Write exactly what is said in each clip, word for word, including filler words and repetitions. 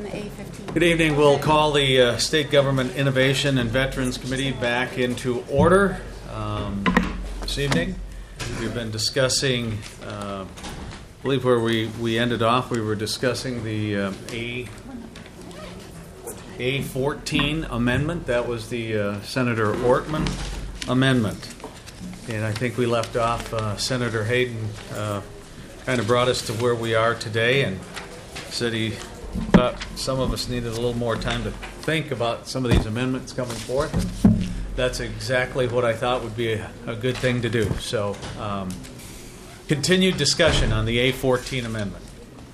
on the A fifteen. Good evening. We'll call the uh, State Government Innovation and Veterans Committee back into order um, this evening. We've been discussing, uh, I believe where we, we ended off, we were discussing the uh, A A fourteen amendment. That was the uh, Senator Ortman amendment. And I think we left off, uh, Senator Hayden uh, kind of brought us to where we are today and said he thought some of us needed a little more time to think about some of these amendments coming forth. And that's exactly what I thought would be a, a good thing to do. So, um, continued discussion on the A fourteen amendment.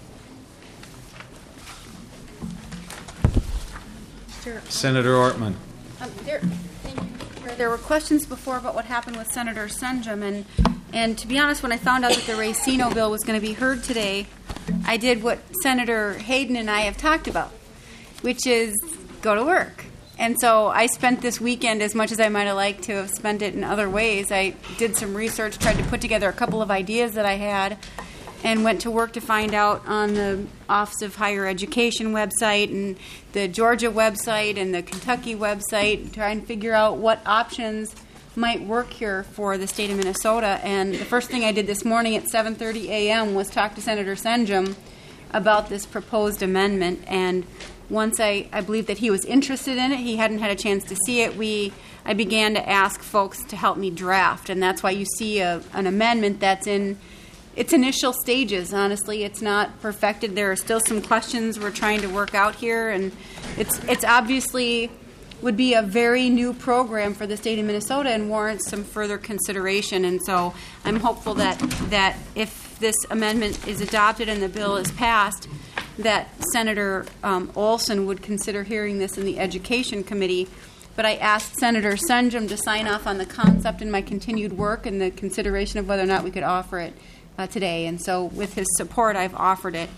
Sure. Senator Ortman. Um, there, thank you. There were questions before about what happened with Senator Senjum, and and to be honest, when I found out that the Racino bill was going to be heard today, I did what Senator Hayden and I have talked about, which is go to work. And so I spent this weekend, as much as I might have liked to have spent it in other ways, I did some research, tried to put together a couple of ideas that I had, and went to work to find out on the Office of Higher Education website and the Georgia website and the Kentucky website, try and figure out what options might work here for the state of Minnesota. And the first thing I did this morning at seven thirty a.m. was talk to Senator Senjum about this proposed amendment. And once I, I believe that he was interested in it, he hadn't had a chance to see it, we I began to ask folks to help me draft. And that's why you see a, an amendment that's in its initial stages. Honestly, it's not perfected. There are still some questions we're trying to work out here. And it's it's obviously would be a very new program for the state of Minnesota and warrants some further consideration. And so I'm hopeful that, that if this amendment is adopted and the bill is passed, that Senator um, Olson would consider hearing this in the Education Committee. But I asked Senator Senjum to sign off on the concept in my continued work and the consideration of whether or not we could offer it uh, today. And so with his support, I've offered it.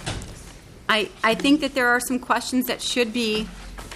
I, I think that there are some questions that should be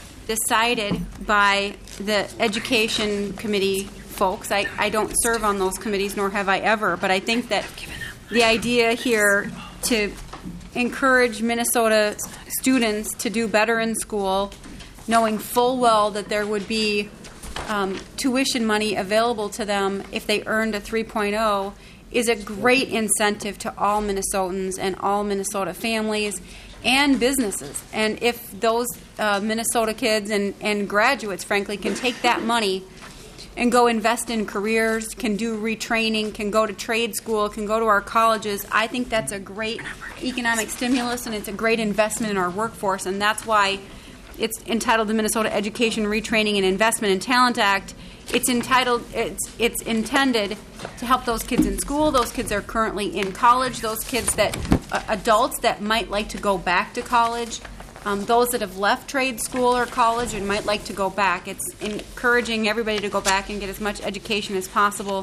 decided by the Education Committee folks. I, I don't serve on those committees, nor have I ever, but I think that the idea here to encourage Minnesota students to do better in school, knowing full well that there would be um, tuition money available to them if they earned a three point oh, is a great incentive to all Minnesotans and all Minnesota families and businesses. And if those uh, Minnesota kids and, and graduates, frankly, can take that money and go invest in careers, can do retraining, can go to trade school, can go to our colleges, I think that's a great economic stimulus and it's a great investment in our workforce. And that's why it's entitled the Minnesota Education, Retraining, and Investment in Talent Act. It's entitled, it's it's intended to help those kids in school, those kids that are currently in college, those kids that, uh, adults that might like to go back to college, um, those that have left trade school or college and might like to go back. It's encouraging everybody to go back and get as much education as possible.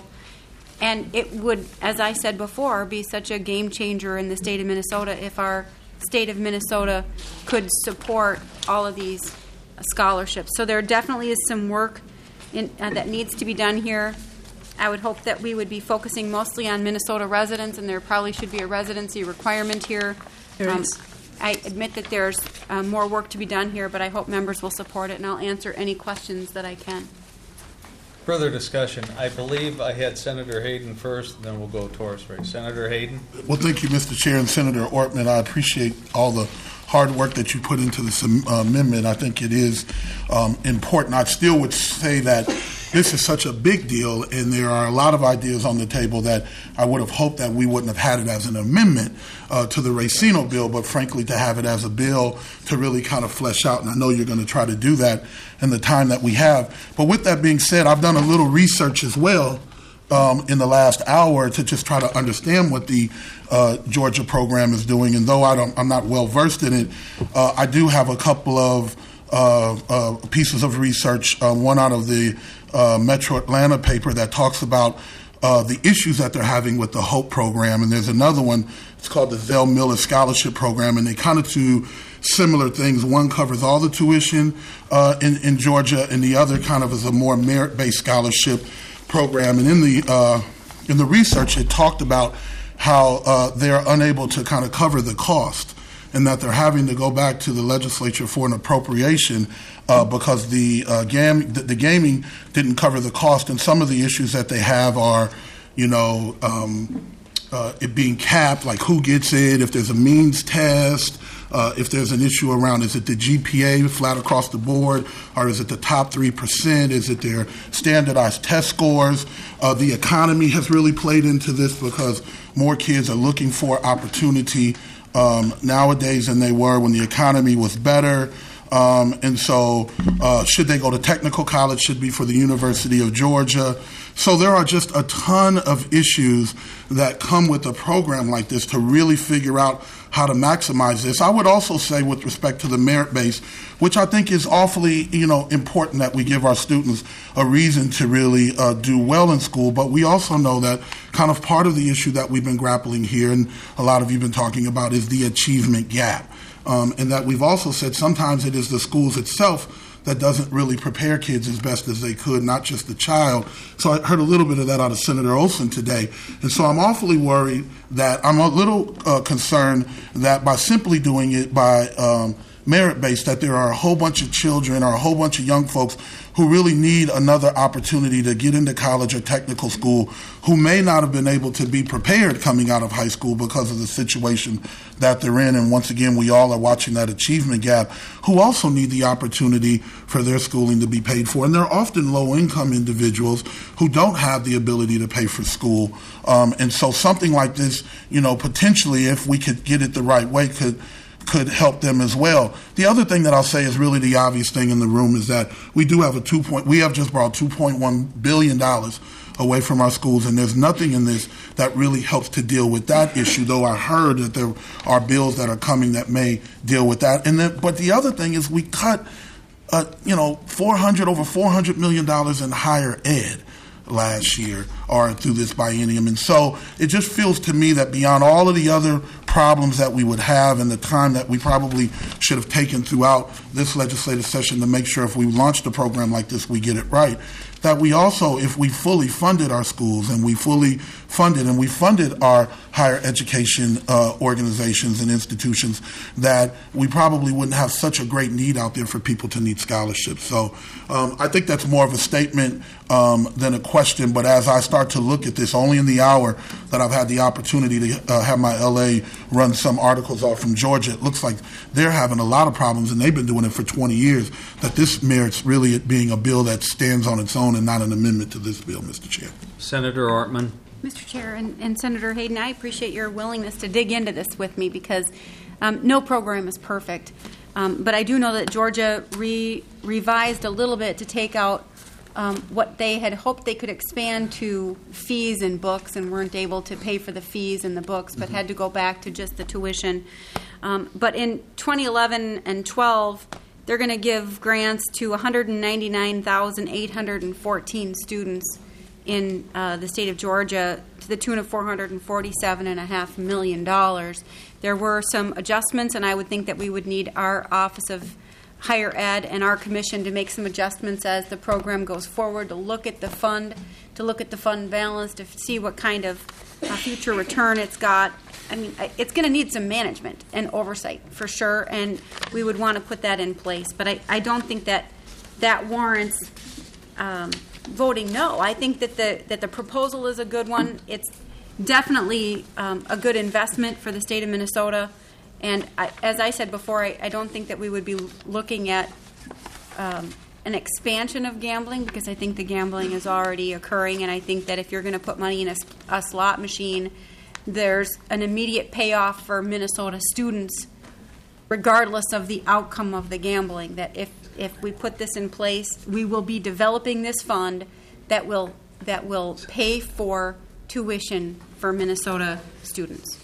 And it would, as I said before, be such a game changer in the state of Minnesota if our state of Minnesota could support all of these scholarships. So there definitely is some work in, uh, that needs to be done here. I would hope that we would be focusing mostly on Minnesota residents, and there probably should be a residency requirement here. There um, is. I admit that there's uh, more work to be done here, but I hope members will support it, and I'll answer any questions that I can. Further discussion. I believe I had Senator Hayden first, then we'll go Taurus Ray. Senator Hayden. Well, thank you, Mister Chair and Senator Ortman. I appreciate all the hard work that you put into this uh, amendment. I think it is um, important. I still would say that this is such a big deal, and there are a lot of ideas on the table that I would have hoped that we wouldn't have had it as an amendment uh, to the Racino bill, but frankly to have it as a bill to really kind of flesh out, and I know you're going to try to do that in the time that we have. But with that being said, I've done a little research as well um, in the last hour to just try to understand what the uh, Georgia program is doing, and though I don't, I'm not well versed in it, uh, I do have a couple of uh, uh, pieces of research, uh, one out of the Uh, Metro Atlanta paper that talks about uh, the issues that they're having with the HOPE program, and there's another one, it's called the Zell Miller Scholarship Program, and they kind of do similar things. One covers all the tuition uh, in, in Georgia, and the other kind of is a more merit-based scholarship program. And in the uh, in the research, it talked about how uh, they're unable to kind of cover the cost. and that they're having to go back to the legislature for an appropriation uh, because the, uh, gam- the the gaming didn't cover the cost. And some of the issues that they have are, you know, um, uh, it being capped, like who gets it, if there's a means test, uh, if there's an issue around, is it the G P A flat across the board, or is it the top three percent, is it their standardized test scores? Uh, the economy has really played into this because more kids are looking for opportunity um, nowadays than they were when the economy was better. Um, and so uh, should they go to technical college, should be for the University of Georgia. So there are just a ton of issues that come with a program like this to really figure out how to maximize this. I would also say with respect to the merit base, which I think is awfully, you know, important that we give our students a reason to really uh, do well in school, but we also know that kind of part of the issue that we've been grappling here, and a lot of you have been talking about, is the achievement gap. Um, and that we've also said sometimes it is the schools itself that doesn't really prepare kids as best as they could, not just the child. So I heard a little bit of that out of Senator Olson today. And so I'm awfully worried that I'm a little uh, concerned that by simply doing it by um, merit-based, that there are a whole bunch of children or a whole bunch of young folks who really need another opportunity to get into college or technical school, who may not have been able to be prepared coming out of high school because of the situation that they're in. And once again, we all are watching that achievement gap, who also need the opportunity for their schooling to be paid for. And they're often low-income individuals who don't have the ability to pay for school. Um, and so something like this, you know, potentially, if we could get it the right way, could could help them as well. The other thing that I'll say is really the obvious thing in the room is that we do have a two point, we have just brought two point one billion dollars away from our schools, and there's nothing in this that really helps to deal with that issue, though I heard that there are bills that are coming that may deal with that. And then, but the other thing is we cut, uh, you know, four hundred, over four hundred million dollars in higher ed last year or through this biennium. And so it just feels to me that beyond all of the other problems that we would have and the time that we probably should have taken throughout this legislative session to make sure if we launched a program like this, we get it right, that we also, if we fully funded our schools and we fully funded and we funded our higher education uh, organizations and institutions, that we probably wouldn't have such a great need out there for people to need scholarships. So um, I think that's more of a statement um, than a question. But as I start to look at this, only in the hour that I've had the opportunity to uh, have my L A run some articles off from Georgia, it looks like they're having a lot of problems, and they've been doing it for twenty years, that this merits really it being a bill that stands on its own and not an amendment to this bill, Mister Chair. Senator Ortman. Mister Chair and, and Senator Hayden, I appreciate your willingness to dig into this with me because um, no program is perfect. Um, but I do know that Georgia re- revised a little bit to take out um, what they had hoped they could expand to fees and books, and weren't able to pay for the fees and the books, but mm-hmm. had to go back to just the tuition. Um, but in twenty eleven and twelve, they're going to give grants to one hundred ninety-nine thousand eight hundred fourteen students in uh, the state of Georgia to the tune of four hundred forty-seven point five million dollars. There were some adjustments, and I would think that we would need our Office of Higher Ed and our commission to make some adjustments as the program goes forward, to look at the fund, to look at the fund balance, to see what kind of uh, future return it's got. I mean, it's going to need some management and oversight for sure, and we would want to put that in place. But I, I don't think that that warrants um, voting no. I think that the that the proposal is a good one. It's definitely um, a good investment for the state of Minnesota. And I, as I said before, I, I don't think that we would be looking at um, an expansion of gambling, because I think the gambling is already occurring. And I think that if you're going to put money in a, a slot machine, there's an immediate payoff for Minnesota students, regardless of the outcome of the gambling. That if, if we put this in place, we will be developing this fund that will that will pay for tuition for Minnesota students.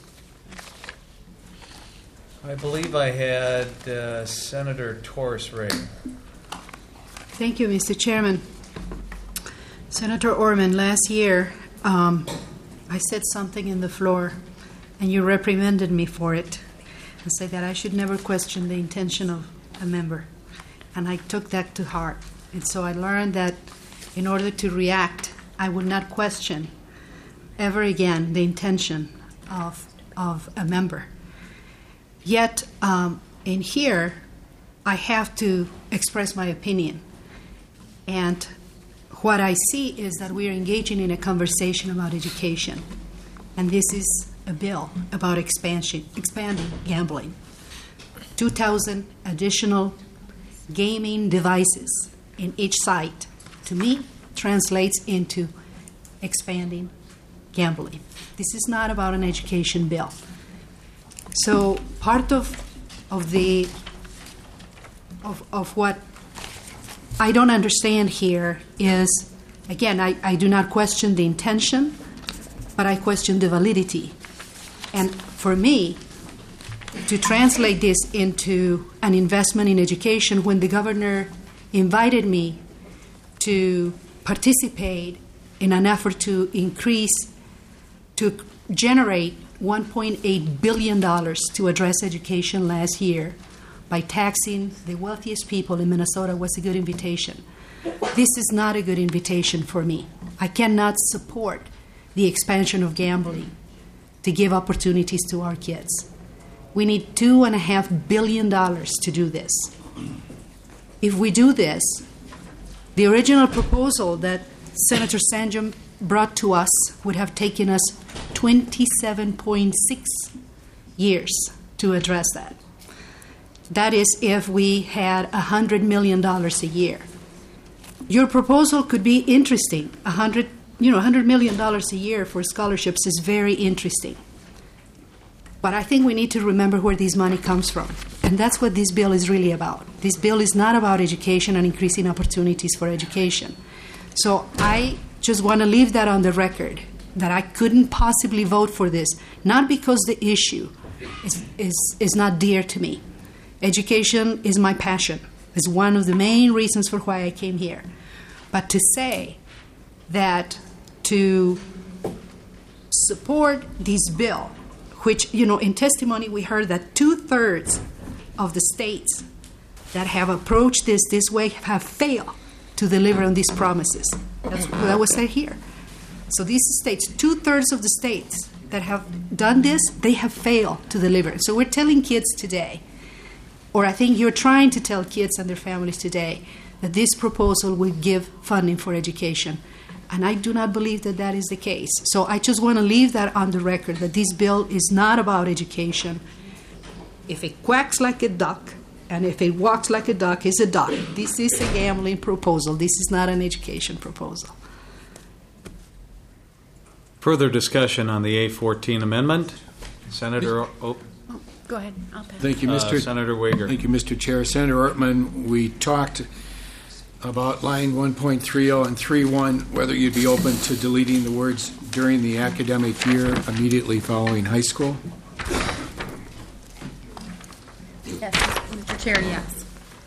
I believe I had uh, Senator Torres Ray. Thank you, Mister Chairman. Senator Orman, last year um, I said something in the floor, and you reprimanded me for it and said that I should never question the intention of a member. And I took that to heart. And so I learned that in order to react, I would not question ever again the intention of, of a member. Yet, um, in here, I have to express my opinion. And what I see is that we are engaging in a conversation about education. And this is a bill about expansion, expanding gambling. two thousand additional gaming devices in each site, to me, translates into expanding gambling. This is not about an education bill. So part of of the of of what I don't understand here is, again, I, I do not question the intention, but I question the validity. And for me, to translate this into an investment in education, when the governor invited me to participate in an effort to increase, to generate one point eight billion dollars to address education last year by taxing the wealthiest people in Minnesota, was a good invitation. This is not a good invitation for me. I cannot support the expansion of gambling to give opportunities to our kids. We need two and a half billion dollars to do this. If we do this, the original proposal that Senator Sanjum brought to us would have taken us twenty-seven point six years to address that. That is if we had one hundred million dollars a year. Your proposal could be interesting. one hundred, you know, one hundred million dollars a year for scholarships is very interesting. But I think we need to remember where this money comes from. And that's what this bill is really about. This bill is not about education and increasing opportunities for education. So I just want to leave that on the record, that I couldn't possibly vote for this, not because the issue is, is, is not dear to me. Education is my passion. It's one of the main reasons for why I came here. But to say that to support this bill, which, you know, in testimony we heard that two-thirds of the states that have approached this this way have failed to deliver on these promises. That's what that was said here. So these states, two-thirds of the states that have done this, they have failed to deliver. So we're telling kids today, or I think you're trying to tell kids and their families today, that this proposal will give funding for education. And I do not believe that that is the case. So I just want to leave that on the record, that this bill is not about education. If it quacks like a duck, and if it walks like a duck, it's a duck. This is a gambling proposal. This is not an education proposal. Further discussion on the A fourteen amendment? Senator, oh, Oh, go ahead. I'll pass. Thank you, uh, Mister Senator Wager. Thank you, Mister Chair. Senator Ortman, we talked about line one point three oh and three one, whether you'd be open to deleting the words during the academic year immediately following high school. Yes, Mister Chair, yes.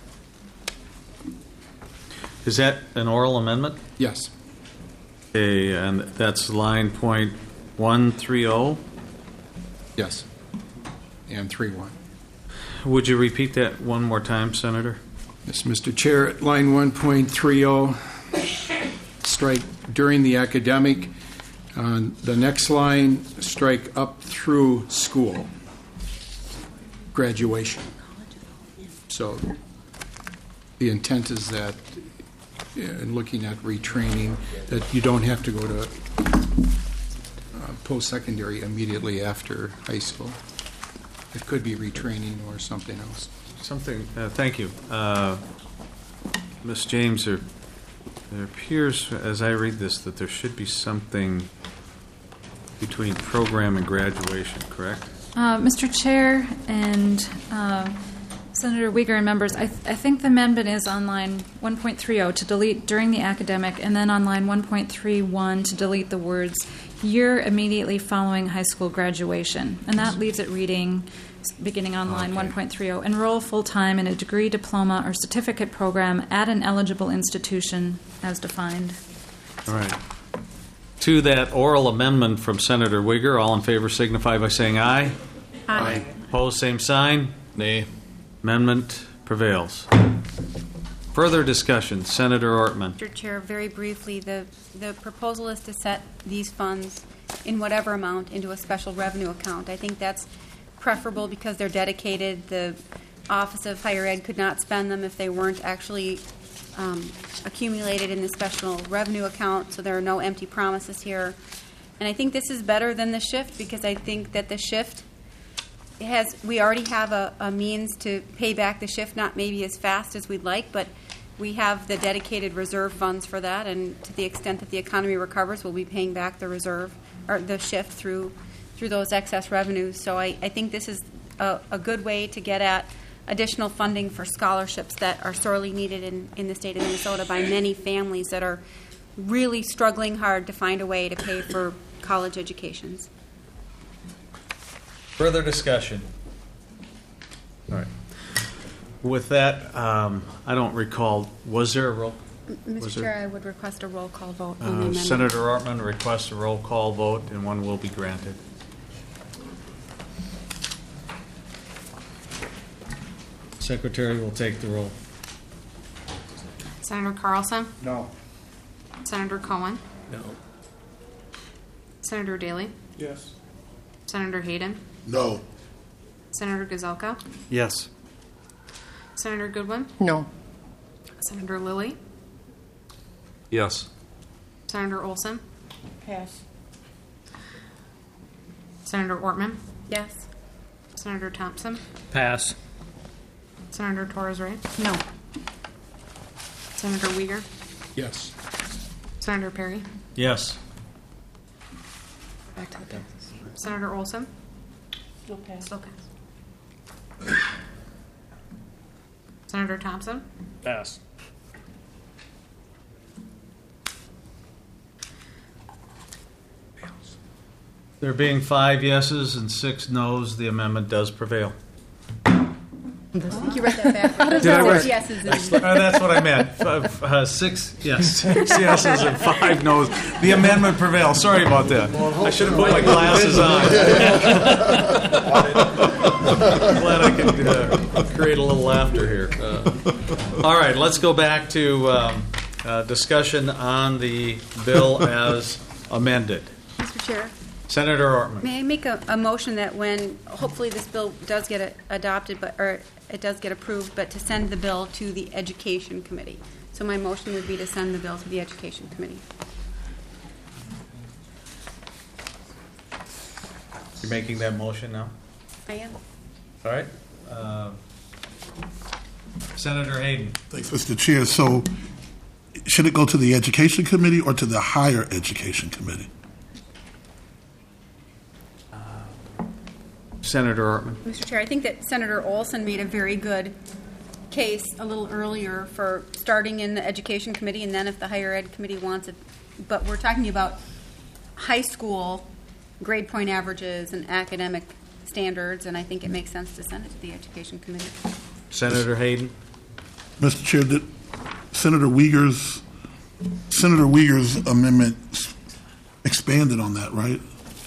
Is that an oral amendment? Yes. Okay, and that's line point one three oh. Yes. And three one. Would you repeat that one more time, Senator? Yes, Mister Chair, line one point three oh, strike during the academic. On the next line, strike up through school. Graduation. So the intent is that, in looking at retraining, that you don't have to go to uh, post-secondary immediately after high school. It could be retraining or something else. Something, uh, thank you. Uh, Miz James, there, there appears, as I read this, that there should be something between program and graduation, correct? Uh, Mister Chair and uh, Senator Uyghur and members, I, th- I think the amendment is on line one point three oh to delete during the academic, and then on line one point three one to delete the words year immediately following high school graduation. And that leaves it reading, beginning on line Okay. one point three oh, enroll full-time in a degree, diploma, or certificate program at an eligible institution as defined. All right. To that oral amendment from Senator Uyghur, all in favor signify by saying aye. Aye. Opposed, same sign. Nay. Amendment prevails. Further discussion, Senator Ortman. Mister Chair, very briefly, the, the proposal is to set these funds in whatever amount into a special revenue account. I think that's preferable because they're dedicated. The Office of Higher Ed could not spend them if they weren't actually um, accumulated in the special revenue account, so there are no empty promises here. And I think this is better than the shift because I think that the shift has, we already have a, a means to pay back the shift, not maybe as fast as we'd like, but we have the dedicated reserve funds for that, and to the extent that the economy recovers, we'll be paying back the reserve or the shift through through those excess revenues. So I, I think this is a, a good way to get at additional funding for scholarships that are sorely needed in, in the state of Minnesota by many families that are really struggling hard to find a way to pay for college educations. Further discussion? All right. With that, um, I don't recall, was there a roll? Mister Was there- Chair, I would request a roll call vote on the Uh, amendment. Senator Ortman requests a roll call vote, and one will be granted. Secretary will take the roll. Senator Carlson? No. Senator Cohen? No. Senator Daly? Yes. Senator Hayden? No. Senator Gazelka? Yes. Senator Goodwin? No. Senator Lilly? Yes. Senator Olson? Pass. Senator Ortman? Yes. Senator Thompson? Pass. Senator Torres-Ray? No. Senator Uyghur? Yes. Senator Perry? Yes. Back to the bill. Senator Olson? Still pass. Still pass. Senator Thompson? Pass. There being five yeses and six noes, the amendment does prevail. I think you read that backwards. Did I Six read- yeses and- Uh, that's what I meant. F- uh, six, yes, six yeses and five noes. The amendment prevails. Sorry about that. I should have put my glasses on. Glad I could uh, create a little laughter here. Uh, all right, let's go back to um, uh, discussion on the bill as amended. Mister Chair, Senator Ortman. may I make a, a motion that when hopefully this bill does get a, adopted, but or it does get approved, but to send the bill to the Education Committee. So my motion would be to send the bill to the Education Committee. You're making that motion now? I am. All right. Uh, Senator Hayden. Thanks, Mister Chair. So should it go to the Education Committee or to the Higher Education Committee? Senator Ortman. Mister Chair, I think that Senator Olson made a very good case a little earlier for starting in the Education Committee and then if the Higher Ed Committee wants it. But we're talking about high school grade point averages and academic standards, and I think it makes sense to send it to the Education Committee. Senator Hayden. Mister Chair, did Senator Uyghur's Senator Uyghur's amendment expanded on that, right?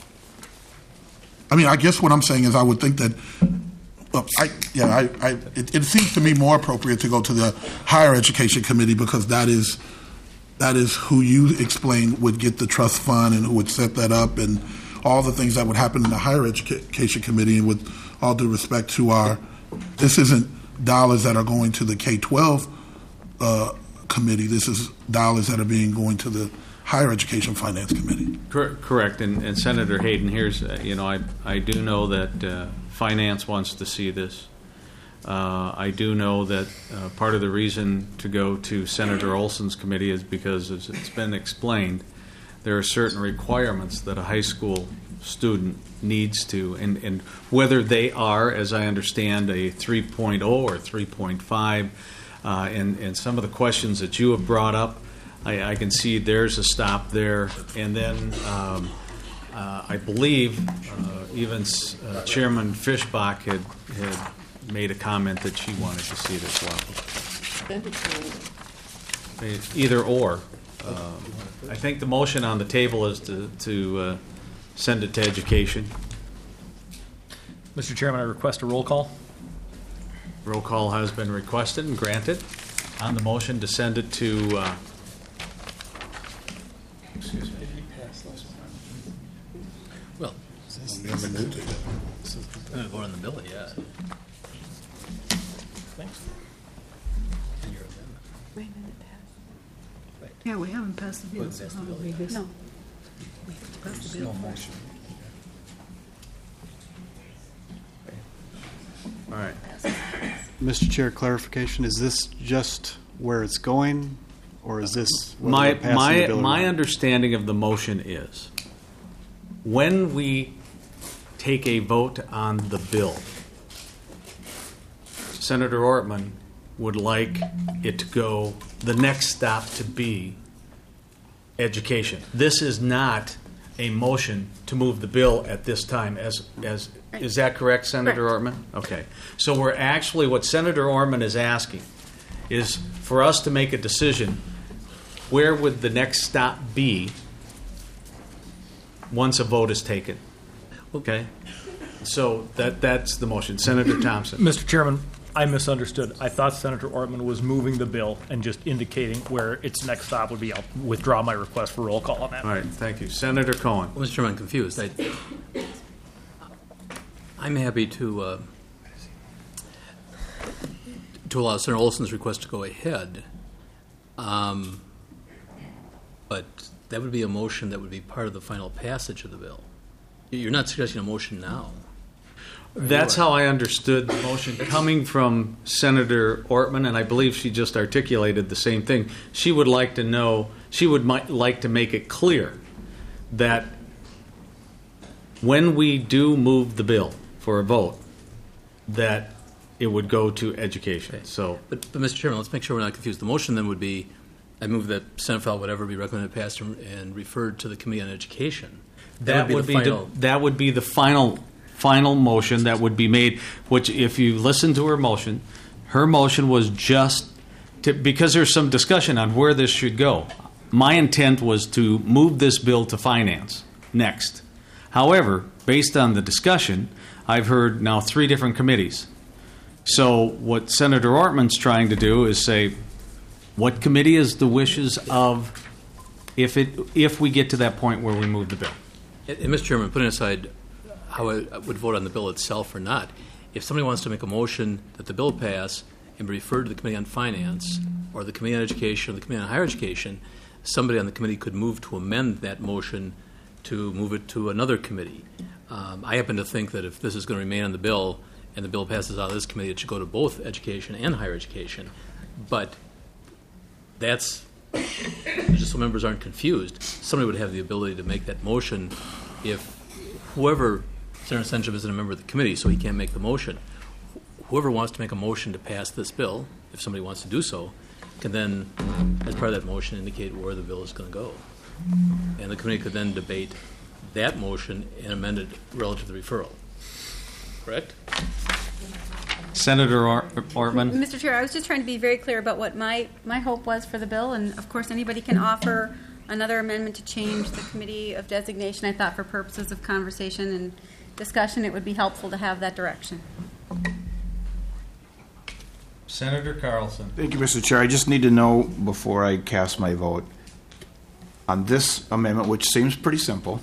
I mean, I guess what I'm saying is I would think that, well, I, yeah, I, I, it, it seems to me more appropriate to go to the Higher Education Committee because that is that is who you explained would get the trust fund and who would set that up and all the things that would happen in the Higher Education Committee. And with all due respect to our, this isn't dollars that are going to the K twelve uh, committee. This is dollars that are being going to the Higher Education Finance Committee. Cor- correct, and, and Senator Hayden, here's, uh, you know, I, I do know that uh, Finance wants to see this. Uh, I do know that uh, part of the reason to go to Senator Olson's committee is because, as it's been explained, there are certain requirements that a high school student needs to, and, and whether they are, as I understand, a three point oh or three point five, uh, and, and some of the questions that you have brought up, I, I can see there's a stop there. And then um, uh, I believe uh, even uh, Chairman Fishbach had, had made a comment that she wanted to see it as well. Either or. Uh, I think the motion on the table is to, to uh, send it to education. Mister Chairman, I request a roll call. Roll call has been requested and granted on the motion to send it to uh, excuse me. Well, We haven't moved it yet. I'm going to vote on the bill yet. Yeah, we haven't passed the bill, so how do we this? No. We have to pass the bill. All right. Mister Chair, clarification, is this just where it's going, or is this whether My, we're passing the my, bill or my not? understanding of the motion is, when we take a vote on the bill, Senator Ortman would like it to go, the next stop to be education. This is not a motion to move the bill at this time, as, as, is that correct, Senator Ortman? Okay. So we're actually, what Senator Ortman is asking is for us to make a decision, where would the next stop be once a vote is taken? Okay? So that, that's the motion. Senator Thompson. Mister Chairman, I misunderstood. I thought Senator Ortman was moving the bill and just indicating where its next stop would be. I'll withdraw my request for roll call on that. All right, thank you. Senator Cohen. Well, Mister Chairman, I'm confused. I, I'm happy to uh, to allow Senator Olson's request to go ahead, um, but that would be a motion that would be part of the final passage of the bill. You're not suggesting a motion now. That's how I understood the motion coming from Senator Ortman, and I believe she just articulated the same thing. She would like to know, she would mi- like to make it clear that when we do move the bill for a vote, that it would go to education. Okay. So, But, but, Mister Chairman, let's make sure we're not confused. The motion then would be, I move that Senate File whatever be recommended, passed, and, and referred to the Committee on Education. that would the be, final. the, that would be the final final motion that would be made, which if you listen to her motion, her motion was just to, because there's some discussion on where this should go. My intent was to move this bill to finance next. However, based on the discussion, I've heard now three different committees. So what Senator Ortman's trying to do is say, what committee is the wishes of if it if we get to that point where we move the bill? And, and Mister Chairman, putting aside how I would vote on the bill itself or not, if somebody wants to make a motion that the bill pass and be referred to the Committee on Finance or the Committee on Education or the Committee on Higher Education, somebody on the committee could move to amend that motion to move it to another committee. Um, I happen to think that if this is going to remain on the bill and the bill passes out of this committee, it should go to both education and higher education. But that's, just so members aren't confused, somebody would have the ability to make that motion if whoever, Senator Senjum isn't a member of the committee, so he can't make the motion. Whoever wants to make a motion to pass this bill, if somebody wants to do so, can then, as part of that motion, indicate where the bill is going to go. And the committee could then debate that motion and amend it relative to the referral. Correct? Senator Or- Ortman. Mister Chair, I was just trying to be very clear about what my, my hope was for the bill, and of course, anybody can offer another amendment to change the committee of designation. I thought for purposes of conversation and discussion, it would be helpful to have that direction. Senator Carlson. Thank you, Mister Chair. I just need to know before I cast my vote on this amendment, which seems pretty simple.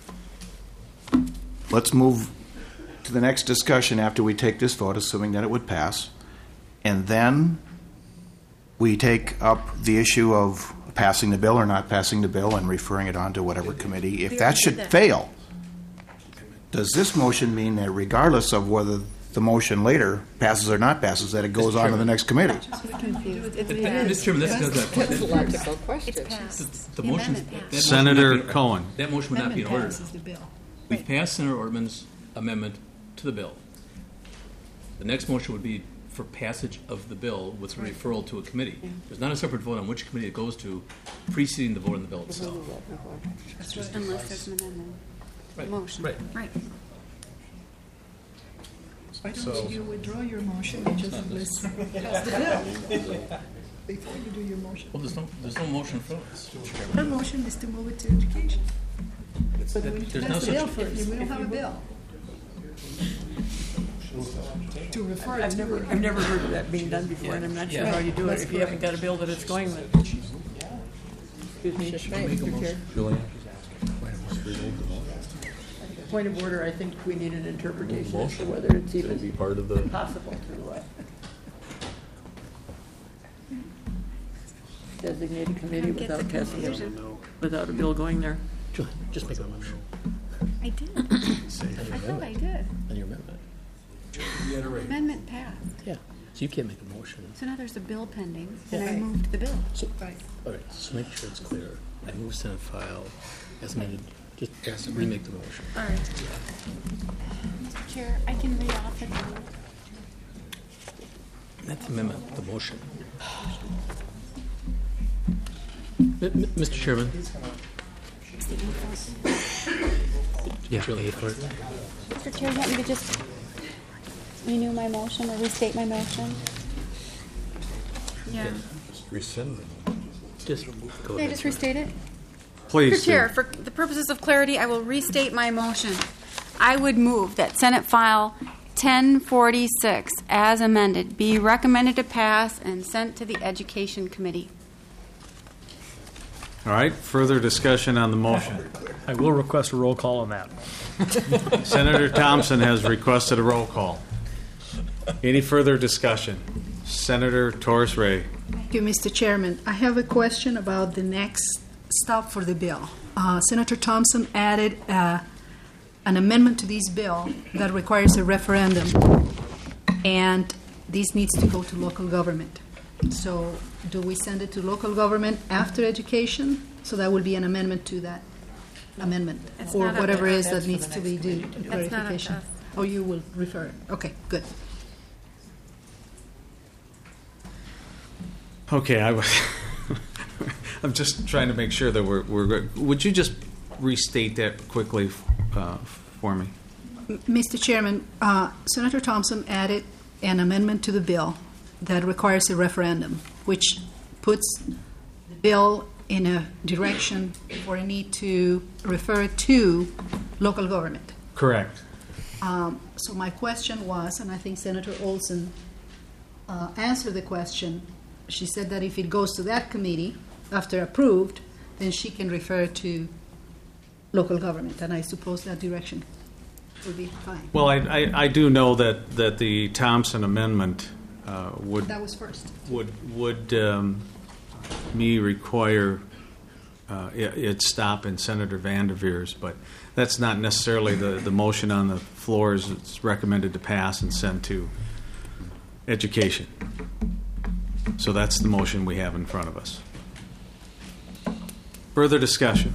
Let's move to the next discussion after we take this vote, assuming that it would pass, and then we take up the issue of passing the bill or not passing the bill and referring it on to whatever committee. If that should fail, does this motion mean that regardless of whether the motion later passes or not passes, that it goes on to the next committee? Mister Chairman, that's, that's, That's a logical question. the motion. Senator Cohen. That motion would not be in order. Passes the bill. We've passed Senator Ortman's amendment to the bill. The next motion would be for passage of the bill with a referral to a committee. There's not a separate vote on which committee it goes to preceding the vote on the bill itself. Unless there's an amendment. Right. Motion. Right. Right. Why don't you withdraw your motion and just listen? Pass the bill before you do your motion. Well, there's no, there's no motion for us. Her motion is to move it to education. But we need to There's no pass the bill such- first. We don't have a bill. To refer it I've to. never, I've never heard of that being done before, and I'm not sure how you do it if you haven't got a bill that it's going with. Excuse me, Mister Chair. point of order, I think we need an interpretation as to whether it's even be part of the. possible to uh, designate a committee Get the without passing it, confusion. without a bill going there. Just make a motion I did. I thought I did. on your amendment. Amendment passed. Yeah. So you can't make a motion. So now there's a bill pending, and I Right. moved the bill. So, all right, so make sure it's clear. I move Senate file as amended. Just As remake the motion. All right. Mister Chair, I can read off the bill. Not the amendment, the motion. M- M- Mister Chairman? Yeah, pay for it. Mister Chair, you want me to just renew my motion or restate my motion? Yeah. Rescind it. Just go Can I ahead. just restate it? Please Mister do. Chair, for the purposes of clarity, I will restate my motion. I would move that Senate File ten forty-six, as amended, be recommended to pass and sent to the Education Committee. All right, further discussion on the motion. I will request a roll call on that. Senator Thompson has requested a roll call. Any further discussion? Senator Torres Ray. Thank you, Mister Chairman. I have a question about the next stop for the bill. Uh, Senator Thompson added uh, an amendment to this bill that requires a referendum, and this needs to go to local government. So do we send it to local government after education? So that will be an amendment to that amendment, It's or not up whatever to is us. that That's needs for to the be next due committee to do. That's not up to clarification. us. Oh, you will refer it. Okay, good. Okay, I was. I'm just trying to make sure that we're, we're good. Would you just restate that quickly uh, for me? M- Mister Chairman, uh, Senator Thompson added an amendment to the bill that requires a referendum, which puts the bill in a direction where it need to refer to local government. Correct. Um, so my question was, and I think Senator Olson uh, answered the question. She said that if it goes to that committee after approved, then she can refer to local government, and I suppose that direction would be fine. Well, I, I, I do know that, that the Thompson amendment uh, would That was first. would would um, me require uh, it, it stop in Senator Vanderveer's, but that's not necessarily the, the motion on the floor. Is it's recommended to pass and send to education. So that's the motion we have in front of us. Further discussion?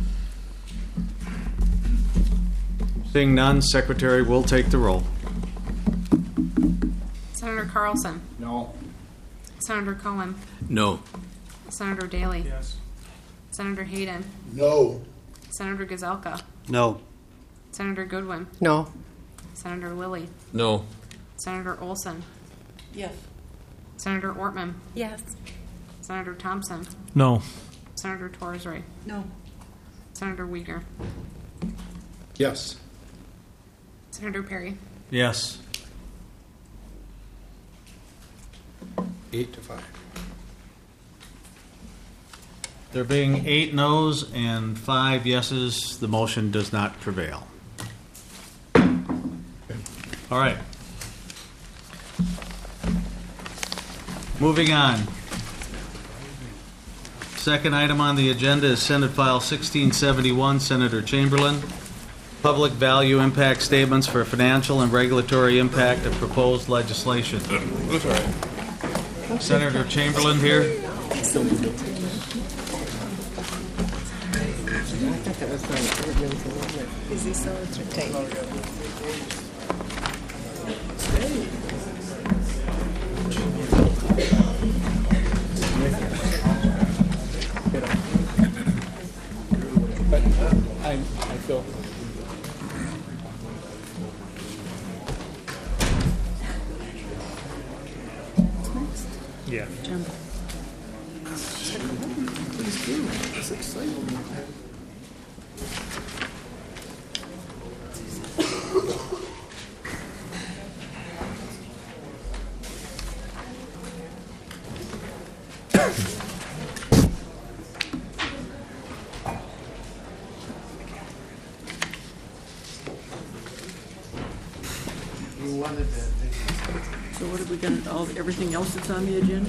Seeing none, Secretary will take the roll. Senator Carlson. No. Senator Cohen. No. Senator Daly. Yes. Senator Hayden. No. Senator Gazelka. No. Senator Goodwin. No. Senator Lilly. No. Senator Olson. Yes. Senator Ortman. Yes. Senator Thompson. No. Senator Torres Ray. No. Senator Uyghur. Yes. Senator Perry. Yes. Eight to five. There being eight noes and five yeses, the motion does not prevail. All right. Moving on. Second item on the agenda is Senate File sixteen seventy-one, Senator Chamberlain. Public value impact statements for financial and regulatory impact of proposed legislation. Senator Chamberlain here. I, I feel. Yeah. we got all, everything else that's on the agenda?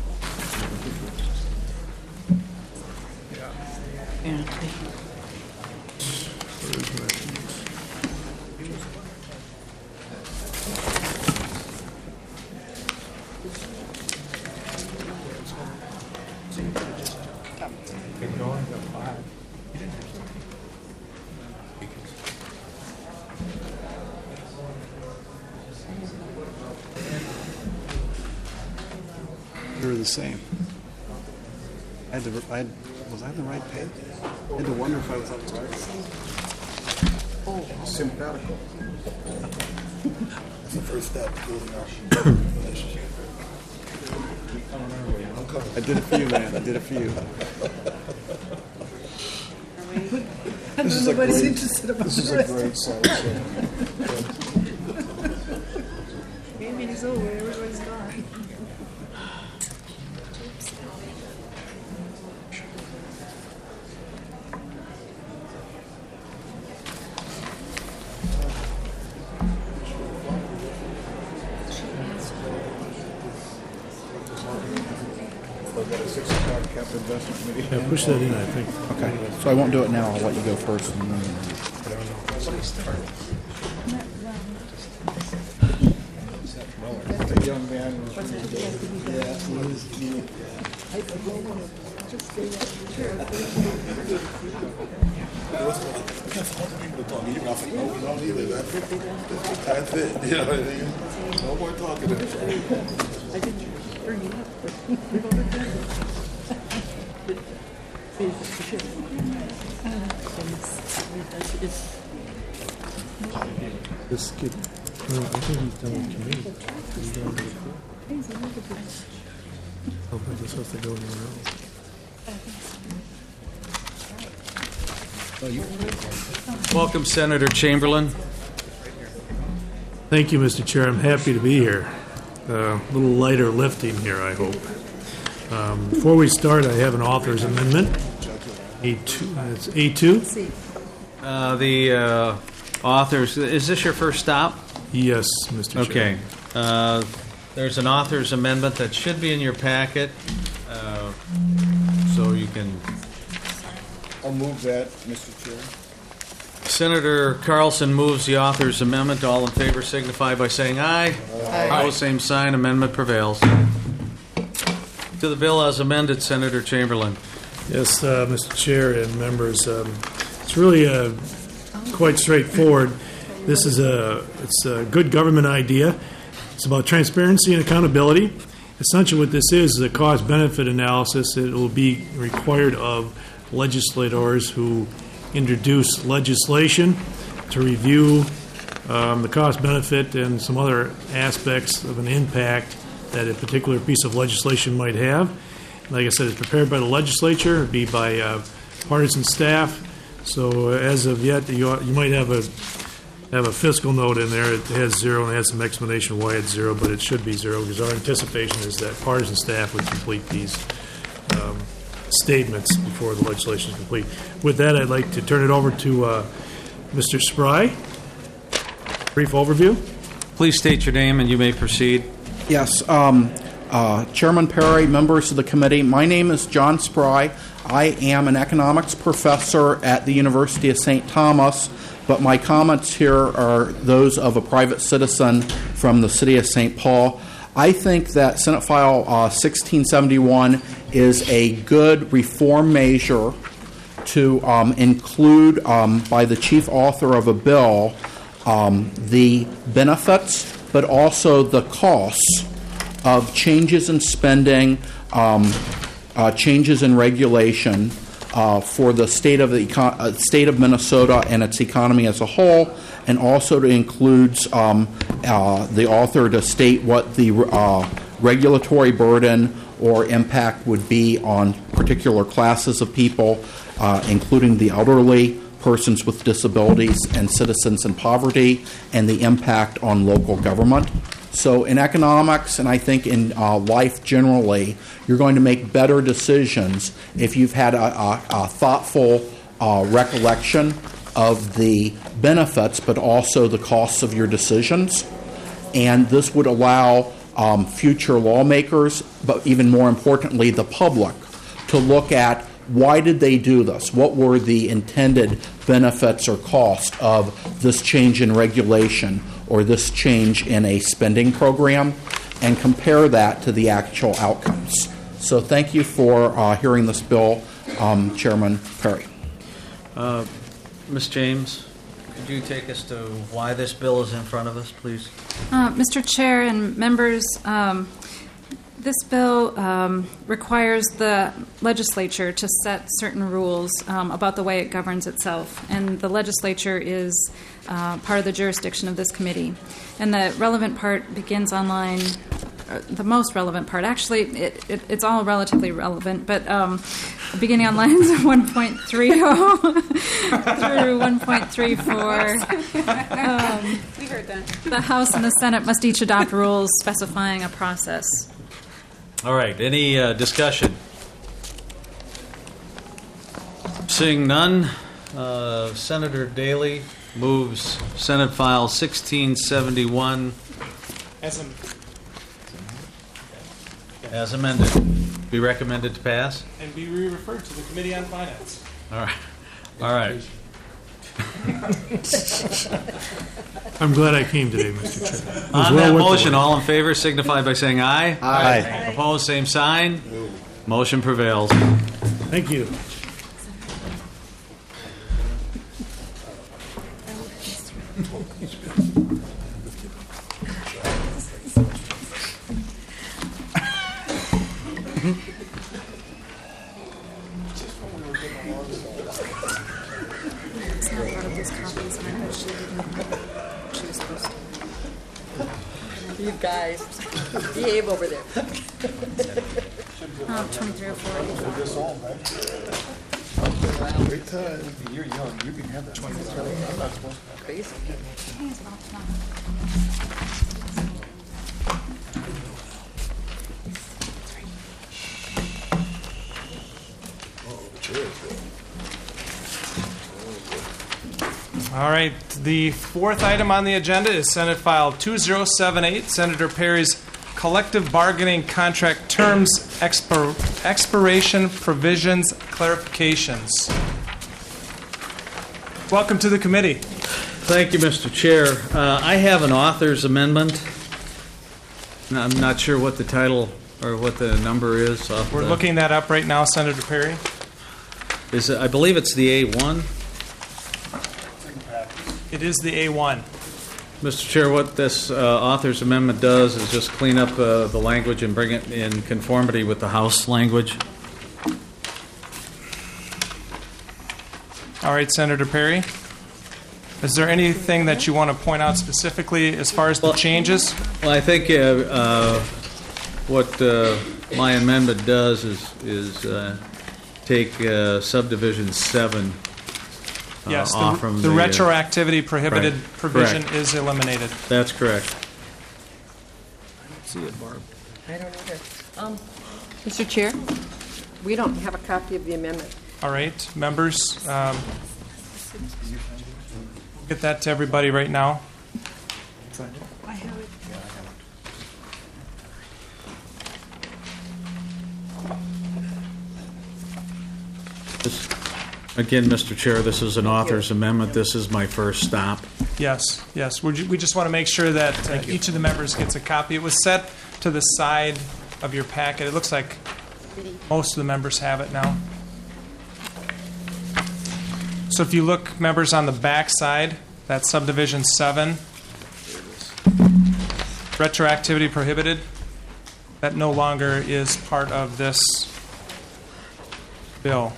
And We were the same. I had to, I had, was I on the right page? I had to wonder if I was on the right page. Oh, sympatical. That's the first step to building our relationship. I did a few, man. I did a few. This is a great, interested about this is the a rest. great site. Meeting's over, everybody's gone. Yeah, push that in, I think. Okay, so I won't do it now. I'll let you go first. And then... The young man was That's it. You know what I mean? No more talking to I didn't bring it up, but we've already done it. This kid, no, I think he's done with committee. He's done with the court. Oh, but this has to go anywhere else. Welcome, Senator Chamberlain. Thank you, Mister Chair. I'm happy to be here. Uh, a little lighter lifting here, I hope. Um, before we start, I have an author's amendment. A two. It's A two. Uh, the uh, authors, is this your first stop? Yes, Mister Chair. Okay. Uh, there's an author's amendment that should be in your packet, uh, so you can. I'll move that, Mister Chair. Senator Carlson moves the author's amendment. All in favor signify by saying aye. Aye. Opposed, same sign. Amendment prevails. To the bill as amended, Senator Chamberlain. Yes, uh, Mister Chair and members, um, it's really uh, quite straightforward. This is a it's a good government idea. It's about transparency and accountability. Essentially, what this is is a cost-benefit analysis. It will be required of legislators who introduce legislation to review um, the cost-benefit and some other aspects of an impact that a particular piece of legislation might have. Like I said, it's prepared by the legislature. It'd be by uh, partisan staff. So uh, as of yet, you, you might have a have a fiscal note in there. It has zero and it has some explanation why it's zero, but it should be zero because our anticipation is that partisan staff would complete these um, statements before the legislation is complete. With that, I'd like to turn it over to uh, Mister Spry. Brief overview. Please state your name and you may proceed. Yes, um, uh, Chairman Perry, members of the committee, my name is John Spry. I am an economics professor at the University of Saint Thomas, but my comments here are those of a private citizen from the city of Saint Paul. I think that Senate File uh, sixteen seventy-one is a good reform measure to um, include, um, by the chief author of a bill, um, the benefits, but also the costs of changes in spending, um, uh, changes in regulation uh, for the state of the econ- uh, state of Minnesota and its economy as a whole, and also to includes um, uh, the author to state what the uh, regulatory burden or impact would be on particular classes of people, uh, including the elderly, persons with disabilities, and citizens in poverty, and the impact on local government. So in economics, and I think in uh, life generally, you're going to make better decisions if you've had a, a, a thoughtful uh, recollection of the benefits, but also the costs of your decisions. And this would allow um, future lawmakers, but even more importantly, the public, to look at why did they do this? What were the intended benefits or cost of this change in regulation or this change in a spending program, and compare that to the actual outcomes. So thank you for uh, hearing this bill, um, Chairman Perry. Uh, Miz James, could you take us to why this bill is in front of us, please? Uh, Mister Chair and members, um, this bill um, requires the legislature to set certain rules um, about the way it governs itself, and the legislature is uh, part of the jurisdiction of this committee. And the relevant part begins on line, uh, the most relevant part, actually, it, it, it's all relatively relevant, but um, beginning on lines one point three oh through one point three four. Um, we heard that. The House and the Senate must each adopt rules specifying a process. All right, any uh, discussion? Seeing none, uh, Senator Daley moves Senate File sixteen seventy-one As, a, as amended. Be recommended to pass? and be re-referred to the Committee on Finance. All right. All right. I'm glad I came today, Mister Chair. It was On well that worth the motion, wait. all in favor signify by saying aye. Aye. Opposed, same sign. Motion prevails. Thank you. It's not part of these copies, and I bet she didn't. She was supposed to. You guys, behave over there. Uh, twenty-three oh four. Wait till you're young, you can have that. I'm not supposed to. Crazy. All right, the fourth item on the agenda is Senate File two zero seven eight, Senator Perry's collective bargaining contract terms expir- expiration provisions clarifications. Welcome to the committee. Thank you, Mister Chair. Uh, I have an author's amendment. And I'm not sure what the title or what the number is. off We're the- looking that up right now, Senator Perry. Is it, I believe it's the A one. It is the A one. Mister Chair, what this uh, author's amendment does is just clean up uh, the language and bring it in conformity with the House language. All right, Senator Perry. Is there anything that you want to point out specifically as far as the changes? Well, I think uh, uh, what uh, my amendment does is is uh, take uh, subdivision seven uh, Yes, off the, from the the, uh, retroactivity prohibited right. provision Correct. is eliminated. That's correct. See it, Barb. I don't either. Um, Mister Chair, we don't have a copy of the amendment. All right, members, um, get that to everybody right now. This, again, Mister Chair, this is an author's amendment. This is my first stop. Yes, yes. We're, ju- we just want to make sure that uh, each of the members gets a copy. It was set to the side of your packet. It looks like most of the members have it now. So if you look, members, on the back side, that's subdivision seven, retroactivity prohibited, that no longer is part of this bill.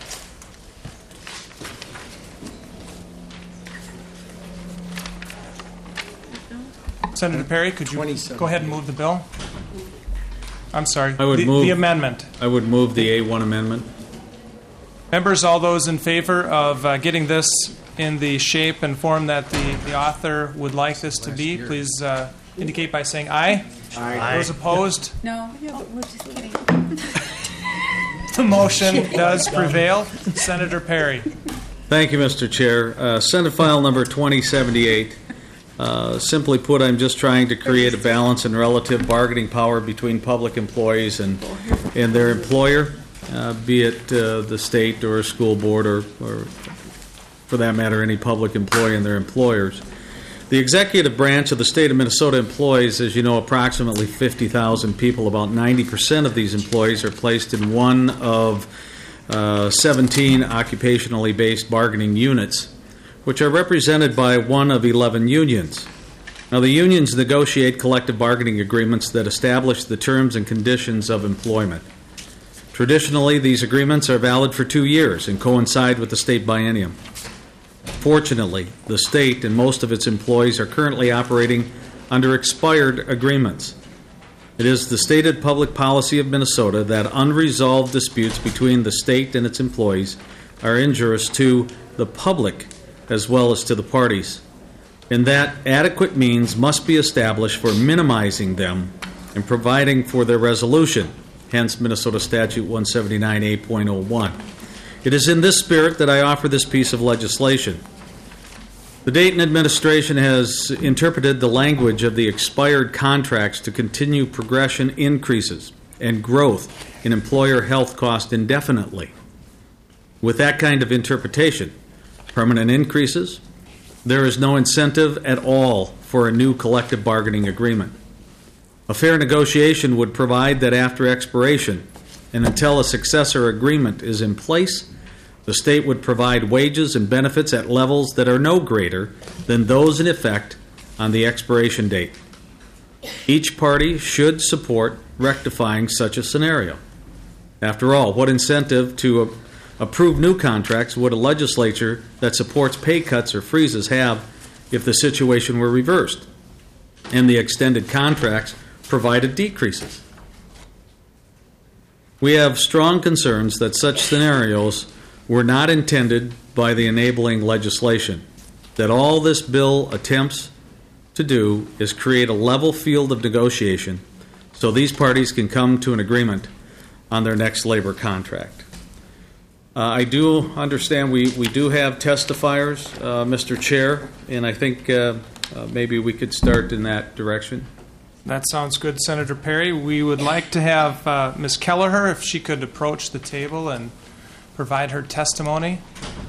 Senator Perry, could you go ahead and move the bill? I'm sorry, I would the, move the amendment. I would move the A one amendment. Members, all those in favor of uh, getting this in the shape and form that the, the author would like this to be, please uh, indicate by saying aye. Aye. Those opposed? No. Oh, we're just kidding. The motion does prevail. Senator Perry. Thank you, Mister Chair. Uh, Senate File number twenty seventy-eight Uh, simply put, I'm just trying to create a balance in relative bargaining power between public employees and, and their employer, uh, be it uh, the state or a school board or, or, for that matter, any public employee and their employers. The executive branch of the state of Minnesota employs, as you know, approximately fifty thousand people. About ninety percent of these employees are placed in one of uh, seventeen occupationally based bargaining units, which are represented by one of eleven unions. Now, the unions negotiate collective bargaining agreements that establish the terms and conditions of employment. Traditionally, these agreements are valid for two years and coincide with the state biennium. Fortunately, the state and most of its employees are currently operating under expired agreements. It is the stated public policy of Minnesota that unresolved disputes between the state and its employees are injurious to the public as well as to the parties, and that adequate means must be established for minimizing them and providing for their resolution, hence Minnesota Statute one seventy-nine A point oh one. It is in this spirit that I offer this piece of legislation. The Dayton administration has interpreted the language of the expired contracts to continue progression increases and growth in employer health costs indefinitely. With that kind of interpretation, permanent increases, there is no incentive at all for a new collective bargaining agreement. A fair negotiation would provide that after expiration and until a successor agreement is in place, the state would provide wages and benefits at levels that are no greater than those in effect on the expiration date. Each party should support rectifying such a scenario. After all, what incentive to a approve new contracts would a legislature that supports pay cuts or freezes have if the situation were reversed and the extended contracts provided decreases? We have strong concerns that such scenarios were not intended by the enabling legislation, that all this bill attempts to do is create a level field of negotiation so these parties can come to an agreement on their next labor contract. Uh, I do understand we, we do have testifiers, uh, Mister Chair, and I think uh, uh, maybe we could start in that direction. That sounds good, Senator Perry. We would like to have uh, Miz Kelleher, if she could approach the table and provide her testimony.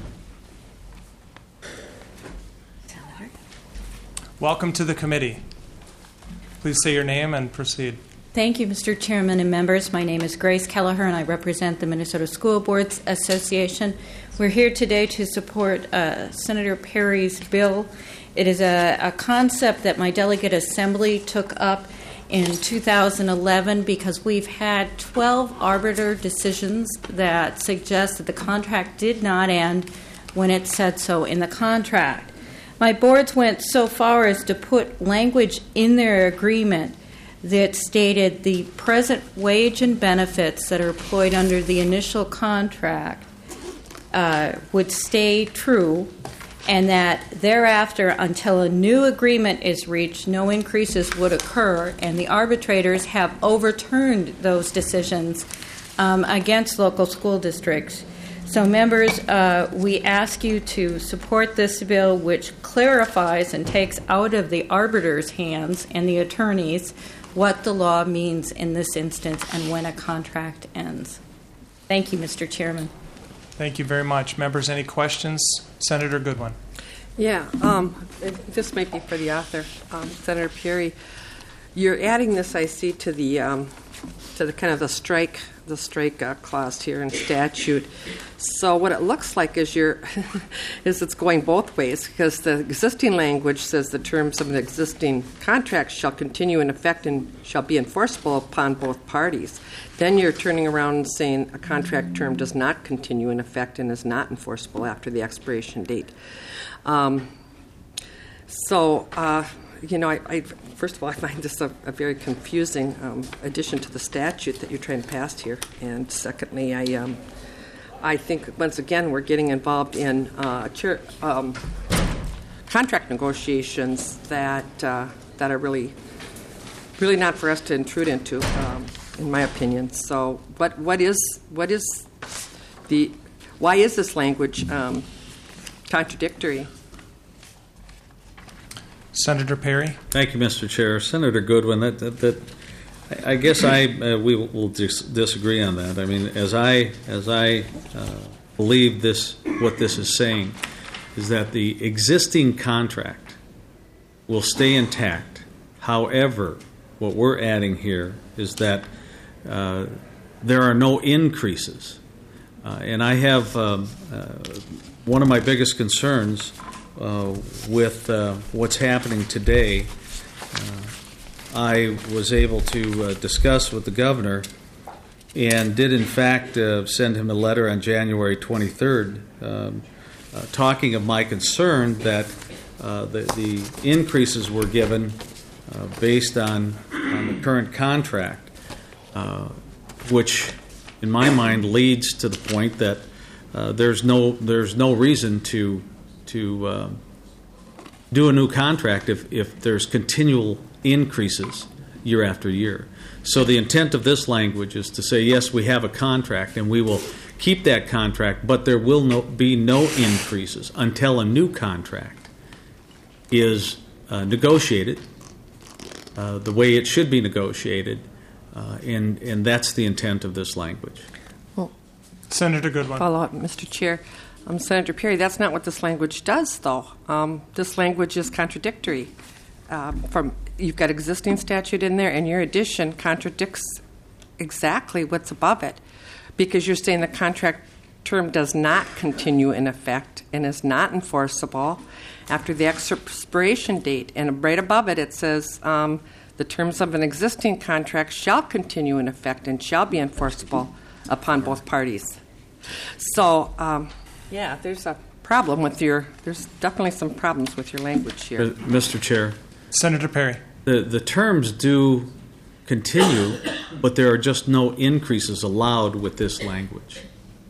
Welcome to the committee. Please say your name and proceed. Thank you, Mister Chairman and members. My name is Grace Kelleher, and I represent the Minnesota School Boards Association. We're here today to support uh, Senator Perry's bill. It is a, a concept that my delegate assembly took up in two thousand eleven because we've had twelve arbiter decisions that suggest that the contract did not end when it said so in the contract. My boards went so far as to put language in their agreement that stated the present wage and benefits that are employed under the initial contract uh, would stay true, and that thereafter, until a new agreement is reached, no increases would occur, and the arbitrators have overturned those decisions um, against local school districts. So, members, uh, we ask you to support this bill, which clarifies and takes out of the arbiters' hands and the attorneys what the law means in this instance and when a contract ends. Thank you, Mister Chairman. Thank you very much. Members, any questions? Senator Goodwin. Yeah, um, this might be for the author, um, Senator Perry. You're adding this, I see, to the um, to the kind of the strike the strike uh, clause here in statute. So what it looks like is you're is it's going both ways, because the existing language says the terms of an existing contract shall continue in effect and shall be enforceable upon both parties. Then you're turning around and saying a contract term does not continue in effect and is not enforceable after the expiration date. Um, so, uh, you know, I, I, first of all, I find this a, a very confusing um, addition to the statute that you're trying to pass here. And secondly, I um, I think, once again, we're getting involved in uh, chair, um, contract negotiations that uh, that are really, really not for us to intrude into, um, in my opinion. So, what what is what is the why is this language um, contradictory? Senator Perry. Thank you, Mister Chair. Senator Goodwin, that, that, that I guess I uh, we will dis- disagree on that. I mean, as I as I uh, believe this, what this is saying is that the existing contract will stay intact. However, what we're adding here is that uh, there are no increases, uh, and I have um, uh, one of my biggest concerns uh, with uh, what's happening today. Uh, I was able to uh, discuss with the governor and did, in fact, uh, send him a letter on January twenty-third um, uh, talking of my concern that uh, the, the increases were given uh, based on, on the current contract, uh, which, in my mind, leads to the point that uh, there's no there's no reason to to uh, do a new contract if, if there's continual increases year after year. So the intent of this language is to say, yes, we have a contract and we will keep that contract, but there will no, be no increases until a new contract is uh, negotiated uh, the way it should be negotiated, uh, and, and that's the intent of this language. Well, Senator Goodwin. Follow up, Mister Chair. Um, Senator Perry, that's not what this language does, though. Um, this language is contradictory. Um, from you've got existing statute in there, and your addition contradicts exactly what's above it, because you're saying the contract term does not continue in effect and is not enforceable after the expiration date. And right above it, it says um, the terms of an existing contract shall continue in effect and shall be enforceable upon both parties. So, um, yeah, there's a problem with your. There's definitely some problems with your language here, uh, Mister Chair. Senator Perry. The, the terms do continue, but there are just no increases allowed with this language.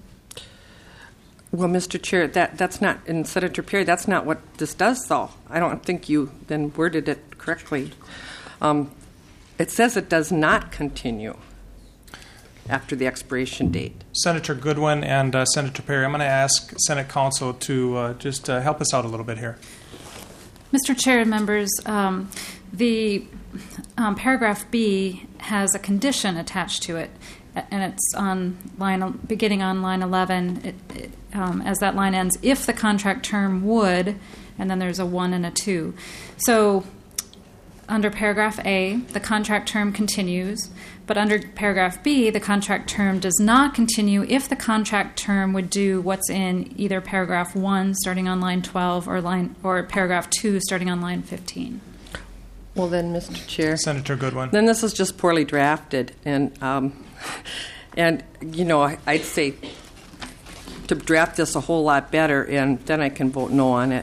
Well, Mister Chair, that, that's not, and Senator Perry, that's not what this does, though. I don't think you then worded it correctly. Um, it says it does not continue after the expiration date. Senator Goodwin and uh, Senator Perry, I'm going to ask Senate Counsel to uh, just uh, help us out a little bit here. Mister Chair and members, um, the um, paragraph B has a condition attached to it, and it's on line beginning on line eleven. It, it, um, as that line ends, if the contract term would, and then there's a one and a two. So, under paragraph A, the contract term continues, but under paragraph B, the contract term does not continue if the contract term would do what's in either paragraph one, starting on line twelve, or line or paragraph two, starting on line fifteen. Well, then, Mister Chair, Senator Goodwin. Then this is just poorly drafted, and um, and you know, I, I'd say to draft this a whole lot better, and then I can vote no on it.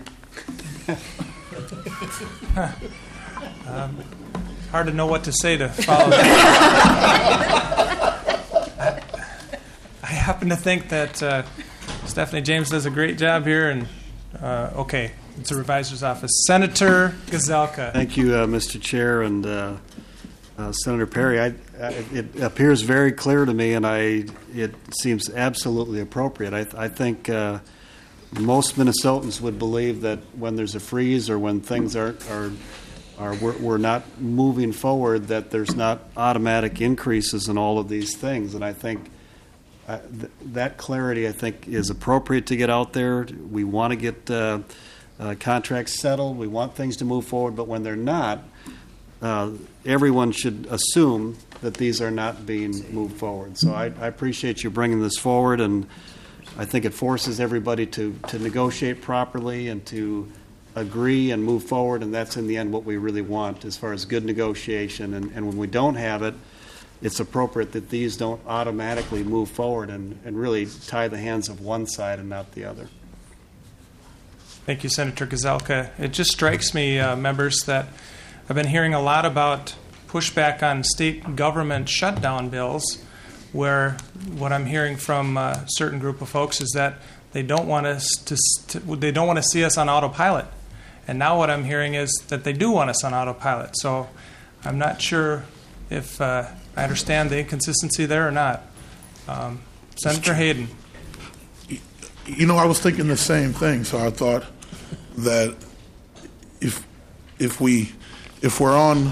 Um, hard to know what to say to follow that. I, I happen to think that uh, Stephanie James does a great job here, and uh, okay, it's a reviser's office. Senator Gazelka. Thank you, uh, Mister Chair, and uh, uh, Senator Perry. I, I, it appears very clear to me, and I it seems absolutely appropriate. I, I think uh, most Minnesotans would believe that when there's a freeze or when things are are Are we're, we're not moving forward, that there's not automatic increases in all of these things. And I think uh, th- that clarity, I think, is appropriate to get out there. We want to get uh, uh, contracts settled. We want things to move forward. But when they're not, uh, everyone should assume that these are not being moved forward. So I, I appreciate you bringing this forward, and I think it forces everybody to, to negotiate properly and to agree and move forward, and that's in the end what we really want as far as good negotiation. And, and when we don't have it, it's appropriate that these don't automatically move forward and, and really tie the hands of one side and not the other. Thank you, Senator Gazelka. It just strikes me, uh, members, that I've been hearing a lot about pushback on state government shutdown bills, where what I'm hearing from a certain group of folks is that they don't want us to, to they don't want to see us on autopilot. And now what I'm hearing is that they do want us on autopilot. So I'm not sure if uh, I understand the inconsistency there or not. Um, Senator Hayden. You know, I was thinking the same thing, so I thought that if if we if we're on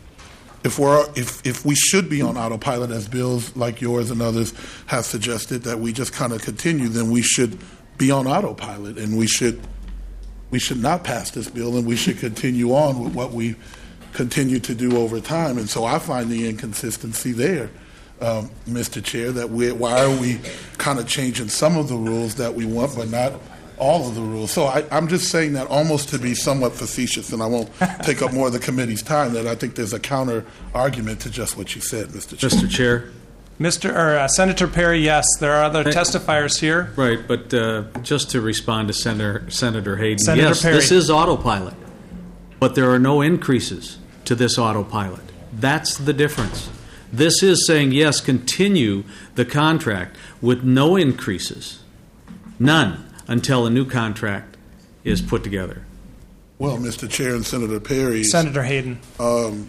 if we're if if we should be on autopilot, as bills like yours and others have suggested, that we just kind of continue, then we should be on autopilot, and we should we should not pass this bill, and we should continue on with what we continue to do over time. And so I find the inconsistency there, um, Mister Chair, that we why are we kind of changing some of the rules that we want, but not all of the rules. So I, I'm just saying that almost to be somewhat facetious, and I won't take up more of the committee's time, that I think there's a counter argument to just what you said, Mister Chair. Mister Chair. Mister or uh, Senator Perry, yes, there are other testifiers here. Right, but uh, just to respond to Senator Senator Hayden, Senator yes, Perry. this is autopilot, but there are no increases to this autopilot. That's the difference. This is saying, yes, continue the contract with no increases, none, until a new contract is put together. Well, Mister Chair and Senator Perry. Senator Hayden. Um,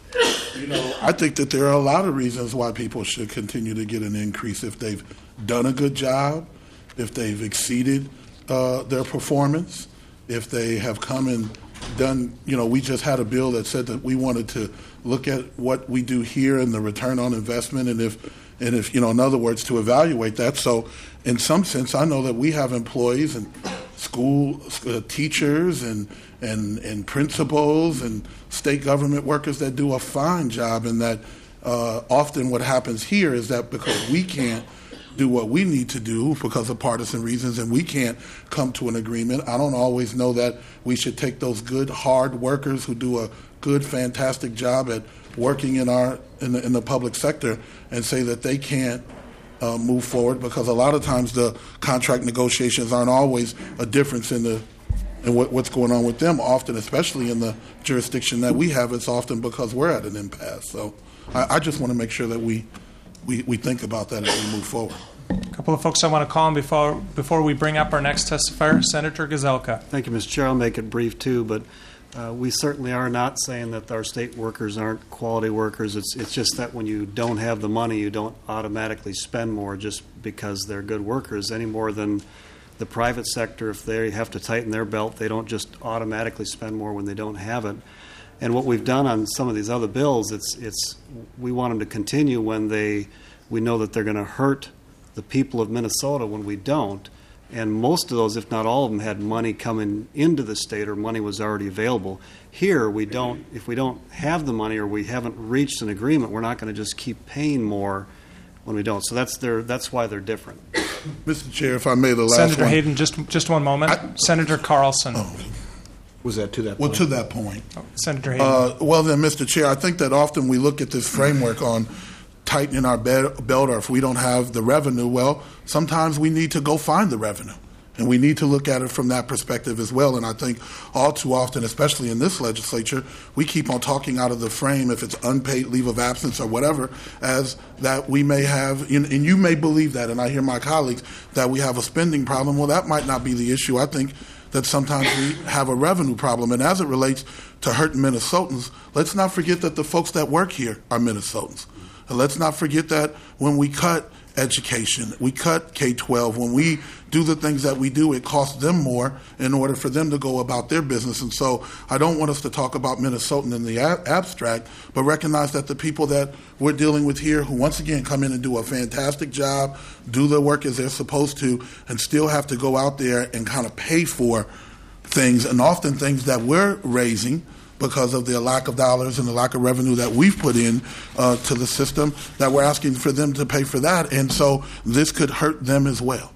you know, I think that there are a lot of reasons why people should continue to get an increase if they've done a good job, if they've exceeded uh, their performance, if they have come and done, you know, we just had a bill that said that we wanted to look at what we do here and the return on investment, and if And if, you know, in other words, to evaluate that. So in some sense, I know that we have employees and school uh, teachers and, and, and principals and state government workers that do a fine job, and that uh, often what happens here is that because we can't do what we need to do because of partisan reasons and we can't come to an agreement, I don't always know that we should take those good, hard workers who do a good, fantastic job at working in our in the, in the public sector and say that they can't uh, move forward, because a lot of times the contract negotiations aren't always a difference in the in what, what's going on with them. Often, especially in the jurisdiction that we have, it's often because we're at an impasse. So I, I just want to make sure that we, we we think about that as we move forward. A couple of folks I want to call on before before we bring up our next testifier. Senator Gazelka. Thank you, Mister Chair. I'll make it brief too, but Uh, we certainly are not saying that our state workers aren't quality workers. It's it's just that when you don't have the money, you don't automatically spend more just because they're good workers, any more than the private sector. If they have to tighten their belt, they don't just automatically spend more when they don't have it. And what we've done on some of these other bills, it's it's we want them to continue when they we know that they're going to hurt the people of Minnesota when we don't. And most of those, if not all of them, had money coming into the state or money was already available. Here, we don't. If we don't have the money or we haven't reached an agreement, we're not going to just keep paying more when we don't. So that's their. That's why they're different. Mister Chair, if I may, the last Senator one. Hayden, just just one moment. I, Senator Carlson. Oh. Was that to that well, point? to that point. Oh, Senator Hayden. Uh, well, then, Mister Chair, I think that often we look at this framework on tightening our belt, or if we don't have the revenue, well, sometimes we need to go find the revenue. And we need to look at it from that perspective as well. And I think all too often, especially in this legislature, we keep on talking out of the frame, if it's unpaid leave of absence or whatever, as that we may have, and you may believe that, and I hear my colleagues, that we have a spending problem. Well, that might not be the issue. I think that sometimes we have a revenue problem. And as it relates to hurting Minnesotans, let's not forget that the folks that work here are Minnesotans. And let's not forget that when we cut education, we cut K twelve, when we do the things that we do, it costs them more in order for them to go about their business. And so I don't want us to talk about Minnesotan in the ab- abstract, but recognize that the people that we're dealing with here, who once again come in and do a fantastic job, do their work as they're supposed to, and still have to go out there and kind of pay for things, and often things that we're raising because of the lack of dollars and the lack of revenue that we've put in uh, to the system, that we're asking for them to pay for that. And so this could hurt them as well.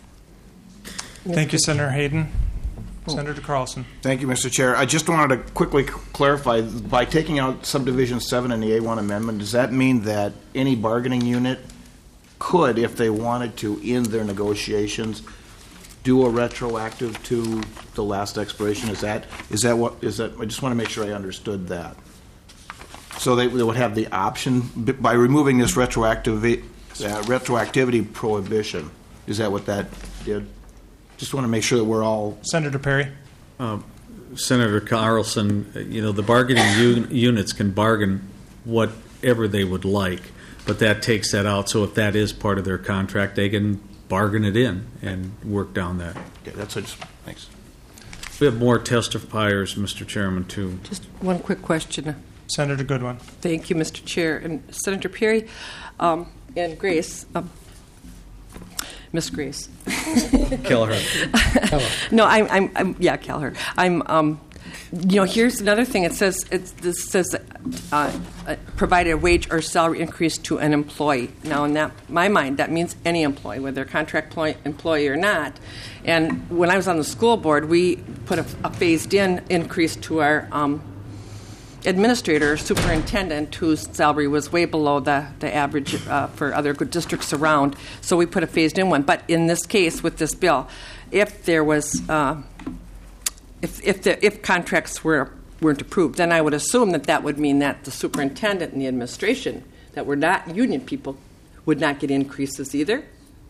Thank you, Senator Hayden. Senator Carlson. Thank you, Mister Chair. I just wanted to quickly clarify, by taking out subdivision seven in the A one amendment, does that mean that any bargaining unit could, if they wanted to, in their negotiations, do a retroactive to the last expiration? Is that is that what is that? I just want to make sure I understood that. So they, they would have the option by removing this retroactive uh, retroactivity prohibition. Is that what that did? Just want to make sure that we're all. Senator Perry. Uh, Senator Carlson, you know, the bargaining un- units can bargain whatever they would like, but that takes that out. So if that is part of their contract, they can bargain it in and work down that. Okay, that's what. Thanks. We have more testifiers, Mister Chairman, too. Just one quick question. Senator Goodwin. Thank you, Mister Chair. And Senator Perry um, and Grace, um, Miss Grace. Kelleher. No, I'm, I'm, I'm, yeah, Kelleher. I'm, um, you know, here's another thing. It says, it this says, uh, uh, provide a wage or salary increase to an employee. Now, in that, my mind, that means any employee, whether contract ploy, employee or not. And when I was on the school board, we put a, a phased-in increase to our um, administrator, superintendent, whose salary was way below the, the average uh, for other good districts around. So we put a phased-in one. But in this case, with this bill, if there was, uh, if if the if contracts were weren't approved, then I would assume that that would mean that the superintendent and the administration that were not union people would not get increases either.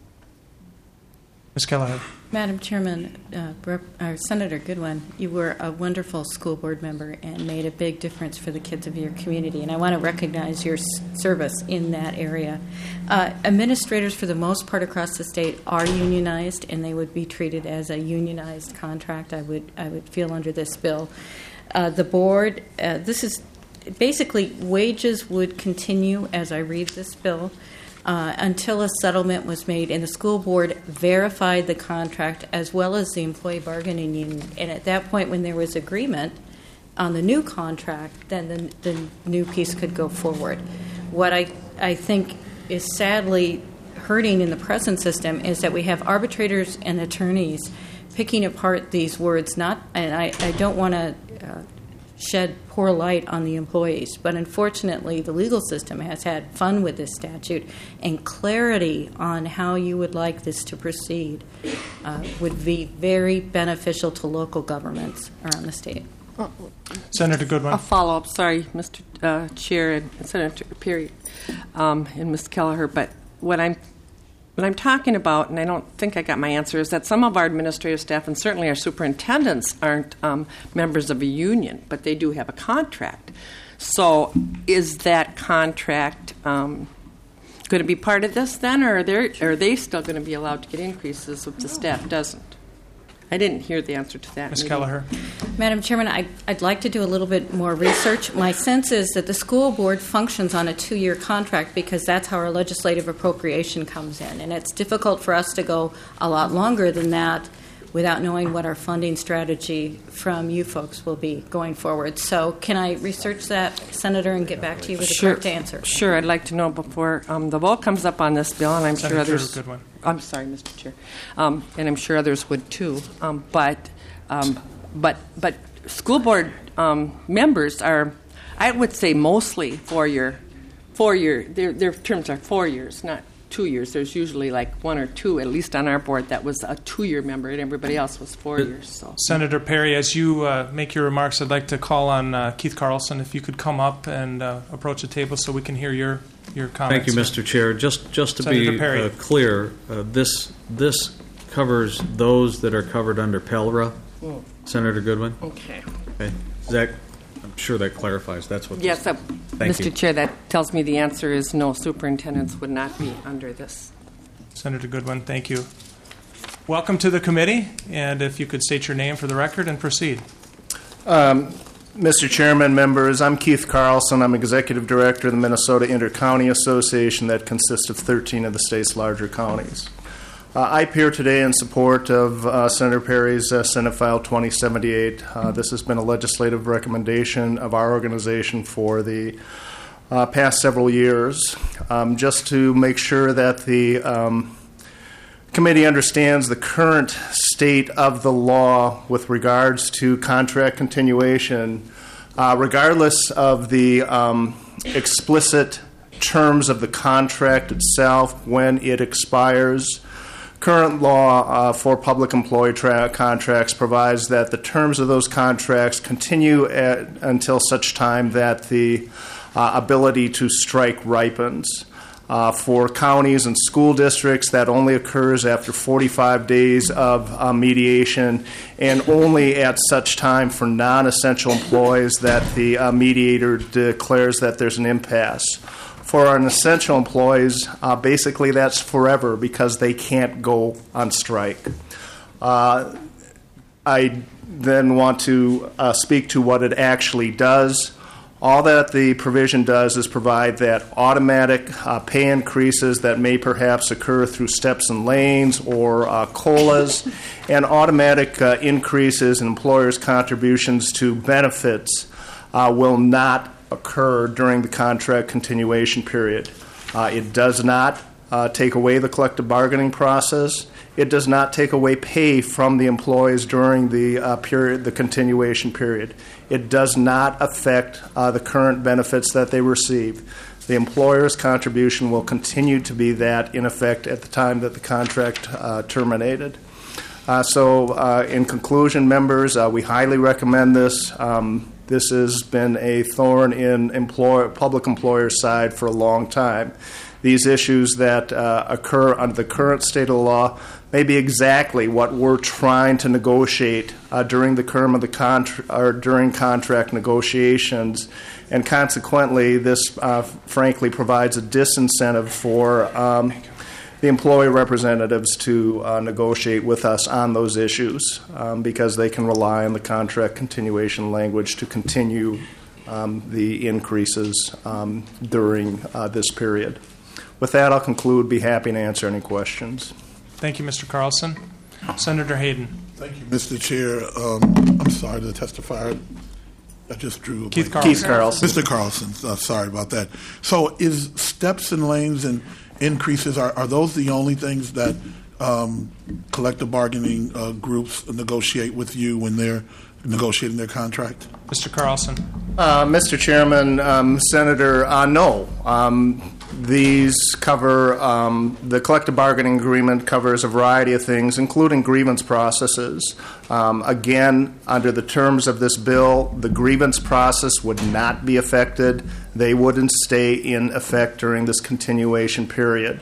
Miz Kelleher. Madam Chairman, uh, Rep- uh, Senator Goodwin, you were a wonderful school board member and made a big difference for the kids of your community, and I want to recognize your s- service in that area. Uh, administrators, for the most part across the state, are unionized, and they would be treated as a unionized contract, I would, I would feel, under this bill. Uh, the board, uh, this is basically wages would continue as I read this bill. Uh, until a settlement was made, and the school board verified the contract as well as the employee bargaining union. And at that point, when there was agreement on the new contract, then the, the new piece could go forward. What I, I think is sadly hurting in the present system is that we have arbitrators and attorneys picking apart these words, not, and I, I don't want to uh, shed poor light on the employees, but unfortunately the legal system has had fun with this statute, and clarity on how you would like this to proceed uh, would be very beneficial to local governments around the state. Senator Goodwin. A follow-up, sorry, Mister Uh, Chair and Senator Perry um, and Miz Kelleher, but what I'm What I'm talking about, and I don't think I got my answer, is that some of our administrative staff and certainly our superintendents aren't um, members of a union, but they do have a contract. So is that contract um, going to be part of this then, or are, there, are they still going to be allowed to get increases if the staff doesn't? I didn't hear the answer to that. Miz Kelleher. Madam Chairman, I, I'd like to do a little bit more research. My sense is that the school board functions on a two-year contract because that's how our legislative appropriation comes in. And it's difficult for us to go a lot longer than that without knowing what our funding strategy from you folks will be going forward. So can I research that, Senator, and get back to you with a Sure. correct answer? Sure, I'd like to know before um, the vote comes up on this bill, and I'm Senator sure others. Goodwin. I'm sorry, Mister Chair, um, and I'm sure others would too. Um, but, um, but, but school board um, members are, I would say, mostly four-year. Four-year. Their their terms are four years, not two years. There's usually like one or two, at least on our board, that was a two-year member, and everybody else was four years. So, Senator Perry, as you uh, make your remarks, I'd like to call on uh, Keith Carlson if you could come up and uh, approach the table so we can hear your your comments. Thank you, Mister Chair. Just just to Senator be Perry. uh, clear, uh, this this covers those that are covered under PELRA. Mm. Senator Goodwin. Okay. Okay. Is that, I'm sure that clarifies. That's what. Yes, this, uh, thank Mister you. Chair, that tells me the answer is no. Superintendents would not be under this. Senator Goodwin, thank you. Welcome to the committee, and if you could state your name for the record and proceed. Um, Mister Chairman, members, I'm Keith Carlson. I'm Executive Director of the Minnesota Intercounty Association that consists of thirteen of the state's larger counties. Uh, I appear today in support of uh, Senator Perry's uh, Senate File twenty seventy-eight. Uh, this has been a legislative recommendation of our organization for the uh, past several years, um, just to make sure that the um, committee understands the current state of the law with regards to contract continuation, uh, regardless of the um, explicit terms of the contract itself when it expires. Current law uh, for public employee tra- contracts provides that the terms of those contracts continue at, until such time that the uh, ability to strike ripens. Uh, for counties and school districts, that only occurs after forty-five days of uh, mediation, and only at such time for non-essential employees that the uh, mediator declares that there's an impasse. For our essential employees, uh, basically that's forever because they can't go on strike. Uh, I then want to uh, speak to what it actually does. All that the provision does is provide that automatic uh, pay increases that may perhaps occur through steps and lanes or uh, COLAs, and automatic uh, increases in employers' contributions to benefits uh, will not occur during the contract continuation period. Uh, it does not uh, take away the collective bargaining process. It does not take away pay from the employees during the uh, period, the continuation period. It does not affect uh, the current benefits that they receive. The employer's contribution will continue to be that in effect at the time that the contract uh, terminated. Uh, so, uh, in conclusion, members, uh, we highly recommend this. Um, this has been a thorn in employer, public employers' side for a long time. These issues that uh, occur under the current state of the law may be exactly what we're trying to negotiate uh, during the term of the contract or during contract negotiations, and consequently, this uh, frankly provides a disincentive for um, the employee representatives to uh, negotiate with us on those issues um, because they can rely on the contract continuation language to continue um, the increases um, during uh, this period. With that, I'll conclude. Be happy to answer any questions. Thank you, Mister Carlson. Senator Hayden. Thank you, Mister Chair. Um, I'm sorry to testify. I just drew a Keith blank. Carlson. Keith Carlson. Mister Carlson, uh, sorry about that. So is steps and lanes and increases, are, are those the only things that um, collective bargaining uh, groups negotiate with you when they're negotiating their contract? Mister Carlson. Uh, Mister Chairman, um, Senator, uh, no. Um, these cover, um, the collective bargaining agreement covers a variety of things, including grievance processes. Um, again, under the terms of this bill, the grievance process would not be affected. They wouldn't stay in effect during this continuation period.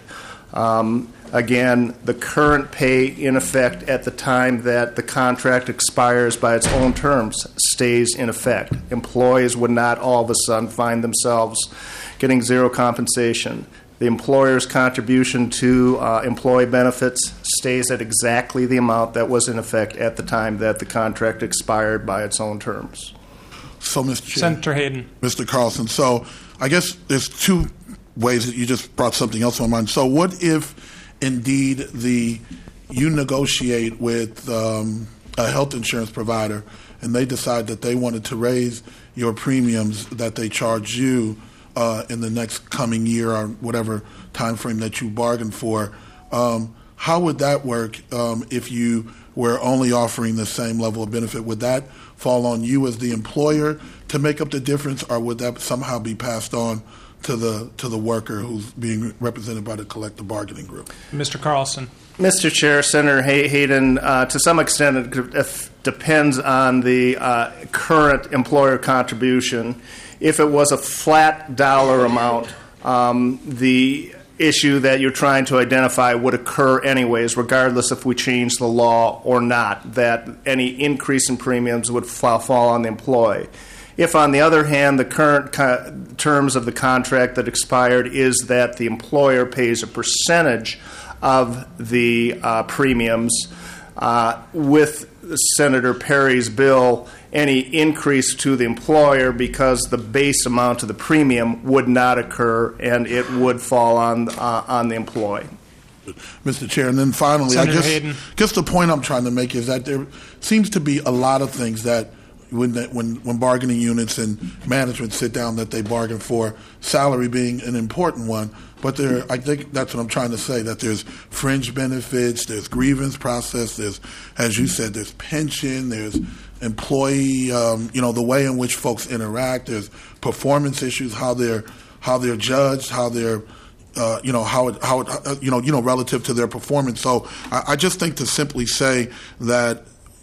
Um, Again, the current pay in effect at the time that the contract expires by its own terms stays in effect. Employees would not all of a sudden find themselves getting zero compensation. The employer's contribution to uh, employee benefits stays at exactly the amount that was in effect at the time that the contract expired by its own terms. So, Mister Chair, Senator Hayden. Mister Carlson, so I guess there's two ways that you just brought something else on my mind. So what if indeed the you negotiate with um, a health insurance provider and they decide that they wanted to raise your premiums that they charge you uh, in the next coming year or whatever time frame that you bargained for? Um, how would that work um, if you were only offering the same level of benefit? Would that fall on you as the employer to make up the difference, or would that somehow be passed on to the to the worker who's being represented by the collective bargaining group? Mister Carlson. Mister Chair, Senator Hay- Hayden, uh, to some extent it if depends on the uh, current employer contribution. If it was a flat dollar amount, um, the issue that you're trying to identify would occur anyways, regardless if we change the law or not, that any increase in premiums would fall, fall on the employee. If, on the other hand, the current co- terms of the contract that expired is that the employer pays a percentage of the uh, premiums, uh, with Senator Perry's bill, any increase to the employer because the base amount of the premium would not occur and it would fall on uh, on the employee. Mister Chair, and then finally, Senator I guess, Hayden. guess the point I'm trying to make is that there seems to be a lot of things that when the, when when bargaining units and management sit down that they bargain for, salary being an important one. But there, I think that's what I'm trying to say, that there's fringe benefits, there's grievance process, there's, as you said, there's pension, there's employee, um, you know, the way in which folks interact, there's performance issues, how they're how they're judged, how they're Uh, you know how it, how it, uh, you know you know relative to their performance. So I, I just think to simply say that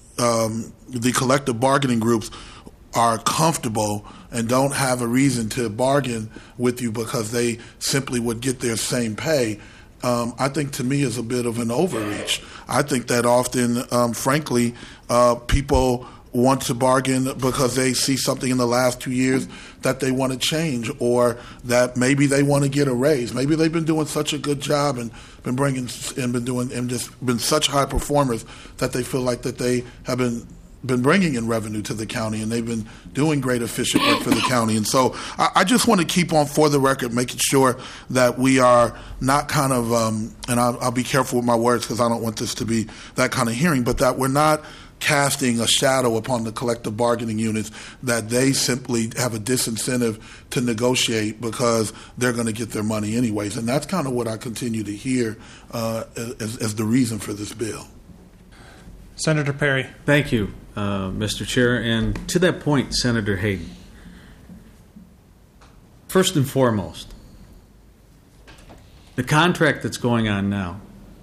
um, the collective bargaining groups are comfortable and don't have a reason to bargain with you because they simply would get their same pay, um, I think to me is a bit of an overreach. I think that often, um, frankly, uh, people want to bargain because they see something in the last two years that they want to change, or that maybe they want to get a raise. Maybe they've been doing such a good job and been bringing and been doing and just been such high performers that they feel like that they have been been bringing in revenue to the county, and they've been doing great efficient work for the county. And so I, I just want to keep on, for the record, making sure that we are not kind of, um, and I'll, I'll be careful with my words because I don't want this to be that kind of hearing, but that we're not casting a shadow upon the collective bargaining units, that they simply have a disincentive to negotiate because they're going to get their money anyways. And that's kind of what I continue to hear uh, as, as the reason for this bill. Senator Perry. Thank you, uh, Mister Chair. And to that point, Senator Hayden, first and foremost, the contract that's going on now,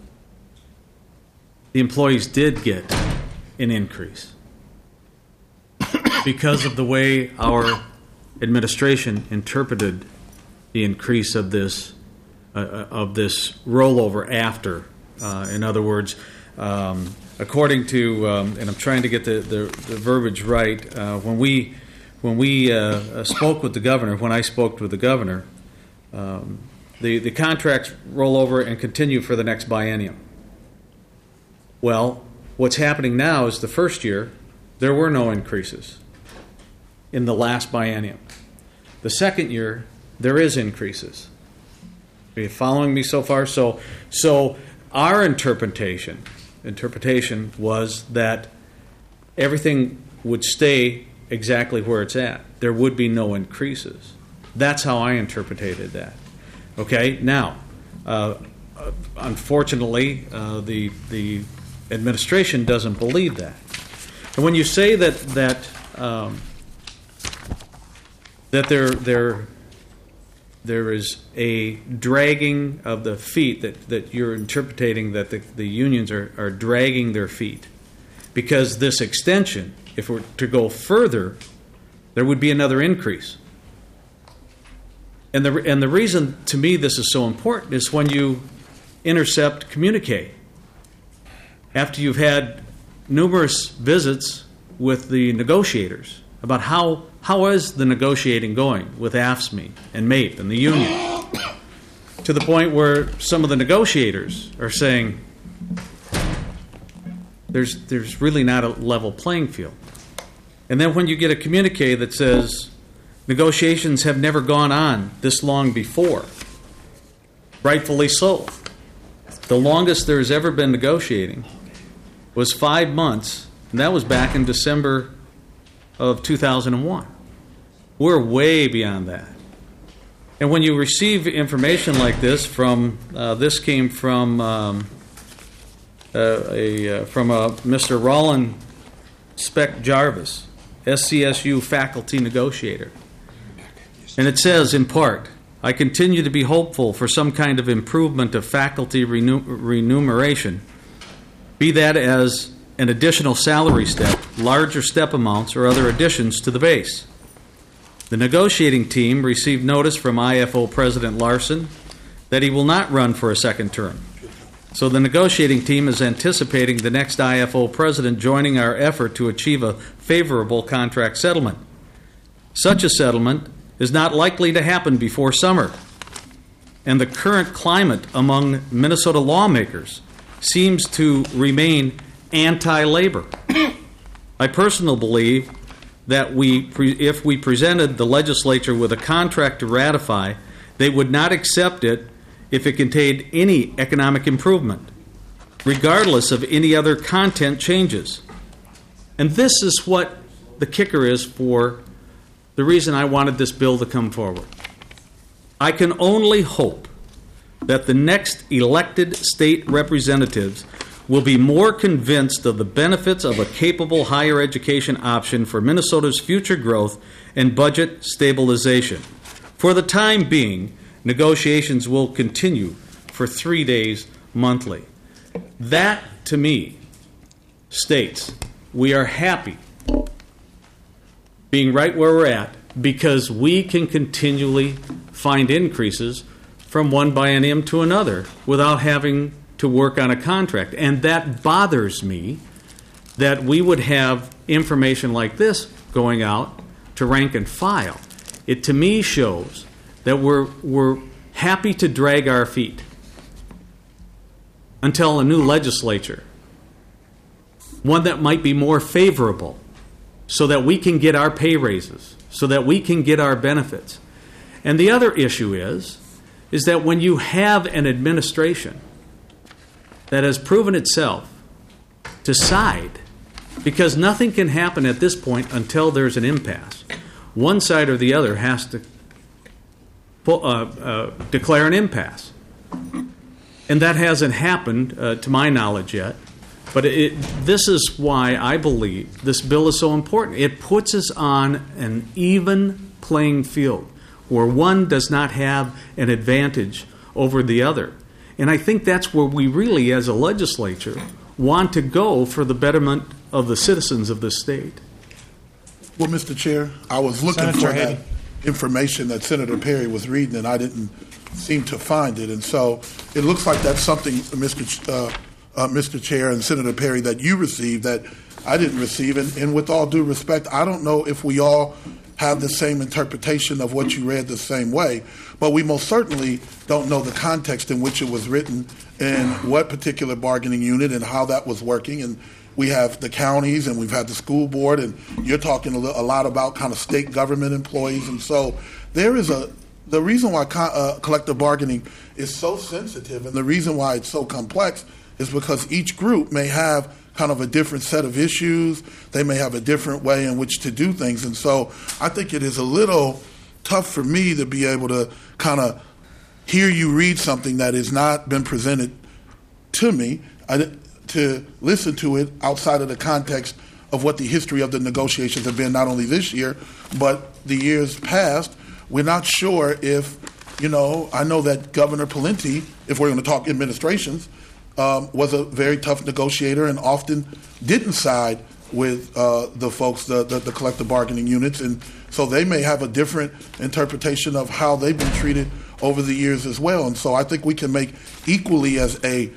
the employees did get an increase because of the way our administration interpreted the increase of this uh, of this rollover after. Uh, in other words, um, according to, um, and I'm trying to get the, the, the verbiage right, uh, when we when we uh, spoke with the governor, when I spoke with the governor, um, the, the contracts roll over and continue for the next biennium. Well, what's happening now is the first year, there were no increases in the last biennium. The second year, there is increases. Are you following me so far? So, so our interpretation interpretation was that everything would stay exactly where it's at. There would be no increases. That's how I interpreted that. Okay, now, uh, unfortunately, uh, the the administration doesn't believe that. And when you say that that um, that there there there is a dragging of the feet, that, that you're interpreting that the, the unions are, are dragging their feet, because this extension, if we're to go further, there would be another increase. And the and the reason to me this is so important is when you intercept communique. After you've had numerous visits with the negotiators about how how is the negotiating going with A F S C M E and MAPE and the union, to the point where some of the negotiators are saying there's there's really not a level playing field. And then when you get a communique that says negotiations have never gone on this long before, rightfully so. The longest there's ever been negotiating was five months, and that was back in December of two thousand one. We're way beyond that. And when you receive information like this from, uh, this came from um, uh, a uh, from a Mister Roland Speck Jarvis, S C S U faculty negotiator. And it says, in part, I continue to be hopeful for some kind of improvement of faculty remun- remuneration, be that as an additional salary step, larger step amounts, or other additions to the base. The negotiating team received notice from I F O President Larson that he will not run for a second term. So the negotiating team is anticipating the next I F O president joining our effort to achieve a favorable contract settlement. Such a settlement is not likely to happen before summer, and the current climate among Minnesota lawmakers seems to remain anti-labor. I personally believe that we, pre- if we presented the legislature with a contract to ratify, they would not accept it if it contained any economic improvement, regardless of any other content changes. And this is what the kicker is for the reason I wanted this bill to come forward. I can only hope that the next elected state representatives will be more convinced of the benefits of a capable higher education option for Minnesota's future growth and budget stabilization. For the time being, negotiations will continue for three days monthly. That, to me, states we are happy being right where we're at because we can continually find increases from one biennium to another without having to work on a contract. And that bothers me, that we would have information like this going out to rank and file. It to me shows that we're we're happy to drag our feet until a new legislature one that might be more favorable so that we can get our pay raises, so that we can get our benefits. And the other issue is, is that when you have an administration that has proven itself to side, because nothing can happen at this point until there's an impasse. One side or the other has to uh, uh, declare an impasse. And that hasn't happened, uh, to my knowledge, yet. But it, this is why I believe this bill is so important. It puts us on an even playing field where one does not have an advantage over the other. And I think that's where we really, as a legislature, want to go for the betterment of the citizens of this state. Well, Mister Chair, I was looking Senator for Hayden. that information that Senator Perry was reading, and I didn't seem to find it. And so it looks like that's something, Mister Ch- uh, uh, Mister Chair and Senator Perry, that you received that I didn't receive. And, and with all due respect, I don't know if we all have the same interpretation of what you read the same way, but we most certainly don't know the context in which it was written and what particular bargaining unit and how that was working. And we have the counties and we've had the school board, and you're talking a, li- a lot about kind of state government employees. And so there is a, the reason why co- uh, collective bargaining is so sensitive and the reason why it's so complex is because each group may have kind of a different set of issues. They may have a different way in which to do things. And so I think it is a little tough for me to be able to kind of hear you read something that has not been presented to me, I, to listen to it outside of the context of what the history of the negotiations have been, not only this year, but the years past. We're not sure if, you know, I know that Governor Pawlenty, if we're going to talk administrations, Um, was a very tough negotiator and often didn't side with uh, the folks, the, the, the collective bargaining units. And so they may have a different interpretation of how they've been treated over the years as well. And so I think we can make equally as a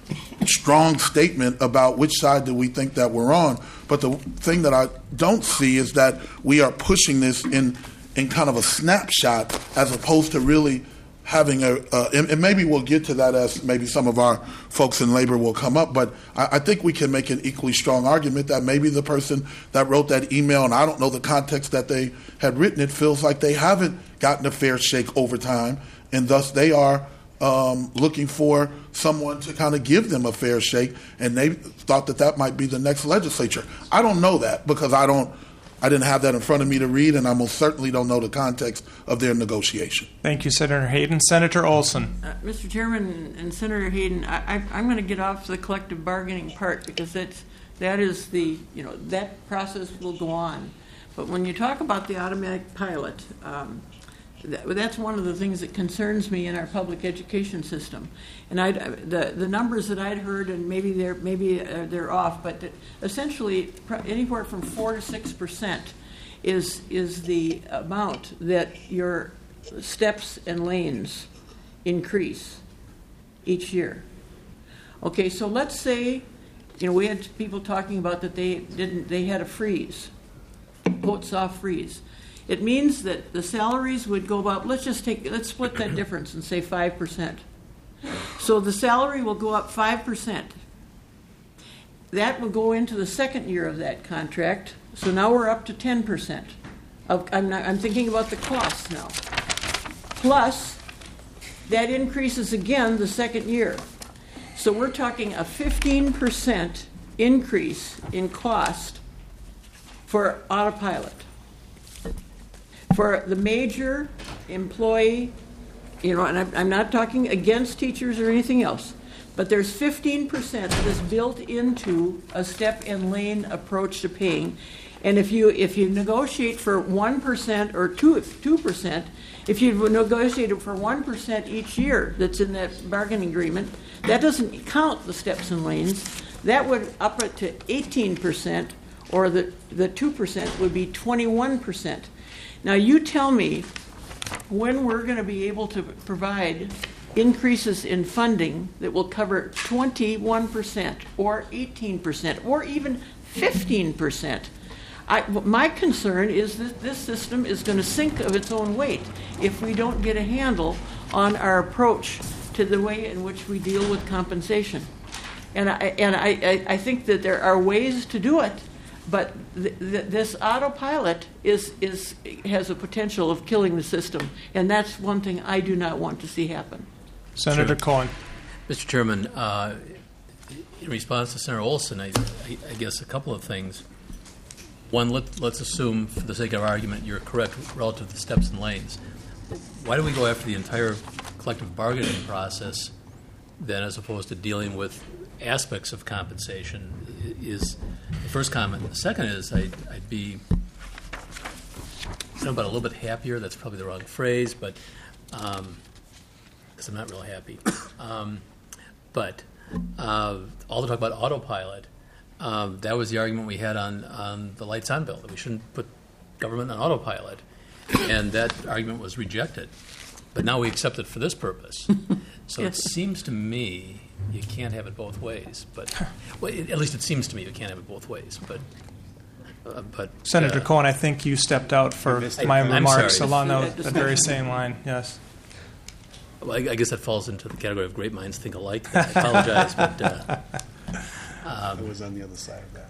strong statement about which side do we think that we're on. But the thing that I don't see is that we are pushing this in, in kind of a snapshot as opposed to really having a, uh, and, and maybe we'll get to that as maybe some of our folks in labor will come up, but I, I think we can make an equally strong argument that maybe the person that wrote that email, and I don't know the context that they had written it, feels like they haven't gotten a fair shake over time, and thus they are um, looking for someone to kind of give them a fair shake, and they thought that that might be the next legislature. I don't know that because I don't I didn't have that in front of me to read, and I most certainly don't know the context of their negotiation. Thank you, Senator Hayden. Senator Olson. Uh, Mister Chairman and Senator Hayden, I, I, I'm going to get off the collective bargaining part because that's, that is the, you know, that process will go on. But when you talk about the automatic pilot, um, that, that's one of the things that concerns me in our public education system. And I, the the numbers that I'd heard, and maybe they're maybe uh, they're off, but essentially anywhere from four to six percent is is the amount that your steps and lanes increase each year. Okay, so let's say, you know, we had people talking about that they didn't they had a freeze, quote soft freeze. It means that the salaries would go up. Let's just take let's split that difference and say five percent. So the salary will go up five percent. That will go into the second year of that contract. So now we're up to ten percent. Of, I'm, not, I'm thinking about the costs now. Plus, that increases again the second year. So we're talking a fifteen percent increase in cost for autopilot. For the major employee, you know, and I'm, I'm not talking against teachers or anything else, but there's fifteen percent that is built into a step and lane approach to paying. And if you if you negotiate for one percent or two two percent, if you negotiate it for one percent each year that's in that bargaining agreement, that doesn't count the steps and lanes. That would up it to eighteen percent, or the the two percent would be twenty-one percent. Now you tell me when we're going to be able to provide increases in funding that will cover twenty-one percent or eighteen percent or even fifteen percent. I, my concern is that this system is going to sink of its own weight if we don't get a handle on our approach to the way in which we deal with compensation. And I, and I, I, I think that there are ways to do it, but th- th- this autopilot is, is, has a potential of killing the system, and that's one thing I do not want to see happen. Senator Sure. Cohen. Mister Chairman, uh, in response to Senator Olson, I, I, I guess a couple of things. One, let, let's assume, for the sake of argument, you're correct relative to steps and lanes. Why do we go after the entire collective bargaining process then, as opposed to dealing with aspects of compensation? Is the first comment. The second is I'd, I'd be, I don't know about a little bit happier. That's probably the wrong phrase, but because um, I'm not real happy. Um, but uh, all the talk about autopilot. Um, that was the argument we had on, on the lights on bill, that we shouldn't put government on autopilot. And that argument was rejected. But now we accept it for this purpose. So it seems to me you can't have it both ways. But well, it, at least it seems to me you can't have it both ways. But uh, but Senator uh, Cohen, I think you stepped out for I, my I'm remarks sorry. along that, that very same line. Yes. Well, I, I guess that falls into the category of great minds think alike. I apologize, but uh, um, I was on the other side of that.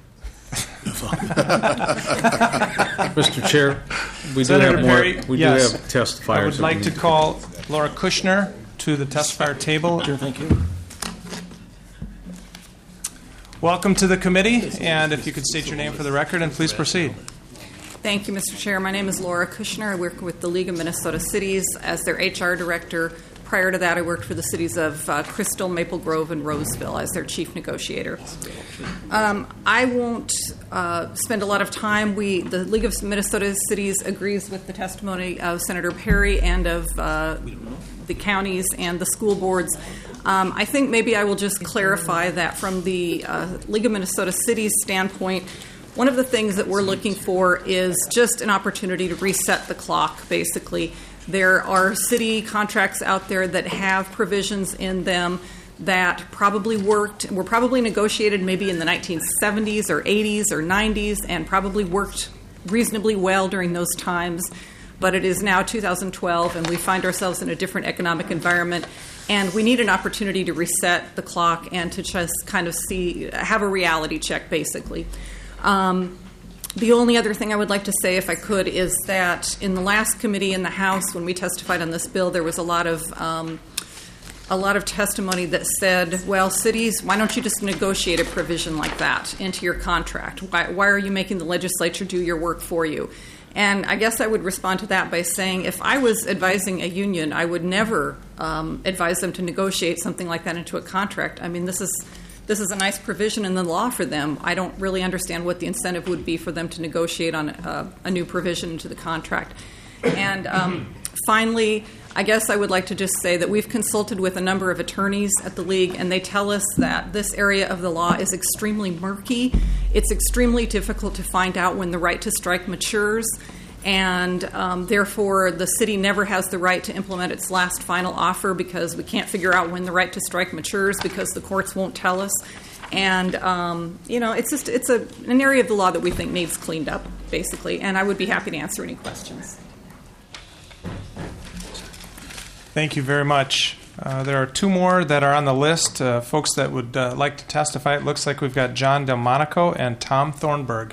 Mister Chair, we do Senator have more. Perry, We yes. do have testifiers. I would that like we to need call Laura Kushner to the testifier table. Thank you. Welcome to the committee, and if you could state your name for the record, and please proceed. Thank you, Mister Chair. My name is Laura Kushner. I work with the League of Minnesota Cities as their H R director. Prior to that, I worked for the cities of uh, Crystal, Maple Grove, and Roseville as their chief negotiator. Um, I won't uh, spend a lot of time. We, the League of Minnesota Cities, agrees with the testimony of Senator Perry and of uh, the counties and the school boards. Um, I think maybe I will just clarify that from the uh, League of Minnesota Cities standpoint, one of the things that we're looking for is just an opportunity to reset the clock, basically. There are city contracts out there that have provisions in them that probably worked, were probably negotiated maybe in the nineteen seventies or eighties or nineties and probably worked reasonably well during those times. But it is now two thousand twelve and we find ourselves in a different economic environment, and we need an opportunity to reset the clock and to just kind of see, have a reality check, basically. Um, The only other thing I would like to say, if I could, is that in the last committee in the House, when we testified on this bill, there was a lot of um, a lot of testimony that said, well, cities, why don't you just negotiate a provision like that into your contract? Why, why are you making the legislature do your work for you? And I guess I would respond to that by saying, if I was advising a union, I would never um, advise them to negotiate something like that into a contract. I mean, this is... This is a nice provision in the law for them. I don't really understand what the incentive would be for them to negotiate on a, a new provision into the contract. And um, finally, I guess I would like to just say that we've consulted with a number of attorneys at the League, and they tell us that this area of the law is extremely murky. It's extremely difficult to find out when the right to strike matures. And um, therefore, the city never has the right to implement its last final offer because we can't figure out when the right to strike matures because the courts won't tell us. And, um, you know, it's just it's a, an area of the law that we think needs cleaned up, basically. And I would be happy to answer any questions. Thank you very much. Uh, there are two more that are on the list, uh, folks that would uh, like to testify. It looks like we've got John Delmonico and Tom Thornburg.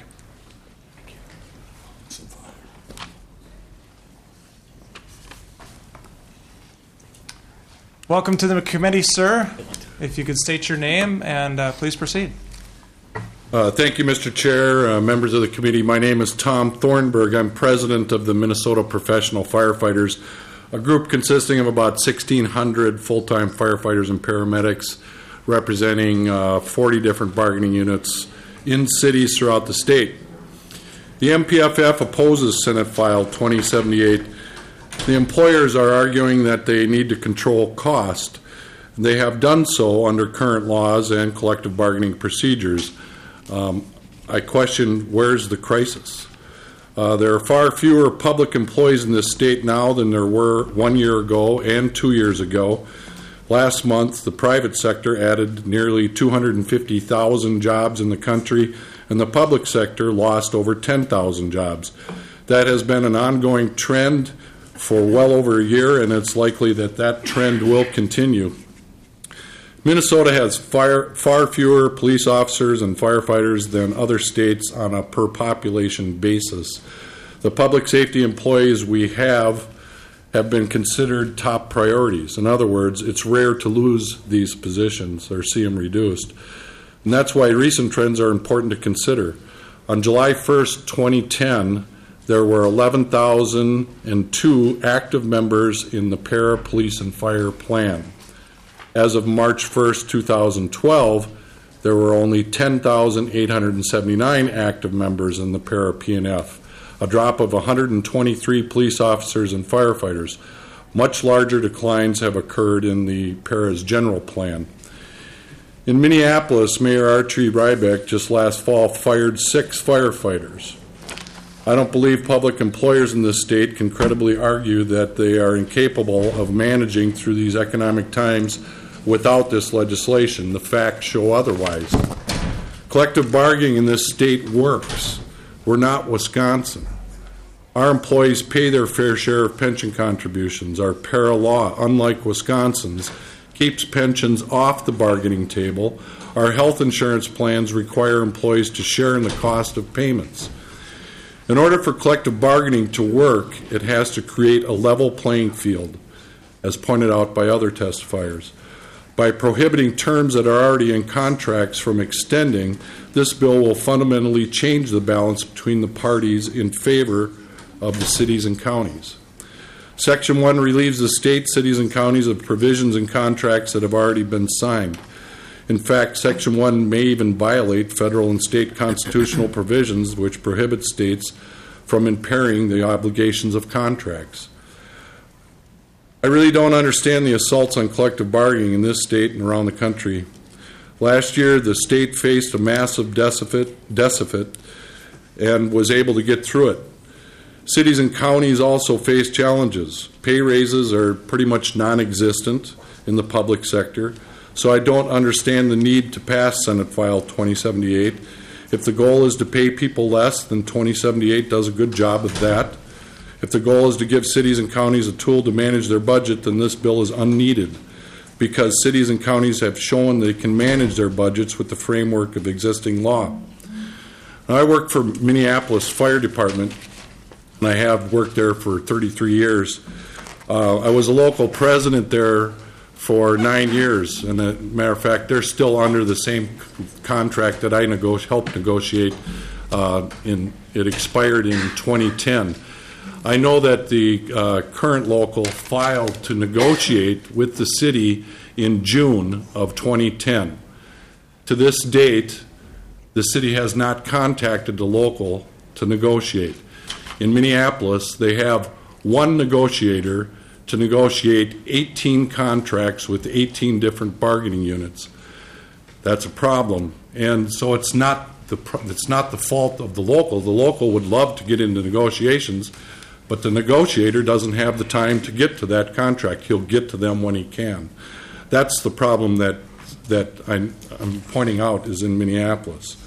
Welcome to the committee, sir. If you could state your name and uh, please proceed. Uh, thank you, Mister Chair, uh, members of the committee. My name is Tom Thornburg. I'm president of the Minnesota Professional Firefighters, a group consisting of about sixteen hundred full-time firefighters and paramedics representing uh, forty different bargaining units in cities throughout the state. The M P F F opposes Senate File twenty seventy-eight. The employers are arguing that they need to control cost. They have done so under current laws and collective bargaining procedures. Um, I question, where's the crisis? Uh, there are far fewer public employees in this state now than there were one year ago and two years ago. Last month, the private sector added nearly two hundred fifty thousand jobs in the country, and the public sector lost over ten thousand jobs. That has been an ongoing trend for well over a year, and it's likely that that trend will continue. Minnesota has fire, far fewer police officers and firefighters than other states on a per population basis. The public safety employees we have have been considered top priorities. In other words, it's rare to lose these positions or see them reduced. And that's why recent trends are important to consider. On July first, twenty ten, there were eleven thousand two active members in the Para Police and Fire Plan. As of March first, two thousand twelve, there were only ten thousand eight hundred seventy-nine active members in the Para P and F, a drop of one hundred twenty-three police officers and firefighters. Much larger declines have occurred in the Para's general plan. In Minneapolis, Mayor Archie Rybeck just last fall fired six firefighters. I don't believe public employers in this state can credibly argue that they are incapable of managing through these economic times without this legislation. The facts show otherwise. Collective bargaining in this state works. We're not Wisconsin. Our employees pay their fair share of pension contributions. Our para law, unlike Wisconsin's, keeps pensions off the bargaining table. Our health insurance plans require employees to share in the cost of payments. In order for collective bargaining to work, it has to create a level playing field, as pointed out by other testifiers. By prohibiting terms that are already in contracts from extending, this bill will fundamentally change the balance between the parties in favor of the cities and counties. Section one relieves the state, cities, and counties of provisions in contracts that have already been signed. In fact, Section one may even violate federal and state constitutional provisions which prohibit states from impairing the obligations of contracts. I really don't understand the assaults on collective bargaining in this state and around the country. Last year, the state faced a massive deficit, deficit and was able to get through it. Cities and counties also face challenges. Pay raises are pretty much non-existent in the public sector, so I don't understand the need to pass Senate File twenty seventy-eight. If the goal is to pay people less, then twenty seventy-eight does a good job of that. If the goal is to give cities and counties a tool to manage their budget, then this bill is unneeded, because cities and counties have shown they can manage their budgets with the framework of existing law. Now, I work for Minneapolis Fire Department, and I have worked there for thirty-three years. Uh, I was a local president there for nine years, and as a matter of fact, they're still under the same contract that I nego- helped negotiate. Uh, in it expired in twenty ten. I know that the uh, current local filed to negotiate with the city in June of twenty ten. To this date, the city has not contacted the local to negotiate. In Minneapolis, they have one negotiator to negotiate eighteen contracts with eighteen different bargaining units. That's a problem, and so it's not the it's not the fault of the local. The local would love to get into negotiations, but the negotiator doesn't have the time to get to that contract. He'll get to them when he can. That's the problem that that I'm, I'm pointing out is in Minneapolis.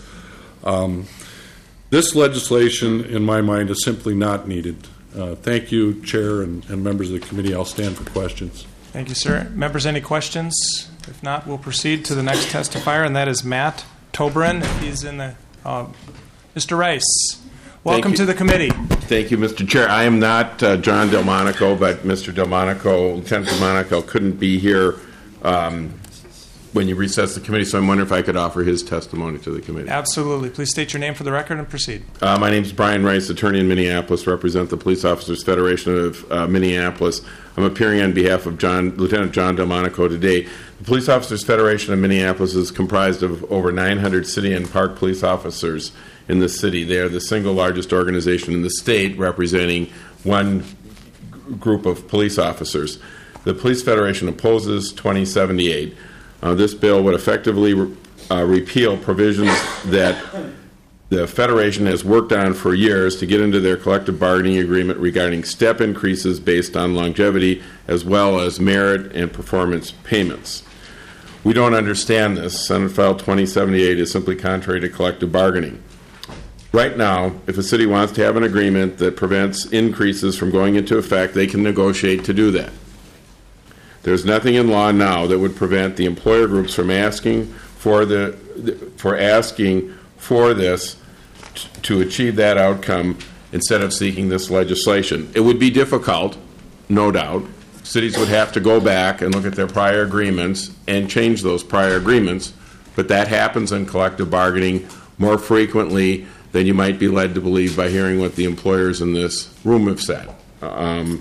Um, this legislation, in my mind, is simply not needed. Uh, thank you, Chair and, and members of the committee. I'll stand for questions. Thank you, sir. Members, any questions? If not, we'll proceed to the next testifier, and that is Matt Tobrin. He's in the uh, Mister Rice. Welcome to the committee. Thank you, Mister Chair. I am not uh, John Delmonico, but Mister Delmonico, Lieutenant Delmonico, couldn't be here um, when you recessed the committee, so I'm wondering if I could offer his testimony to the committee. Absolutely. Please state your name for the record and proceed. Uh, my name is Brian Rice, attorney in Minneapolis, represent the Police Officers Federation of uh, Minneapolis. I'm appearing on behalf of John, Lieutenant John Delmonico today. The Police Officers Federation of Minneapolis is comprised of over nine hundred city and park police officers in the city. They are the single largest organization in the state, representing one g- group of police officers. The Police Federation opposes twenty seventy-eight. Uh, this bill would effectively re- uh, repeal provisions that the Federation has worked on for years to get into their collective bargaining agreement regarding step increases based on longevity, as well as merit and performance payments. We don't understand this. Senate File twenty seventy-eight is simply contrary to collective bargaining. Right now, if a city wants to have an agreement that prevents increases from going into effect, they can negotiate to do that. There's nothing in law now that would prevent the employer groups from asking for the for asking for this t- to achieve that outcome instead of seeking this legislation. It would be difficult, no doubt. Cities would have to go back and look at their prior agreements and change those prior agreements, but that happens in collective bargaining more frequently than you might be led to believe by hearing what the employers in this room have said. Um,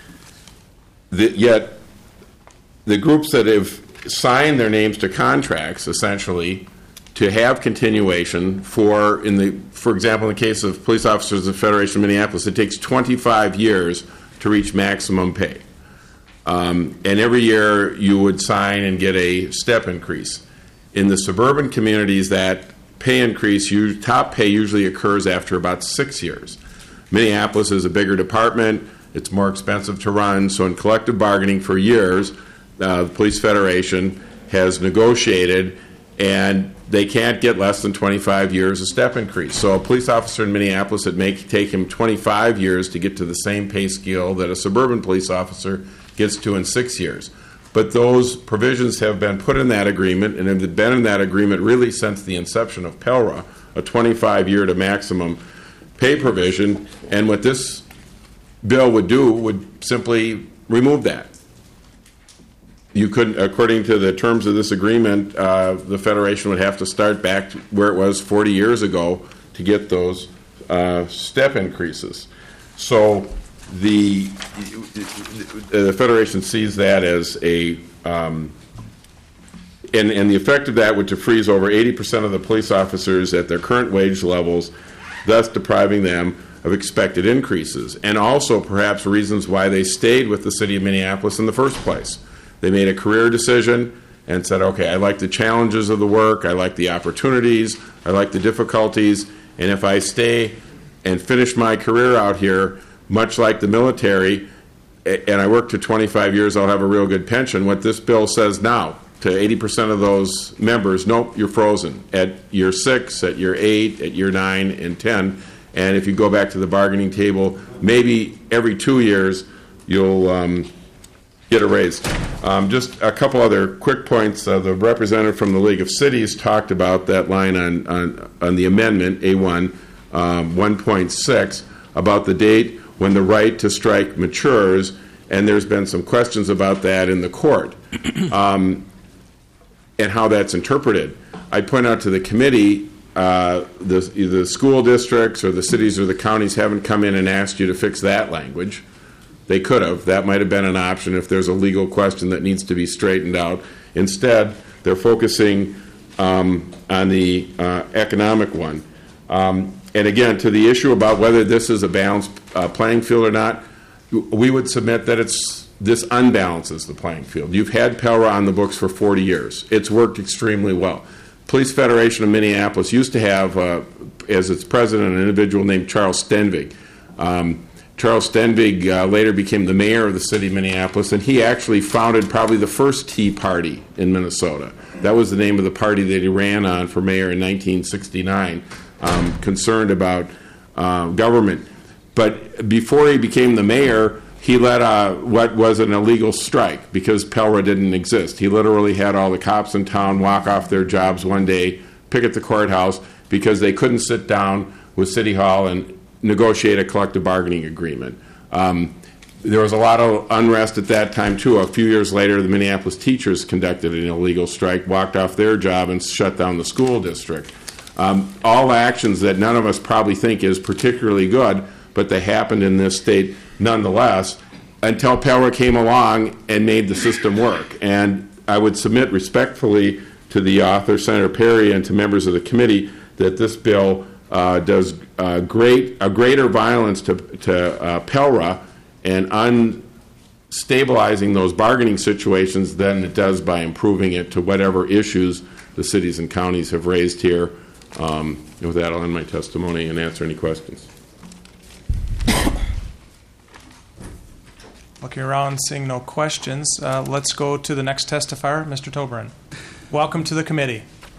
the, yet, the groups that have signed their names to contracts, essentially, to have continuation for, in the, for example, in the case of police officers of the Federation of Minneapolis, it takes twenty-five years to reach maximum pay. Um, and every year you would sign and get a step increase. In the suburban communities, that pay increase, you, top pay usually occurs after about six years. Minneapolis is a bigger department. It's more expensive to run. So in collective bargaining for years, uh, the Police Federation has negotiated, and they can't get less than twenty-five years of step increase. So a police officer in Minneapolis, it may take him twenty-five years to get to the same pay scale that a suburban police officer gets to in six years. But those provisions have been put in that agreement and have been in that agreement really since the inception of PELRA, a twenty-five year to maximum pay provision. And what this bill would do would simply remove that. You couldn't, according to the terms of this agreement, uh, the Federation would have to start back to where it was forty years ago to get those uh, step increases. So the the Federation sees that as a, um, and, and the effect of that would to freeze over eighty percent of the police officers at their current wage levels, thus depriving them of expected increases, and also perhaps reasons why they stayed with the city of Minneapolis in the first place. They made a career decision and said, okay, I like the challenges of the work, I like the opportunities, I like the difficulties, and if I stay and finish my career out here, much like the military, and I work to twenty-five years, I'll have a real good pension. What this bill says now to eighty percent of those members, nope, you're frozen at year six, at year eight, at year nine, and ten. And if you go back to the bargaining table, maybe every two years you'll um, get a raise. Um, just a couple other quick points. Uh, the representative from the League of Cities talked about that line on, on, on the amendment, A one, um, one point six, about the date when the right to strike matures, and there's been some questions about that in the court um, and how that's interpreted. I'd point out to the committee, uh, the, the school districts or the cities or the counties haven't come in and asked you to fix that language. They could have. That might have been an option if there's a legal question that needs to be straightened out. Instead, they're focusing um, on the uh, economic one. Um, and again, to the issue about whether this is a balanced uh, playing field or not, we would submit that it's this unbalances the playing field. You've had PELRA on the books for forty years. It's worked extremely well. Police Federation of Minneapolis used to have, uh, as its president, an individual named Charles Stenvig. Um, Charles Stenvig uh, later became the mayor of the city of Minneapolis, and he actually founded probably the first Tea Party in Minnesota. That was the name of the party that he ran on for mayor in nineteen sixty-nine, um, concerned about uh, government. But before he became the mayor, he led a, what was an illegal strike because PELRA didn't exist. He literally had all the cops in town walk off their jobs one day, picket the courthouse, because they couldn't sit down with City Hall and negotiate a collective bargaining agreement. Um, there was a lot of unrest at that time, too. A few years later, the Minneapolis teachers conducted an illegal strike, walked off their job, and shut down the school district. Um, all actions that none of us probably think is particularly good, but they happened in this state nonetheless until PELRA came along and made the system work. And I would submit respectfully to the author, Senator Perry, and to members of the committee that this bill uh, does uh, great a greater violence to, to uh, PELRA and unstabilizing those bargaining situations than it does by improving it to whatever issues the cities and counties have raised here. Um, with that, I'll end my testimony and answer any questions. Looking around, seeing no questions, uh, let's go to the next testifier, Mister Tobrin. Welcome to the committee.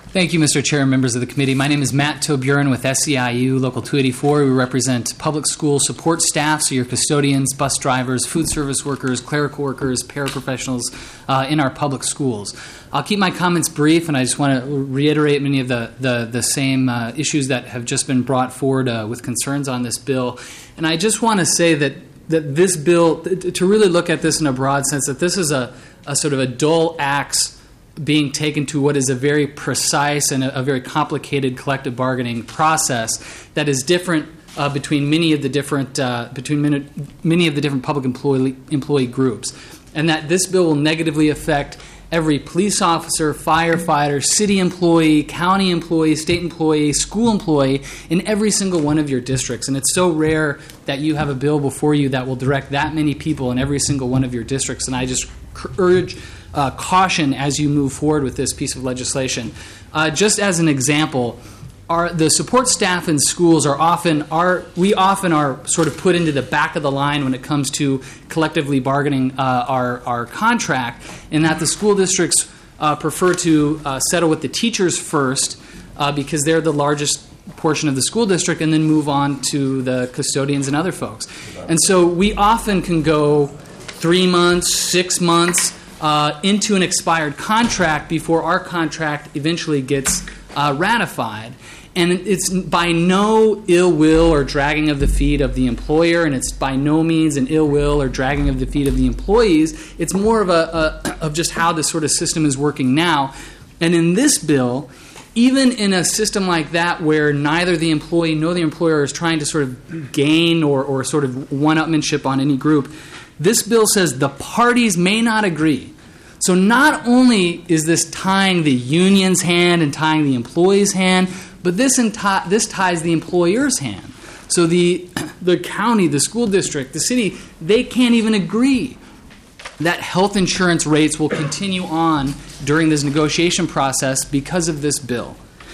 Thank you, Mister Chair and members of the committee. My name is Matt Toburin with S E I U Local two eighty-four. We represent public school support staff, so your custodians, bus drivers, food service workers, clerical workers, paraprofessionals uh, in our public schools. I'll keep my comments brief, and I just want to reiterate many of the, the, the same uh, issues that have just been brought forward uh, with concerns on this bill. And I just want to say that, that this bill, to really look at this in a broad sense, that this is a, a sort of a dull axe being taken to what is a very precise and a, a very complicated collective bargaining process that is different uh, between many of the different uh, between many, many of the different public employee employee groups, and that this bill will negatively affect every police officer, firefighter, city employee, county employee, state employee, school employee in every single one of your districts. And it's so rare that you have a bill before you that will direct that many people in every single one of your districts. And I just urge Uh, caution as you move forward with this piece of legislation. Uh, just as an example, our, the support staff in schools are often are we often are sort of put into the back of the line when it comes to collectively bargaining uh, our our contract, in that the school districts uh, prefer to uh, settle with the teachers first uh, because they're the largest portion of the school district, and then move on to the custodians and other folks. And so we often can go three months, six months. Uh, into an expired contract before our contract eventually gets uh, ratified. And it's by no ill will or dragging of the feet of the employer, and it's by no means an ill will or dragging of the feet of the employees. It's more of a, a of just how this sort of system is working now. And in this bill, even in a system like that where neither the employee nor the employer is trying to sort of gain or, or sort of one-upmanship on any group, this bill says the parties may not agree. So not only is this tying the union's hand and tying the employee's hand, but this enti- this ties the employer's hand. So the the county, the school district, the city, they can't even agree that health insurance rates will continue on during this negotiation process because of this bill.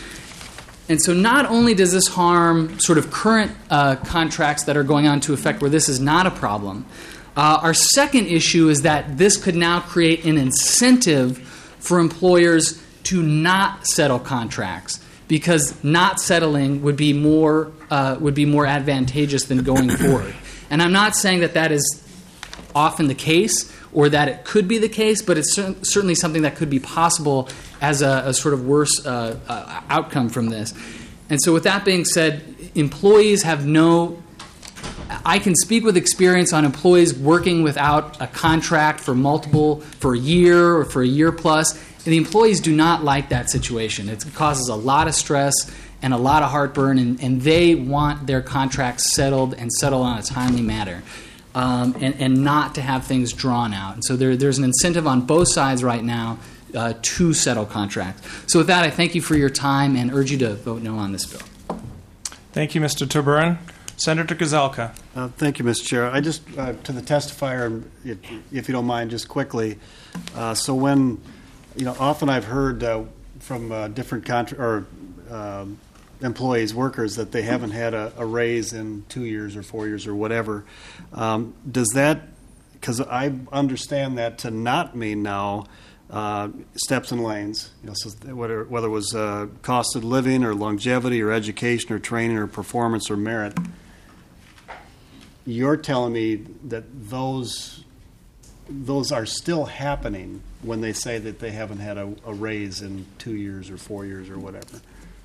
And so not only does this harm sort of current uh, contracts that are going on to effect where this is not a problem, Uh, our second issue is that this could now create an incentive for employers to not settle contracts, because not settling would be more uh, would be more advantageous than going forward. And I'm not saying that that is often the case or that it could be the case, but it's cer- certainly something that could be possible as a, a sort of worse uh, uh, outcome from this. And so with that being said, employees have no I can speak with experience on employees working without a contract for multiple, for a year or for a year plus, and the employees do not like that situation. It causes a lot of stress and a lot of heartburn, and, and they want their contracts settled and settled on a timely manner, um, and, and not to have things drawn out. And so there, there's an incentive on both sides right now uh, to settle contracts. So with that, I thank you for your time and urge you to vote no on this bill. Thank you, Mister Toburin. Senator Gazelka. Uh, thank you, Mister Chair. I just, uh, to the testifier, if, if you don't mind, just quickly. Uh, so when, you know, often I've heard uh, from uh, different contra- or um, employees, workers, that they haven't had a, a raise in two years or four years or whatever. Um, does that, because I understand that to not mean now uh, steps and lanes, you know, so whether, whether it was uh, cost of living or longevity or education or training or performance or merit. You're telling me that those those are still happening when they say that they haven't had a, a raise in two years or four years or whatever.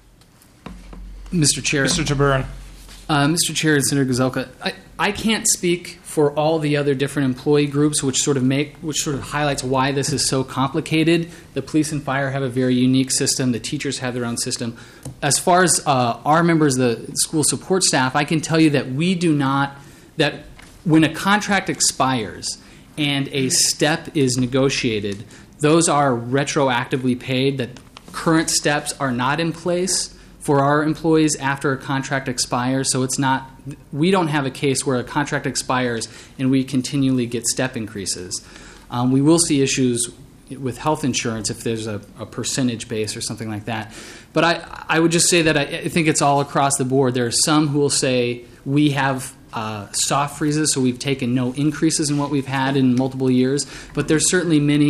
Mister Chair. Mister Toburin. Uh, Mister Chair and Senator Gazelka, I, I can't speak for all the other different employee groups, which sort of make, which sort of highlights why this is so complicated. The police and fire have a very unique system. The teachers have their own system. As far as uh, our members, the school support staff, I can tell you that we do not, that when a contract expires and a step is negotiated, those are retroactively paid, that current steps are not in place for our employees after a contract expires. So it's not, we don't have a case where a contract expires and we continually get step increases. Um, we will see issues with health insurance if there's a, a percentage base or something like that. But I, I would just say that I, I think it's all across the board. There are some who will say we have uh, soft freezes, so we've taken no increases in what we've had in multiple years. But there's certainly many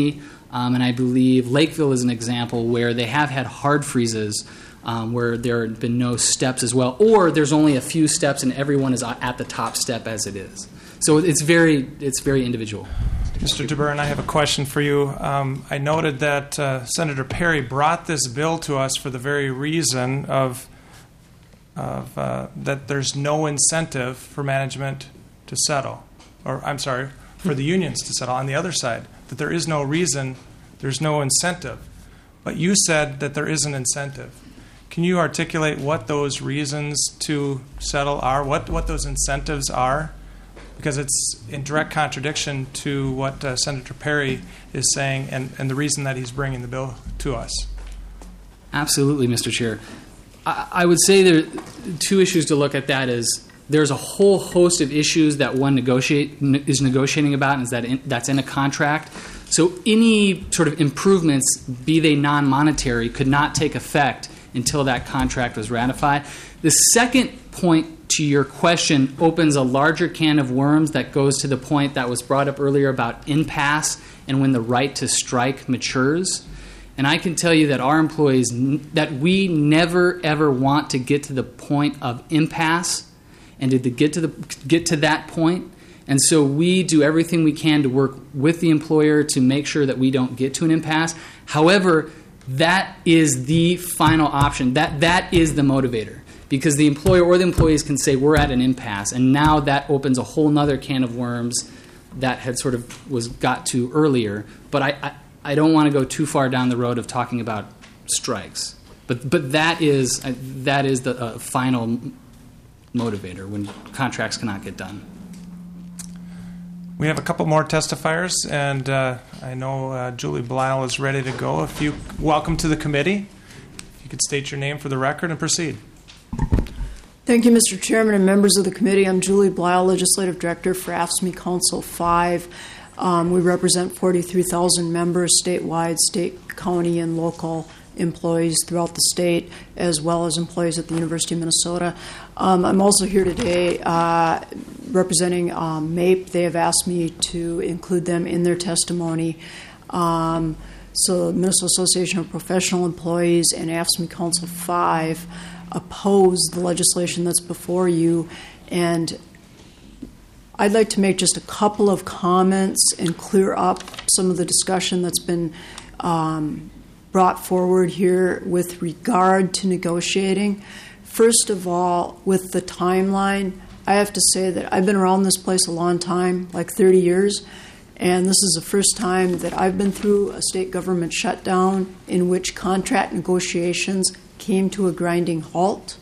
Um, and I believe Lakeville is an example where they have had hard freezes um, where there have been no steps as well, or there's only a few steps and everyone is at the top step as it is. So it's very, it's very individual. Mister DeBurn, I have a question for you. Um, I noted that uh, Senator Perry brought this bill to us for the very reason of, of uh, that there's no incentive for management to settle, or I'm sorry, for the unions to settle on the other side, that there is no reason, there's no incentive. But you said that there is an incentive. Can you articulate what those reasons to settle are, what, what those incentives are? Because it's in direct contradiction to what uh, Senator Perry is saying and, and the reason that he's bringing the bill to us. Absolutely, Mister Chair. I, I would say there are two issues to look at. That is, there's a whole host of issues that one negotiate ne- is negotiating about, and is that in, that's in a contract. So any sort of improvements, be they non-monetary, could not take effect until that contract was ratified. The second point to your question opens a larger can of worms that goes to the point that was brought up earlier about impasse and when the right to strike matures. And I can tell you that our employees, that we never ever want to get to the point of impasse and to get to the get to that point. And so we do everything we can to work with the employer to make sure that we don't get to an impasse. However, that is the final option. That that is the motivator. Because the employer or the employees can say we're at an impasse, and now that opens a whole other can of worms that had sort of was got to earlier. But I, I, I don't want to go too far down the road of talking about strikes. But but that is that is the uh, final motivator when contracts cannot get done. We have a couple more testifiers, and uh, I know uh, Julie Blyle is ready to go. If you welcome to the committee, if you could state your name for the record and proceed. Thank you, Mister Chairman and members of the committee. I'm Julie Blyle, Legislative Director for A F S C M E Council five. Um, we represent forty-three thousand members statewide, state, county, and local employees throughout the state, as well as employees at the University of Minnesota. Um, I'm also here today uh, representing um, MAPE. They have asked me to include them in their testimony. Um, so the Minnesota Association of Professional Employees and A F S C M E Council five oppose the legislation that's before you, and I'd like to make just a couple of comments and clear up some of the discussion that's been um, brought forward here with regard to negotiating. First of all, with the timeline, I have to say that I've been around this place a long time, like thirty years, and this is the first time that I've been through a state government shutdown in which contract negotiations came to a grinding halt.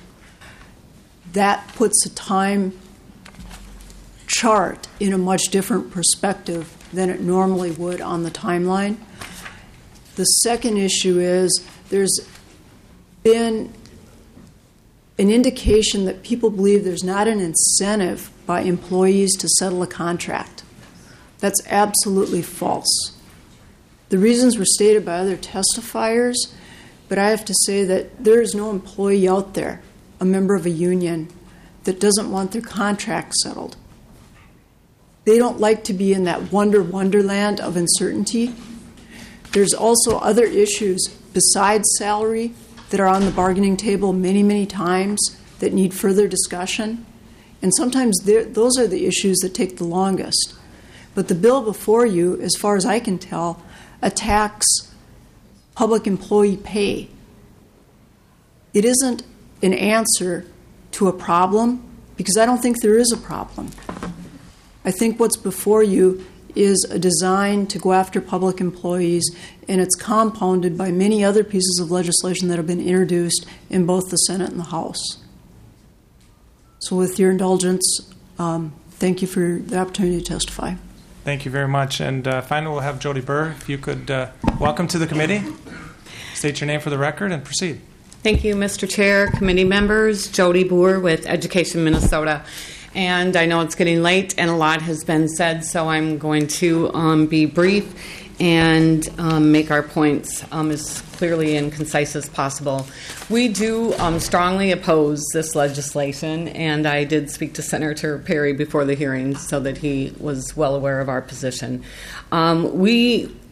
That puts a time chart in a much different perspective than it normally would on the timeline. The second issue is there's been an indication that people believe there's not an incentive by employees to settle a contract. That's absolutely false. The reasons were stated by other testifiers, but I have to say that there is no employee out there, a member of a union, that doesn't want their contract settled. They don't like to be in that wonder wonderland of uncertainty. There's also other issues besides salary that are on the bargaining table many, many times that need further discussion. And sometimes those are the issues that take the longest. But the bill before you, as far as I can tell, attacks public employee pay. It isn't an answer to a problem, because I don't think there is a problem. I think what's before you is a design to go after public employees, and it's compounded by many other pieces of legislation that have been introduced in both the Senate and the House. So with your indulgence, um, thank you for the opportunity to testify. Thank you very much. And uh, finally, we'll have Jody Burr. If you could uh, welcome to the committee, state your name for the record, and proceed. Thank you, Mister Chair, committee members. Jody Burr with Education Minnesota. And I know it's getting late and a lot has been said, so I'm going to um, be brief and um, make our points um, as clearly and concise as possible. We do um, strongly oppose this legislation, and I did speak to Senator Perry before the hearing so that he was well aware of our position. Um, we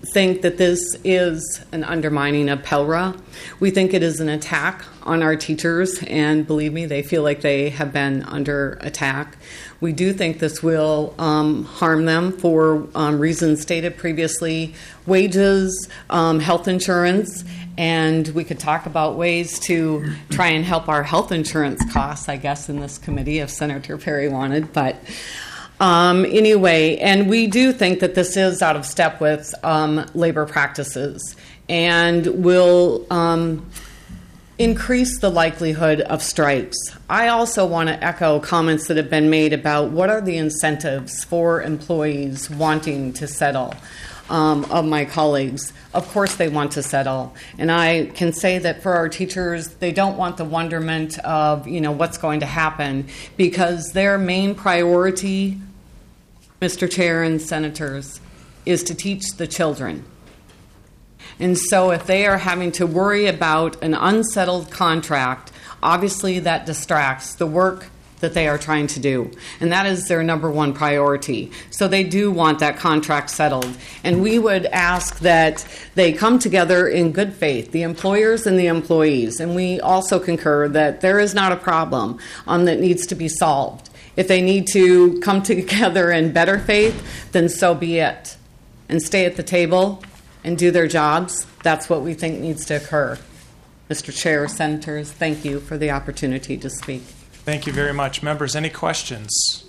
think that this is an undermining of Pell R A. We think it is an attack on our teachers, and believe me, they feel like they have been under attack. We do think this will um, harm them for um, reasons stated previously: wages, um, health insurance, and we could talk about ways to try and help our health insurance costs, I guess, in this committee if Senator Perry wanted. But um, anyway, and we do think that this is out of step with um, labor practices and will um, increase the likelihood of strikes. I also want to echo comments that have been made about what are the incentives for employees wanting to settle. Um, of my colleagues, of course they want to settle, and I can say that for our teachers, they don't want the wonderment of, you know, what's going to happen, because their main priority, Mister Chair and Senators, is to teach the children. And so if they are having to worry about an unsettled contract, obviously that distracts the work that they are trying to do. And that is their number one priority. So they do want that contract settled. And we would ask that they come together in good faith, the employers and the employees. And we also concur that there is not a problem um, that needs to be solved. If they need to come together in better faith, then so be it. And stay at the table and do their jobs. That's what we think needs to occur. Mister Chair, Senators, thank you for the opportunity to speak. Thank you very much. Members, any questions?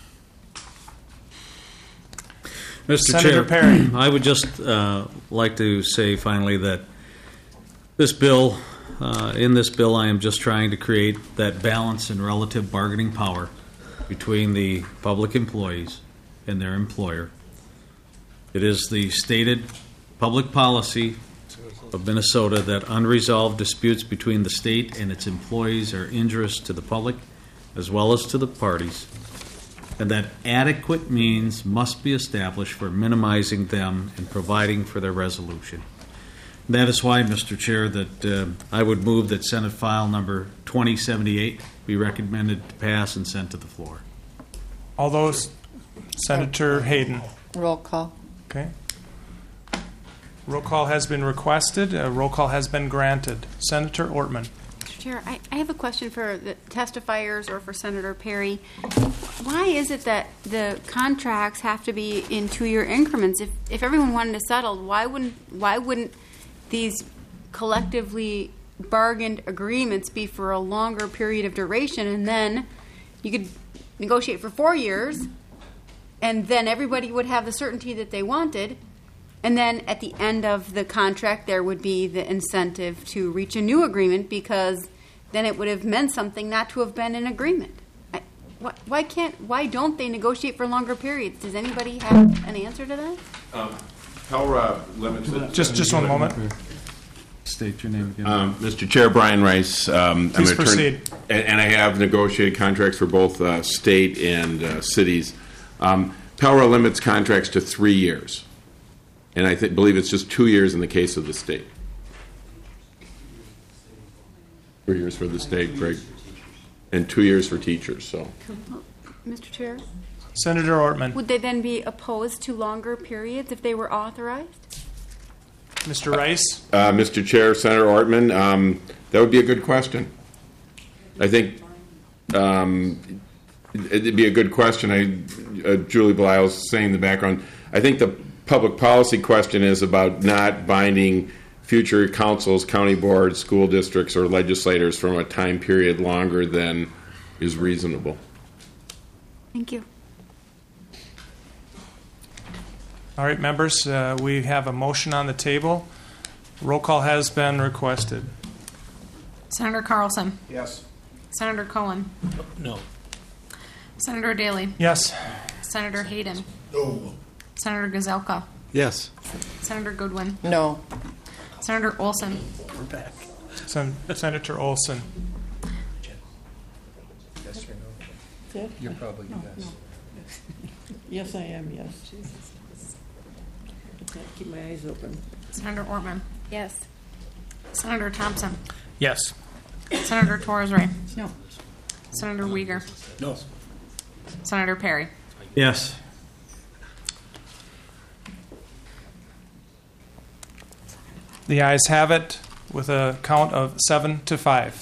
Mister Senator Chair, Perry. I would just uh, like to say finally that this bill, uh, in this bill, I am just trying to create that balance and relative bargaining power between the public employees and their employer. It is the stated public policy of Minnesota that unresolved disputes between the state and its employees are injurious to the public as well as to the parties, and that adequate means must be established for minimizing them and providing for their resolution. That is why, Mister Chair, that uh, I would move that Senate File Number twenty seventy-eight be recommended to pass and sent to the floor. All those, Senator Hayden. Roll call. Okay. Roll call has been requested. A roll call has been granted. Senator Ortman. Mister Chair, I, I have a question for the testifiers or for Senator Perry. Why is it that the contracts have to be in two-year increments? If if everyone wanted to settle, why wouldn't why wouldn't these collectively bargained agreements be for a longer period of duration, and then you could negotiate for four years, and then everybody would have the certainty that they wanted? And then at the end of the contract, there would be the incentive to reach a new agreement, because then it would have meant something not to have been an agreement. I, why, why can't? Why don't they negotiate for longer periods? Does anybody have an answer to that? Um, Pell R A limits it. Just, just one moment. State your name again. Um, Mister Chair, Brian Rice. Um, Please I'm an attorney, proceed. and, and I have negotiated contracts for both uh, state and uh, cities. Um, Pell R A limits contracts to three years. And I th- believe it's just two years in the case of the state. Three years for the state, Greg, and two years for teachers. So, Mister Chair, Senator Ortman. would they then be opposed to longer periods if they were authorized? Mister Rice. uh, Mister Chair, Senator Ortman, um, that would be a good question. I think um, it'd be a good question. I, uh, Julie Blyle's saying in the background. I think the public policy question is about not binding future councils, county boards, school districts, or legislators from a time period longer than is reasonable. Thank you. All right, members, uh, we have a motion on the table. Roll call has been requested. Senator Carlson. Yes. Senator Cohen. No. Senator Daly. Yes. Senator Hayden. No. Senator Gazelka. Yes. Senator Goodwin. No. Senator Olson. We're back. Sen- Senator Olson. Yes or no? You're probably no, yes. No. Yes, I am, yes. I can't keep my eyes open. Senator Ortman. Yes. Senator Thompson. Yes. Senator Torres-Ray. No. Senator Uyghur. No. Senator Perry. Yes. The ayes have it with a count of seven to five.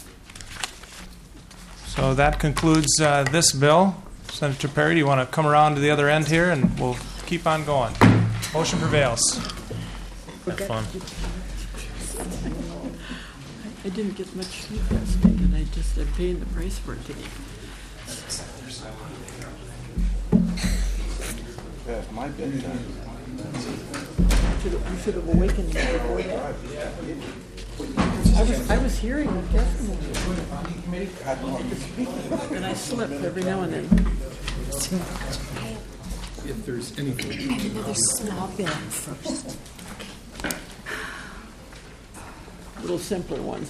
So that concludes uh, this bill. Senator Perry, do you want to come around to the other end here, and we'll keep on going. Motion prevails. Have fun. I didn't get much sleep last night, and I just am paying the price for it today. That's my bedtime. You should have awakened me before that. I was, I was hearing the testimony. And I slip every now and then. If there's anything. I had another small bill first. Little simpler ones.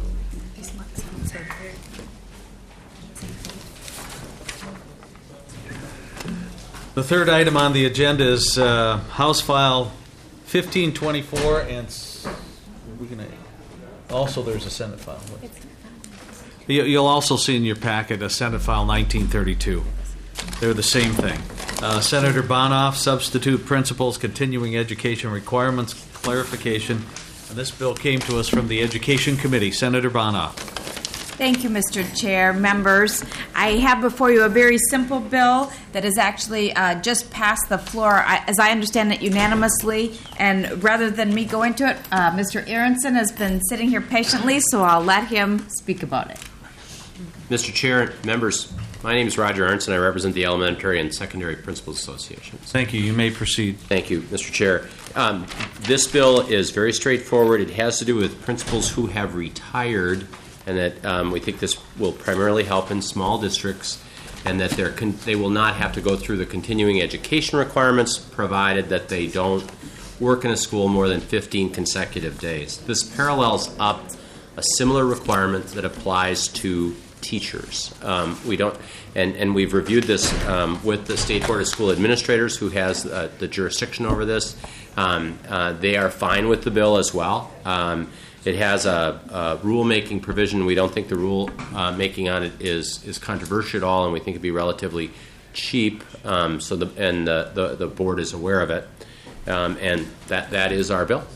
The third item on the agenda is uh, House File fifteen twenty-four, and s- we're gonna, also there's a Senate file. You- You'll also see in your packet a Senate File nineteen thirty-two. They're the same thing. Uh, Senator Bonoff, substitute principals, continuing education requirements, clarification. And this bill came to us from the Education Committee. Senator Bonoff. Thank you, Mister Chair. Members, I have before you a very simple bill that is actually uh, just passed the floor, I, as I understand it, unanimously. And rather than me go into it, uh, Mister Aronson has been sitting here patiently, so I'll let him speak about it. Mister Chair, members, my name is Roger Aronson. I represent the Elementary and Secondary Principals Association. Thank you. You may proceed. Thank you, Mister Chair. Um, this bill is very straightforward. It has to do with principals who have retired, and that um, we think this will primarily help in small districts, and that they're con- they will not have to go through the continuing education requirements, provided that they don't work in a school more than fifteen consecutive days. This parallels up a similar requirement that applies to teachers. Um, we don't, and, and we've reviewed this um, with the State Board of School Administrators, who has uh, the jurisdiction over this. Um, uh, they are fine with the bill as well. Um, it has a, a rule-making provision. We don't think the rule-making uh, on it is is controversial at all, and we think it'd be relatively cheap. Um, so the and the, the the board is aware of it, um, and that that is our bill.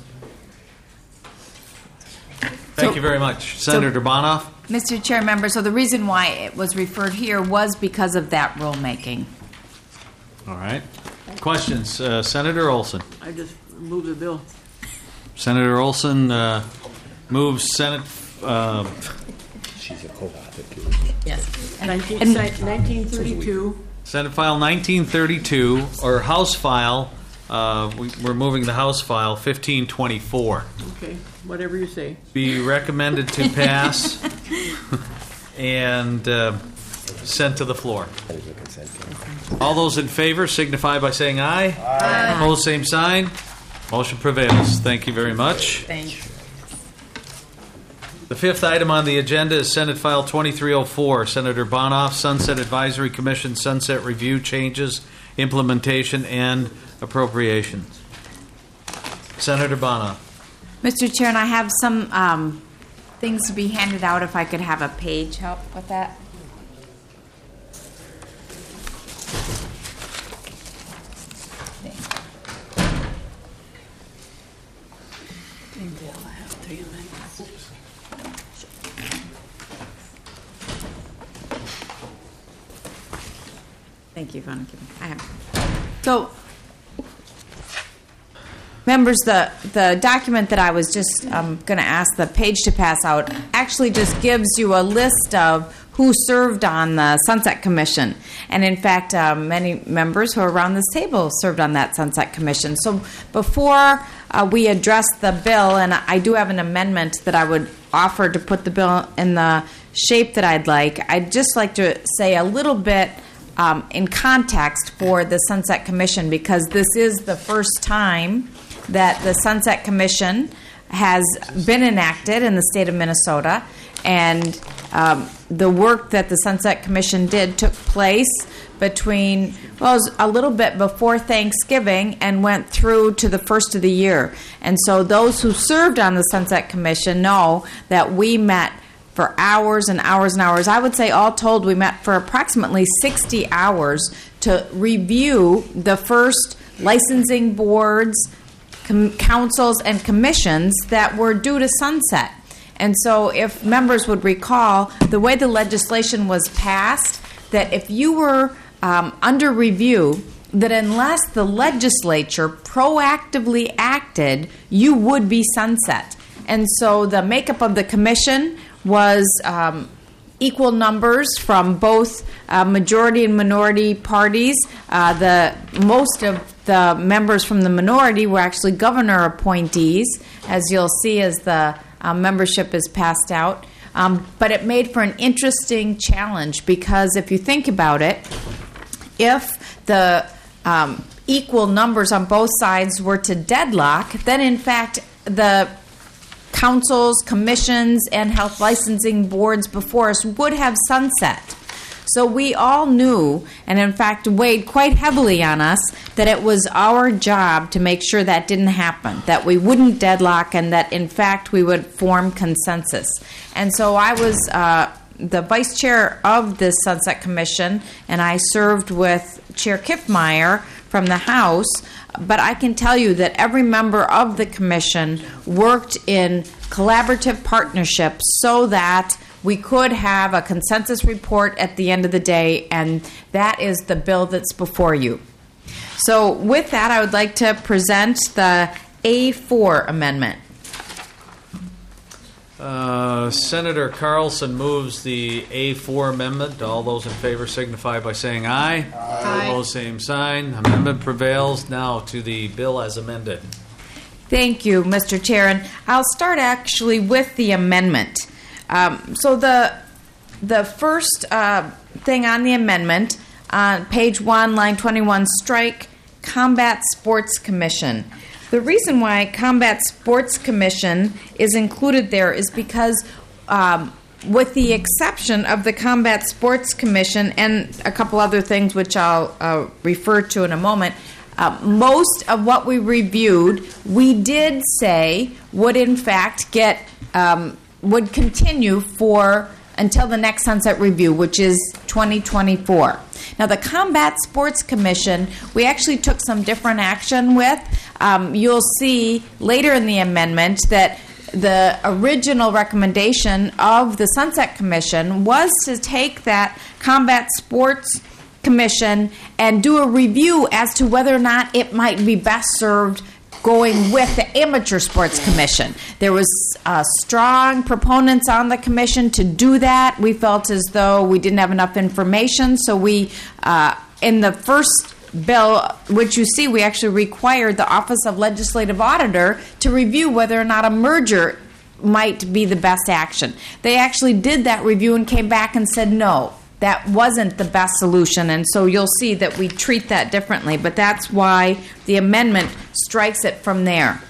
Thank so, you very much, Senator so, Bonoff. Mister Chair, members, so the reason why it was referred here was because of that rulemaking. All right. Questions? Uh, Senator Olson. I just move the bill. Senator Olson uh, moves Senate. Uh, She's a co-author, too. Yes. nineteen thirty-two. Senate File nineteen thirty-two, or House File, uh, we, we're moving the House File fifteen twenty-four. Okay, whatever you say. Be recommended to pass and uh, sent to the floor. All those in favor signify by saying aye. Aye. Opposed, same sign. Motion prevails. Thank you very much. Thank you. The fifth item on the agenda is Senate File twenty-three oh four, Senator Bonoff, Sunset Advisory Commission, Sunset Review Changes, Implementation, and Appropriation. Senator Bonoff. Mister Chair, and I have some um, things to be handed out, if I could have a page help with that. Thank you, Veronica. I have. So, members, the, the document that I was just um, going to ask the page to pass out actually just gives you a list of who served on the Sunset Commission. And in fact, uh, many members who are around this table served on that Sunset Commission. So before uh, we address the bill, and I do have an amendment that I would offer to put the bill in the shape that I'd like, I'd just like to say a little bit Um, in context for the Sunset Commission, because this is the first time that the Sunset Commission has been enacted in the state of Minnesota, and um, the work that the Sunset Commission did took place between, well, it was a little bit before Thanksgiving and went through to the first of the year. And so those who served on the Sunset Commission know that we met for hours and hours and hours. I would say all told we met for approximately sixty hours to review the first licensing board's com- councils and commissions that were due to sunset. And so if members would recall, the way the legislation was passed, that if you were um, under review, that unless the legislature proactively acted, you would be sunset. And so the makeup of the commission was um, equal numbers from both uh, majority and minority parties. Uh, the most of the members from the minority were actually governor appointees, as you'll see as the uh, membership is passed out. Um, but it made for an interesting challenge because if you think about it, if the um, equal numbers on both sides were to deadlock, then in fact the councils, commissions, and health licensing boards before us would have sunset. So we all knew, and in fact weighed quite heavily on us, that it was our job to make sure that didn't happen, that we wouldn't deadlock, and that in fact we would form consensus. And so I was uh, the vice chair of this Sunset Commission, and I served with Chair Kiffmeyer from the House, but I can tell you that every member of the commission worked in collaborative partnerships so that we could have a consensus report at the end of the day, and that is the bill that's before you. So with that, I would like to present the A four amendment. Uh, Senator Carlson moves the A four amendment. All those in favor signify by saying aye. Aye. Opposed, same sign. Amendment prevails. Now to the bill as amended. Thank you, Mister Chair. And I'll start actually with the amendment. Um, so the the first uh, thing on the amendment, on page one, line twenty-one, strike Combat Sports Commission. The reason why Combat Sports Commission is included there is because um, with the exception of the Combat Sports Commission and a couple other things which I'll uh, refer to in a moment, Uh, most of what we reviewed, we did say would in fact get um, would continue for until the next sunset review, which is twenty twenty-four. Now, the Combat Sports Commission, we actually took some different action with. Um, you'll see later in the amendment that the original recommendation of the Sunset Commission was to take that Combat Sports Commission and do a review as to whether or not it might be best served going with the Amateur Sports Commission. There was uh, strong proponents on the commission to do that. We felt as though we didn't have enough information, so we, uh, in the first bill, which you see, we actually required the Office of Legislative Auditor to review whether or not a merger might be the best action. They actually did that review and came back and said no. That wasn't the best solution, and so you'll see that we treat that differently, but that's why the amendment strikes it from there.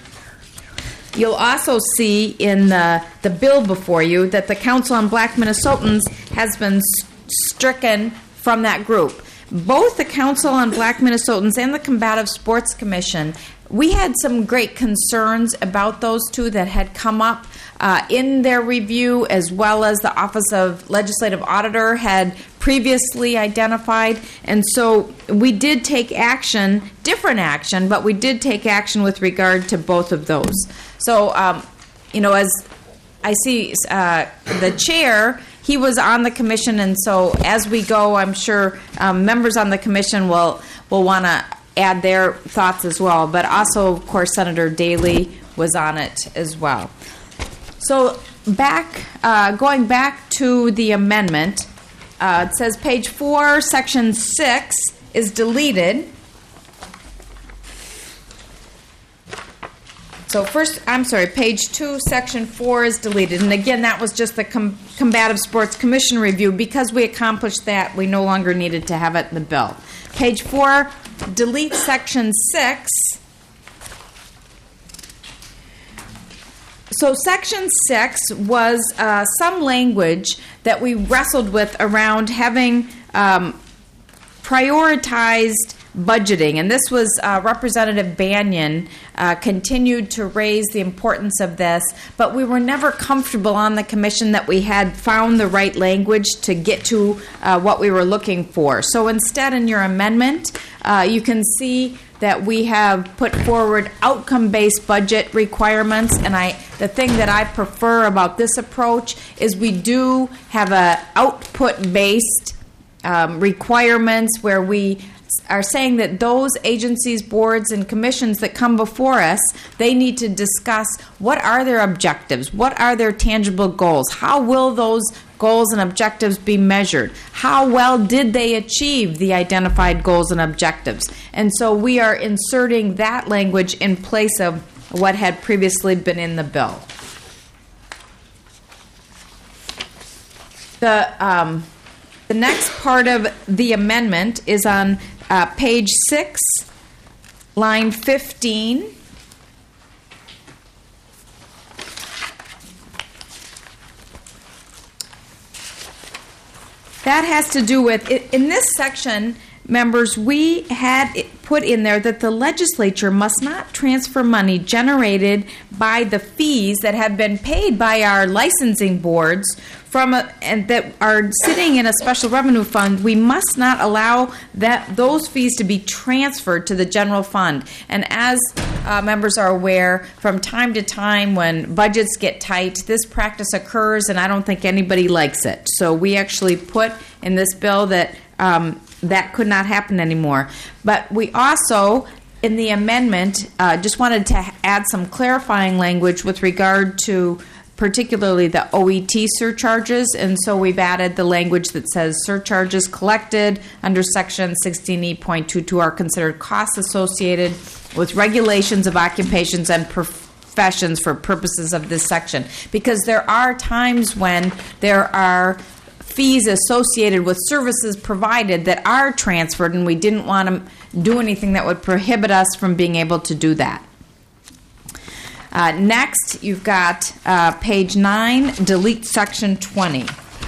You'll also see in the, the bill before you that the Council on Black Minnesotans has been stricken from that group. Both the Council on Black Minnesotans and the Combative Sports Commission, we had some great concerns about those two that had come up Uh, in their review, as well as the Office of Legislative Auditor had previously identified. And so we did take action, different action, but we did take action with regard to both of those. So, um, you know, as I see uh, the chair, he was on the commission, and so as we go, I'm sure um, members on the commission will, will want to add their thoughts as well. But also, of course, Senator Daly was on it as well. So back, uh, going back to the amendment, uh, it says page four, section six is deleted. So first, I'm sorry, page two, section four is deleted. And again, that was just the com- Combative Sports Commission review. Because we accomplished that, we no longer needed to have it in the bill. Page four, delete section six. So section six was uh, some language that we wrestled with around having um, prioritized budgeting. And this was uh, Representative Banyan uh, continued to raise the importance of this, but we were never comfortable on the commission that we had found the right language to get to uh, what we were looking for. So instead, in your amendment, uh, you can see that we have put forward outcome-based budget requirements, and I the thing that I prefer about this approach is we do have a output-based um, requirements where we are saying that those agencies, boards, and commissions that come before us, they need to discuss what are their objectives, what are their tangible goals, how will those goals and objectives be measured, how well did they achieve the identified goals and objectives. And so we are inserting that language in place of what had previously been in the bill. The um, the next part of the amendment is on uh, page six, line fifteen. That has to do with, in this section, members, we had it put in there that the legislature must not transfer money generated by the fees that have been paid by our licensing boards from a, and that are sitting in a special revenue fund. We must not allow that those fees to be transferred to the general fund. And as uh, members are aware, from time to time when budgets get tight, this practice occurs, and I don't think anybody likes it. So we actually put in this bill that um, that could not happen anymore. But we also, in the amendment, uh, just wanted to add some clarifying language with regard to particularly the O E T surcharges, and so we've added the language that says surcharges collected under section sixteen E point two two are considered costs associated with regulations of occupations and professions for purposes of this section, because there are times when there are fees associated with services provided that are transferred, and we didn't want to do anything that would prohibit us from being able to do that. Uh, next, you've got uh, page nine, delete section twenty.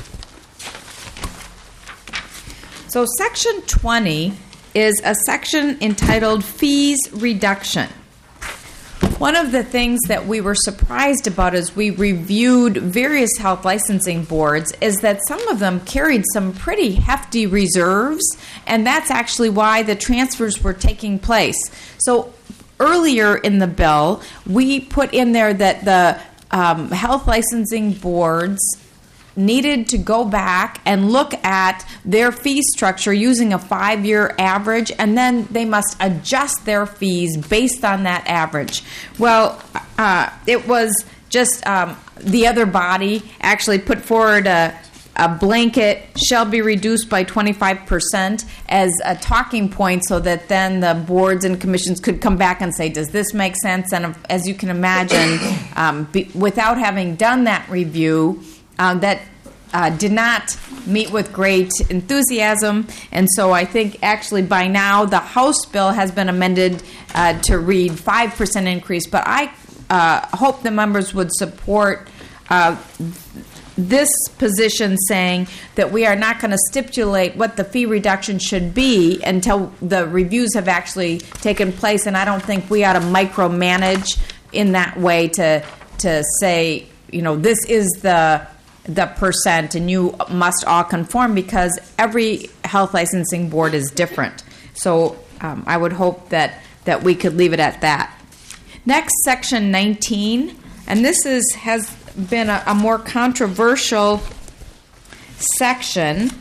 So section twenty is a section entitled Fees Reduction. One of the things that we were surprised about as we reviewed various health licensing boards is that some of them carried some pretty hefty reserves, and that's actually why the transfers were taking place. So earlier in the bill, we put in there that the um, health licensing boards needed to go back and look at their fee structure using a five-year average, and then they must adjust their fees based on that average. Well, uh, it was just um, the other body actually put forward a A blanket shall be reduced by twenty-five percent as a talking point so that then the boards and commissions could come back and say, does this make sense? And as you can imagine, um, be, without having done that review, uh, that uh, did not meet with great enthusiasm. And so I think actually by now the House bill has been amended uh, to read five percent increase. But I uh, hope the members would support uh, this position, saying that we are not going to stipulate what the fee reduction should be until the reviews have actually taken place, and I don't think we ought to micromanage in that way to to say, you know, this is the the percent and you must all conform, because every health licensing board is different. So um, I would hope that that we could leave it at that. Next, section nineteen, and this is has been a, a more controversial section.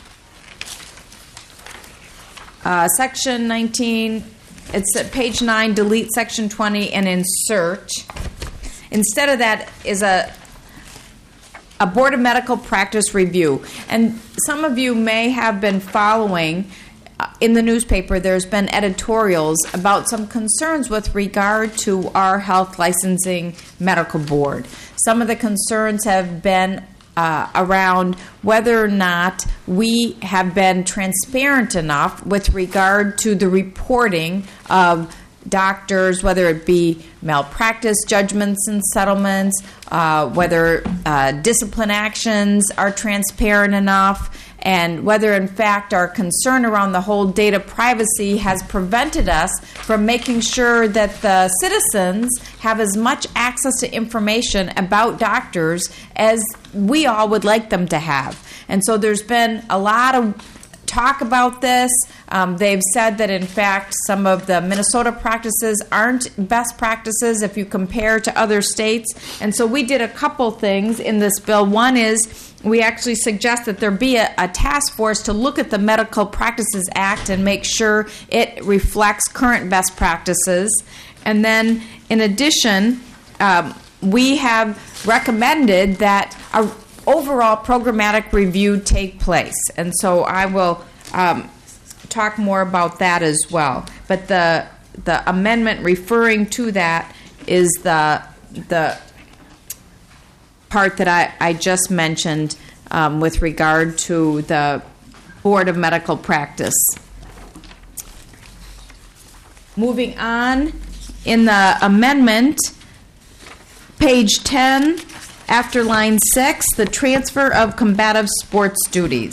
Uh, section nineteen, it's at page nine, delete section twenty and insert. Instead of that is a a Board of Medical Practice review. And some of you may have been following uh, in the newspaper, there's been editorials about some concerns with regard to our health licensing medical board. Some of the concerns have been uh, around whether or not we have been transparent enough with regard to the reporting of doctors, whether it be malpractice judgments and settlements, uh, whether uh, discipline actions are transparent enough, and whether in fact our concern around the whole data privacy has prevented us from making sure that the citizens have as much access to information about doctors as we all would like them to have. And so there's been a lot of talk about this. Um, they've said that, in fact, some of the Minnesota practices aren't best practices if you compare to other states. And so we did a couple things in this bill. One is we actually suggest that there be a, a task force to look at the Medical Practices Act and make sure it reflects current best practices. And then, in addition, um, we have recommended that a overall programmatic review take place. And so I will um, talk more about that as well. But the the amendment referring to that is the the part that I, I just mentioned um, with regard to the Board of Medical Practice. Moving on, in the amendment, page ten, after line six, the transfer of combative sports duties.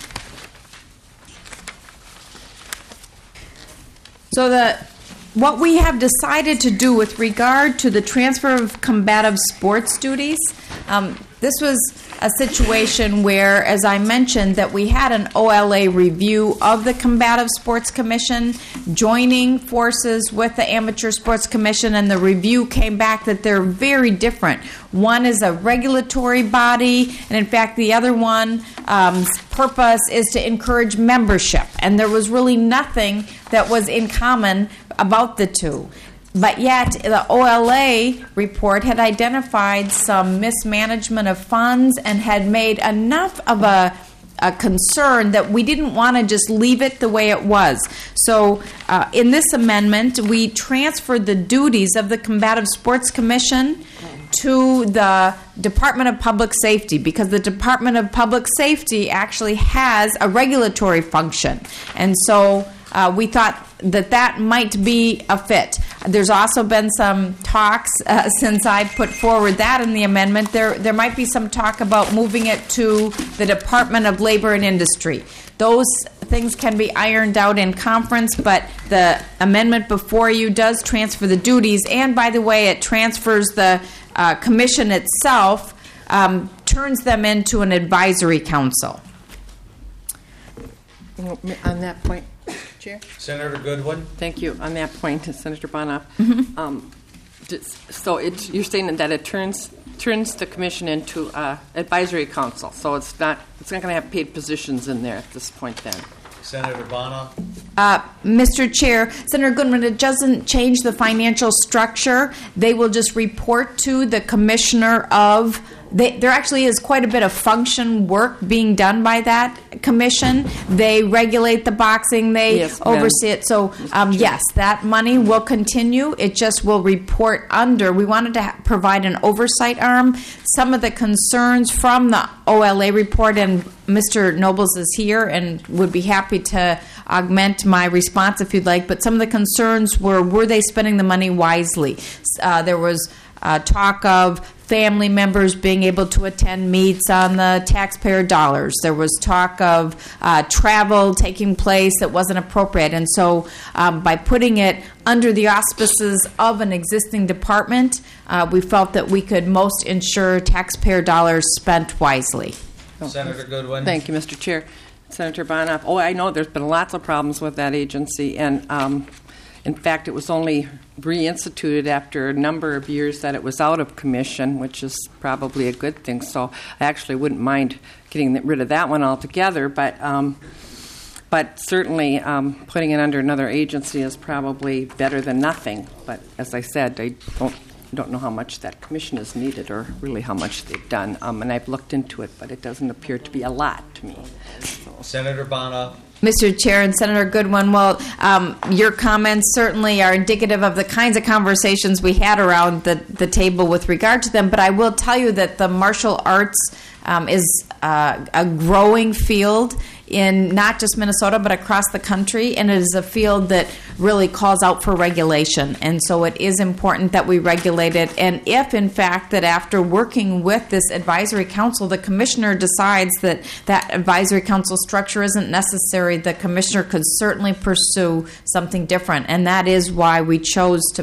So the what we have decided to do with regard to the transfer of combative sports duties, um, this was a situation where, as I mentioned, that we had an O L A review of the Combative Sports Commission, joining forces with the Amateur Sports Commission, and the review came back that they're very different. One is a regulatory body, and in fact, the other one, um, purpose is to encourage membership, and there was really nothing that was in common about the two. But yet, the O L A report had identified some mismanagement of funds and had made enough of a, a concern that we didn't want to just leave it the way it was. So, uh, in this amendment, we transferred the duties of the Combative Sports Commission to the Department of Public Safety, because the Department of Public Safety actually has a regulatory function. And so uh, we thought that that might be a fit. There's also been some talks uh, since I put forward that in the amendment. There, there might be some talk about moving it to the Department of Labor and Industry. Those things can be ironed out in conference, but the amendment before you does transfer the duties, and by the way, it transfers the uh, commission itself, um, turns them into an advisory council. On that point, Chair? Senator Goodwin? Thank you. On that point, Senator Bonoff, Mm-hmm. um, just- so it's, you're saying that it turns turns the commission into uh, advisory council, so it's not it's not going to have paid positions in there at this point then. Senator Bonoff? Uh, Mister Chair, Senator Goodman, it doesn't change the financial structure. They will just report to the commissioner of. They, there actually is quite a bit of function work being done by that commission. They regulate the boxing. They Yes, ma'am. oversee it. So, um, yes, that money will continue. It just will report under. We wanted to ha- provide an oversight arm. Some of the concerns from the O L A report, and Mister Nobles is here and would be happy to augment my response if you'd like, but some of the concerns were, were they spending the money wisely? Uh, there was uh, talk of family members being able to attend meets on the taxpayer dollars. There was talk of uh, travel taking place that wasn't appropriate. And so um, by putting it under the auspices of an existing department, uh, we felt that we could most ensure taxpayer dollars spent wisely. Senator Goodwin? Thank you, Mister Chair. Senator Bonoff, oh, I know there's been lots of problems with that agency, and um, in fact, it was only reinstituted after a number of years that it was out of commission, which is probably a good thing. So I actually wouldn't mind getting rid of that one altogether, but um, but certainly um, putting it under another agency is probably better than nothing. But as I said, I don't don't know how much that commission is needed or really how much they've done. Um, and I've looked into it, but it doesn't appear to be a lot to me. So. Senator Bonoff? Mister Chair and Senator Goodwin, well, um, your comments certainly are indicative of the kinds of conversations we had around the, the table with regard to them, but I will tell you that the martial arts um, is uh, a growing field in not just Minnesota but across the country, and it is a field that really calls out for regulation, and so it is important that we regulate it. And if in fact that after working with this advisory council the commissioner decides that that advisory council structure isn't necessary, the commissioner could certainly pursue something different, and that is why we chose to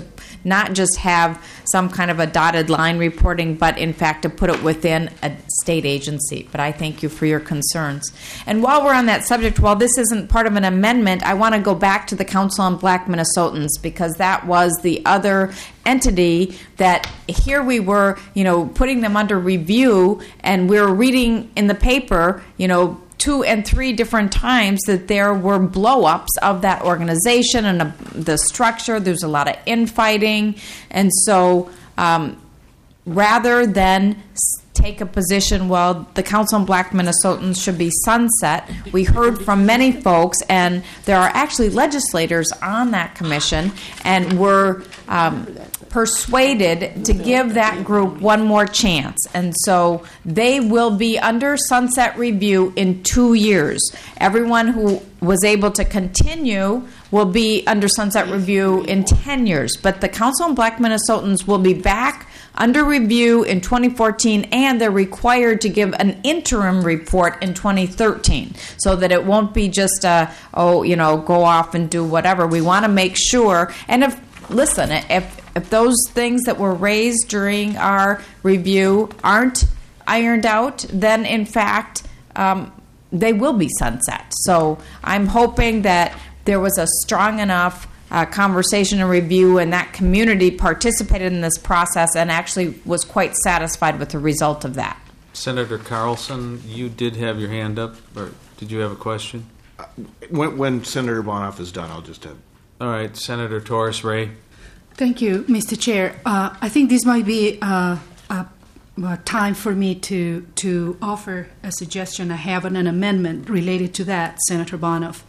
not just have some kind of a dotted line reporting, but in fact to put it within a state agency. But I thank you for your concerns. And while we're on that subject, while this isn't part of an amendment, I want to go back to the Council on Black Minnesotans, because that was the other entity that here we were, you know, putting them under review, and we were reading in the paper, you know, two and three different times that there were blow-ups of that organization and uh, the structure. There's a lot of infighting. And so um, rather than take a position, well, the Council on Black Minnesotans should be sunset, we heard from many folks, and there are actually legislators on that commission, and we're um, persuaded to give that group one more chance. And so they will be under sunset review in two years. Everyone who was able to continue will be under sunset review in ten years. But the Council on Black Minnesotans will be back under review in twenty fourteen, and they're required to give an interim report in twenty thirteen, so that it won't be just a, oh, you know, go off and do whatever. We want to make sure, and if, listen, if if those things that were raised during our review aren't ironed out, then in fact, um, they will be sunset. So I'm hoping that there was a strong enough Uh, conversation and review, and that community participated in this process and actually was quite satisfied with the result of that. Senator Carlson, you did have your hand up, or did you have a question? Uh, when, when Senator Bonoff is done, I'll just have. All right, Senator Torres Ray. Thank you, Mister Chair. Uh, I think this might be uh, a, a time for me to to offer a suggestion. I have an, an amendment related to that, Senator Bonoff.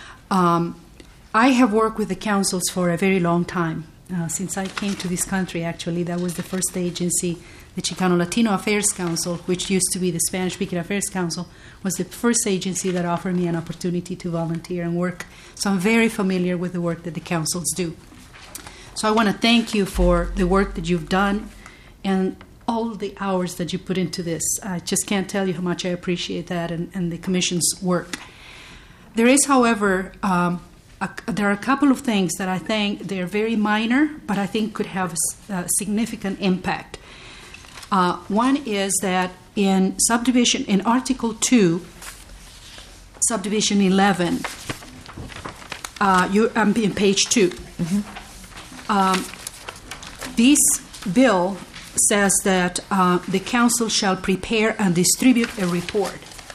Um, I have worked with the councils for a very long time. Uh, since I came to this country, actually, that was the first agency, the Chicano Latino Affairs Council, which used to be the Spanish-speaking Affairs Council, was the first agency that offered me an opportunity to volunteer and work. So I'm very familiar with the work that the councils do. So I want to thank you for the work that you've done and all the hours that you put into this. I just can't tell you how much I appreciate that and, and the Commission's work. There is, however, um, A, there are a couple of things that I think they're very minor, but I think could have a significant impact. Uh, one is that in subdivision, in Article two, Subdivision eleven, uh, you, I'm in page two. Mm-hmm. Um, this bill says that uh, the council shall prepare and distribute a report.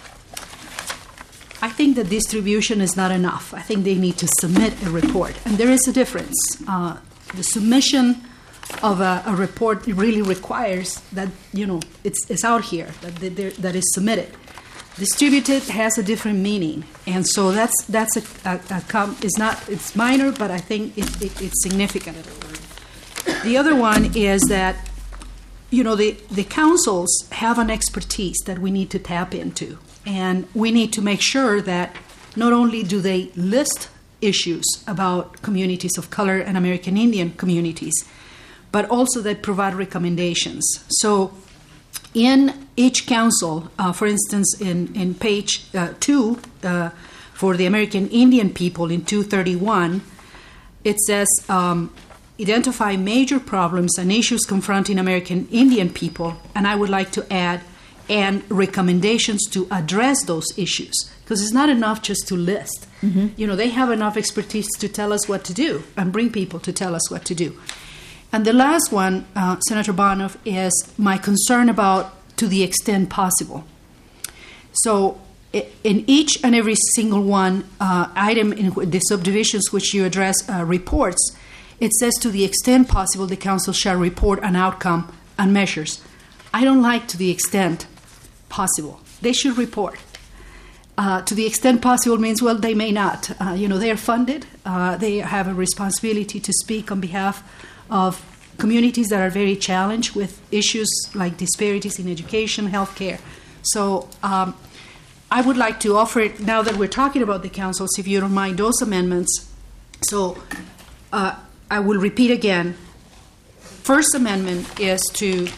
I think that distribution is not enough. I think they need to submit a report. And there is a difference. Uh, the submission of a, a report really requires that, you know, it's, it's out here, that, they, that is submitted. Distributed has a different meaning. And so that's, that's a, a, a com- it's not, it's minor, but I think it, it, it's significant. The other one is that, you know, the, the councils have an expertise that we need to tap into. And we need to make sure that not only do they list issues about communities of color and American Indian communities, but also they provide recommendations. So in each council, uh, for instance, in, in page uh, two, uh, for the American Indian people in two thirty-one, it says, um, identify major problems and issues confronting American Indian people, and I would like to add, and recommendations to address those issues. Because it's not enough just to list. Mm-hmm. You know, they have enough expertise to tell us what to do and bring people to tell us what to do. And the last one, uh, Senator Bonoff, is my concern about to the extent possible. So in each and every single one uh, item in the subdivisions which you address uh, reports, it says to the extent possible the council shall report an outcome and measures. I don't like to the extent possible. They should report. Uh, to the extent possible means, well, they may not. Uh, you know, they are funded. Uh, they have a responsibility to speak on behalf of communities that are very challenged with issues like disparities in education, healthcare. So um, I would like to offer it, now that we're talking about the councils, if you don't mind, those amendments. So uh, I will repeat again. First amendment is to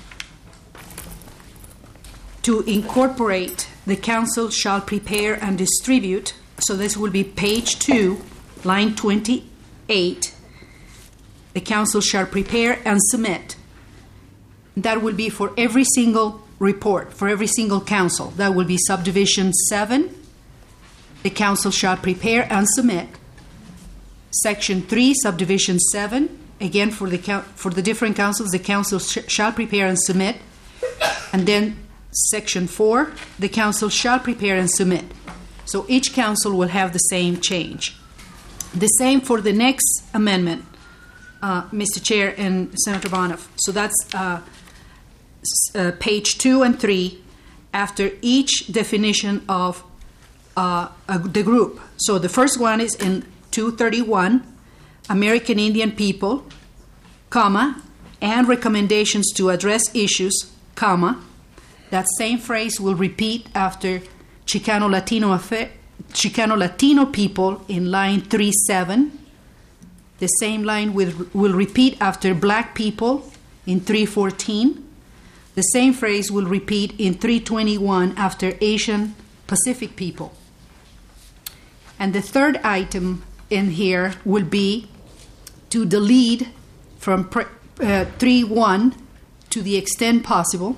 to incorporate the council shall prepare and distribute. So this will be page two, line twenty-eight. the council shall prepare and submit. That will be for every single report, for every single council. That will be subdivision seven. The council shall prepare and submit. Section three, subdivision seven. Again, for the coun- for the different councils, the council sh- shall prepare and submit. And then section four, the council shall prepare and submit. So each council will have the same change. The same for the next amendment, uh, Mister Chair and Senator Bonoff. So that's uh, s- uh, page two and three, after each definition of uh, uh, the group. So the first one is in two thirty-one, American Indian people, comma, and recommendations to address issues, comma. That same phrase will repeat after Chicano Latino affair, Chicano Latino people in line three seven. The same line will, will repeat after black people in three fourteen. The same phrase will repeat in three twenty-one after Asian Pacific people. And the third item in here will be to delete from pre, uh, three one to the extent possible,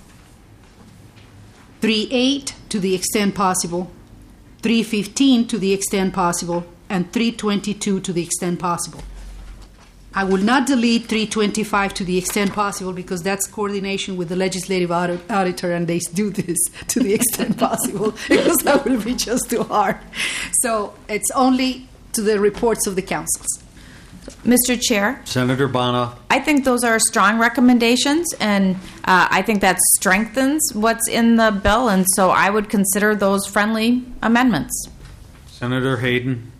three eight to the extent possible, three fifteen to the extent possible, and three twenty-two to the extent possible. I will not delete three twenty-five to the extent possible because that's coordination with the legislative audit- auditor, and they do this to the extent possible because that will be just too hard. So it's only to the reports of the councils. Mister Chair, Senator Bonoff. I think those are strong recommendations, and uh, I think that strengthens what's in the bill, and so I would consider those friendly amendments. Senator Hayden.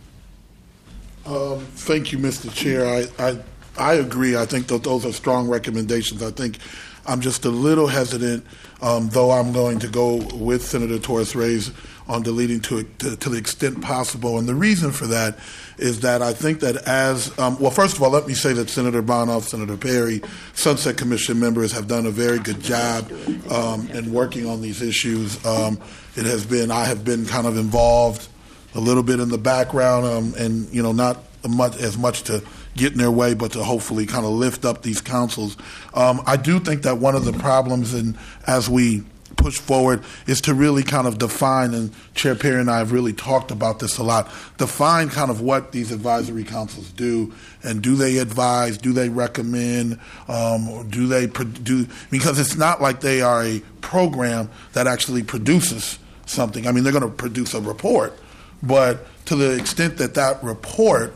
Um, thank you, Mister Chair. I, I I agree. I think that those are strong recommendations. I think I'm just a little hesitant, um, though I'm going to go with Senator Torres Reyes on deleting to, to to the extent possible. And the reason for that is that I think that as um, well, first of all, let me say that Senator Bonoff, Senator Perry, Sunset Commission members have done a very good job um, in working on these issues. Um, it has been I have been kind of involved a little bit in the background, um, and you know, not much as much to get in their way, but to hopefully kind of lift up these councils. Um, I do think that one of the problems, in as we push forward, is to really kind of define, and Chair Perry and I have really talked about this a lot, define kind of what these advisory councils do, and do they advise, do they recommend, um, or do they do, because it's not like they are a program that actually produces something. I mean, they're going to produce a report, but to the extent that that report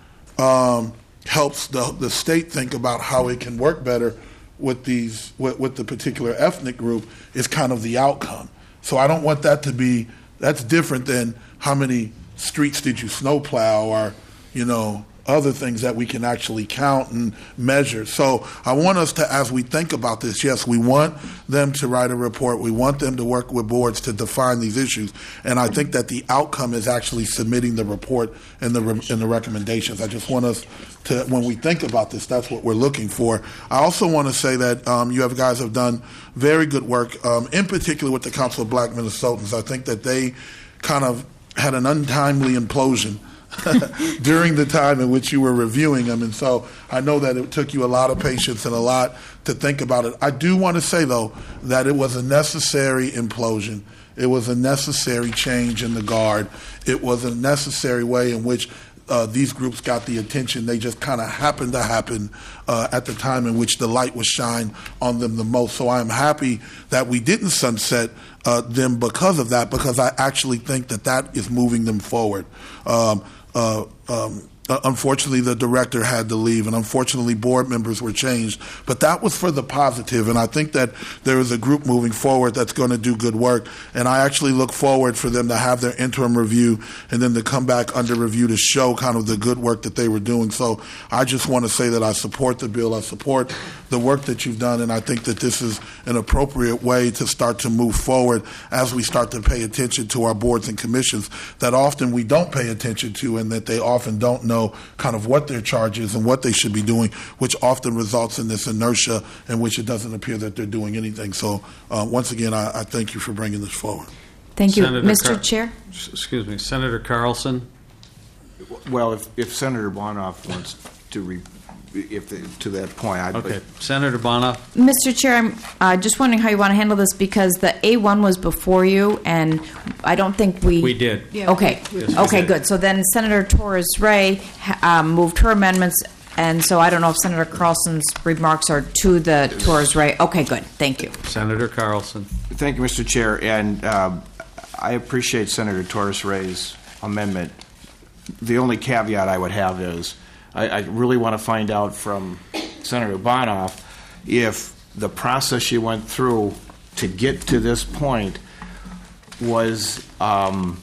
um, helps the, the state think about how it can work better with these with, with the particular ethnic group, is kind of the outcome. So I don't want that to be, that's different than how many streets did you snowplow, or, you know, other things that we can actually count and measure. So I want us to, as we think about this, yes, we want them to write a report. We want them to work with boards to define these issues. And I think that the outcome is actually submitting the report and the re- and the recommendations. I just want us to, when we think about this, that's what we're looking for. I also want to say that um, you have guys have done very good work, um, in particular with the Council of Black Minnesotans. I think that they kind of had an untimely implosion during the time in which you were reviewing them. And so I know that it took you a lot of patience and a lot to think about it. I do want to say, though, that it was a necessary implosion. It was a necessary change in the guard. It was a necessary way in which uh, these groups got the attention. They just kind of happened to happen uh, at the time in which the light was shined on them the most. So I am happy that we didn't sunset uh, them because of that, because I actually think that that is moving them forward. Um, Uh, um, unfortunately, the director had to leave, and unfortunately, board members were changed. But that was for the positive, and I think that there is a group moving forward that's going to do good work. And I actually look forward for them to have their interim review and then to come back under review to show kind of the good work that they were doing. So I just want to say that I support the bill. I support the work that you've done, and I think that this is an appropriate way to start to move forward as we start to pay attention to our boards and commissions that often we don't pay attention to, and that they often don't know kind of what their charge is and what they should be doing, which often results in this inertia in which it doesn't appear that they're doing anything. So uh, once again, I, I thank you for bringing this forward. Thank you. Senator Mister Car- Chair? Excuse me, Senator Carlson. Well, if, if Senator Bonoff wants to re- if the, to that point. I'd, Okay, Senator Bonoff. Mister Chair, I'm uh, just wondering how you want to handle this because the A one was before you, and I don't think we... We did. Yeah, okay, Yes, we okay, did. good. So then Senator Torres Ray um, moved her amendments, and so I don't know if Senator Carlson's remarks are to the Torres Ray. Okay, good. Thank you. Senator Carlson. Thank you, Mister Chair, and uh, I appreciate Senator Torres Ray's amendment. The only caveat I would have is I, I really want to find out from Senator Bonoff if the process she went through to get to this point was um,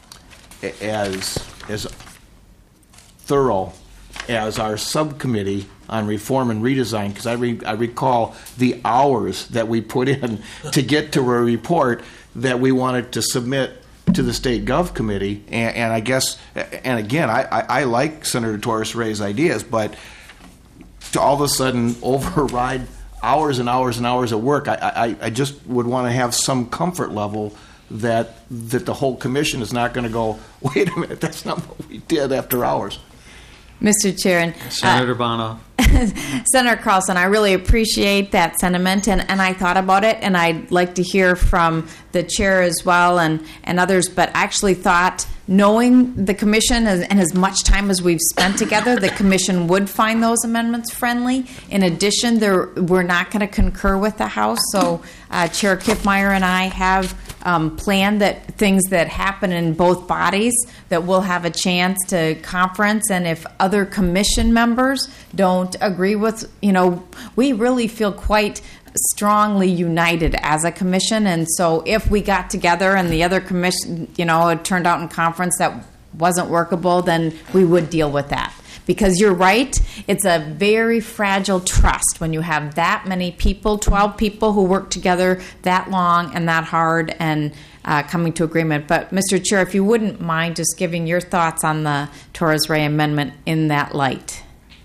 as as thorough as our subcommittee on reform and redesign, because I, re- I recall the hours that we put in to get to a report that we wanted to submit to the State Gov Committee, and, and I guess, and again, I, I, I like Senator Torres Ray's ideas, but to all of a sudden override hours and hours and hours of work, I, I, I just would want to have some comfort level that that the whole commission is not going to go, wait a minute, that's not what we did after hours. Mister Chair, and Senator Bonoff. Senator Carlson, I really appreciate that sentiment, and, and I thought about it, and I'd like to hear from the chair as well and, and others, but I actually thought, knowing the commission as, and as much time as we've spent together, the commission would find those amendments friendly. In addition, there, we're not going to concur with the House, so uh, Chair Kiffmeyer and I have um, planned that things that happen in both bodies, that we'll have a chance to conference, and if other commission members don't agree with, you know, we really feel quite strongly united as a commission, and so if we got together and the other commission, you know, it turned out in conference that wasn't workable, then we would deal with that. Because you're right, it's a very fragile trust when you have that many people, twelve people who work together that long and that hard and uh, coming to agreement. But, Mister Chair, if you wouldn't mind just giving your thoughts on the Torres Ray amendment in that light.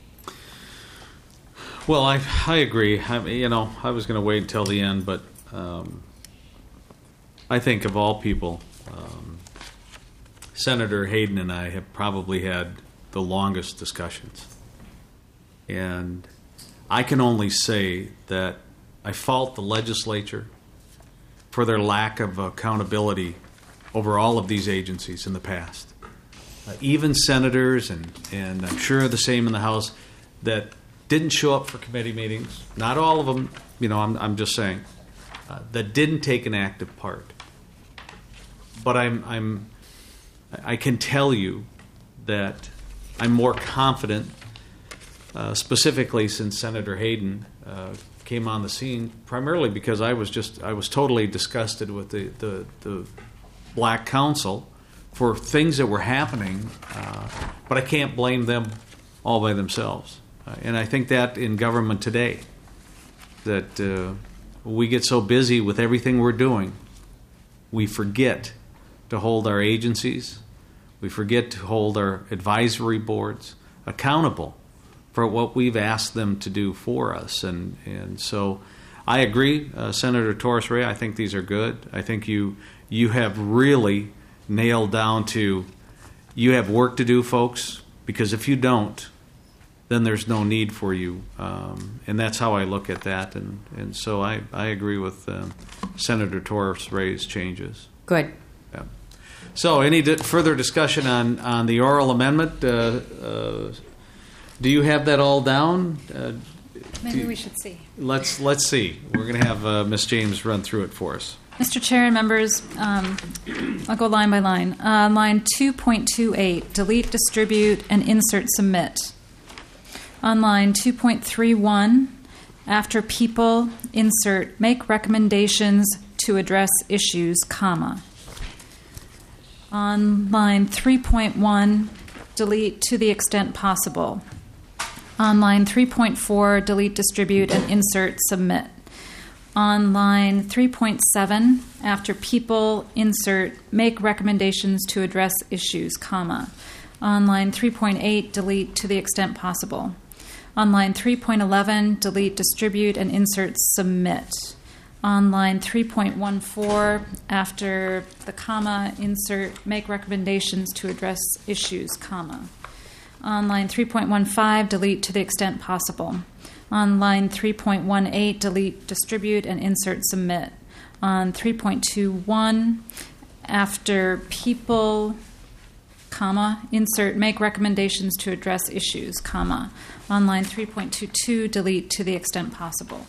Well, I I agree. I, you know, I was going to wait until the end, but um, I think of all people, um, Senator Hayden and I have probably had the longest discussions. And I can only say that I fault the legislature for their lack of accountability over all of these agencies in the past. Uh, even senators, and, and I'm sure the same in the House, that didn't show up for committee meetings, not all of them, you know, I'm, I'm just saying, uh, that didn't take an active part. But I'm, I'm, I can tell you that I'm more confident, uh, specifically since Senator Hayden uh, came on the scene, primarily because I was just, I was totally disgusted with the, the, the Black Council for things that were happening, uh, but I can't blame them all by themselves. Uh, and I think that in government today, that uh, we get so busy with everything we're doing, we forget to hold our agencies, we forget to hold our advisory boards accountable for what we've asked them to do for us. And, and so I agree, uh, Senator Torres Ray, I think these are good. I think you you have really nailed down to, you have work to do, folks, because if you don't, then there's no need for you. Um, and that's how I look at that. And, and so I, I agree with um, Senator Torres Ray's changes. Good. Yeah. So any di- further discussion on, on the oral amendment? Uh, uh, do you have that all down? Uh, Maybe do, we should see. Let's, let's see. We're going to have uh, Miz James run through it for us. Mister Chair and members, um, I'll go line by line. Uh, line two point two eight, delete, distribute, and insert submit. On line two point three one, after people, insert, make recommendations to address issues, comma. On line three point one, delete to the extent possible. On line three point four, delete, distribute, and insert, submit. On line three point seven, after people, insert, make recommendations to address issues, comma. On line three point eight, delete to the extent possible. On line three point eleven, delete, distribute, and insert, submit. On line three point one four, after the comma, insert, make recommendations to address issues, comma. On line three point one five, delete to the extent possible. On line three point one eight, delete distribute and insert submit. On three point two one, after people, comma, insert make recommendations to address issues, comma. On line three point two two, delete to the extent possible.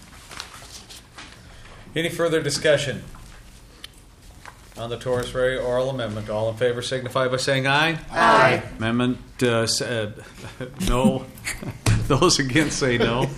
Any further discussion on the Torres Ray oral amendment? All in favor signify by saying aye. Aye. Amendment uh, s- uh, no. Those against say no.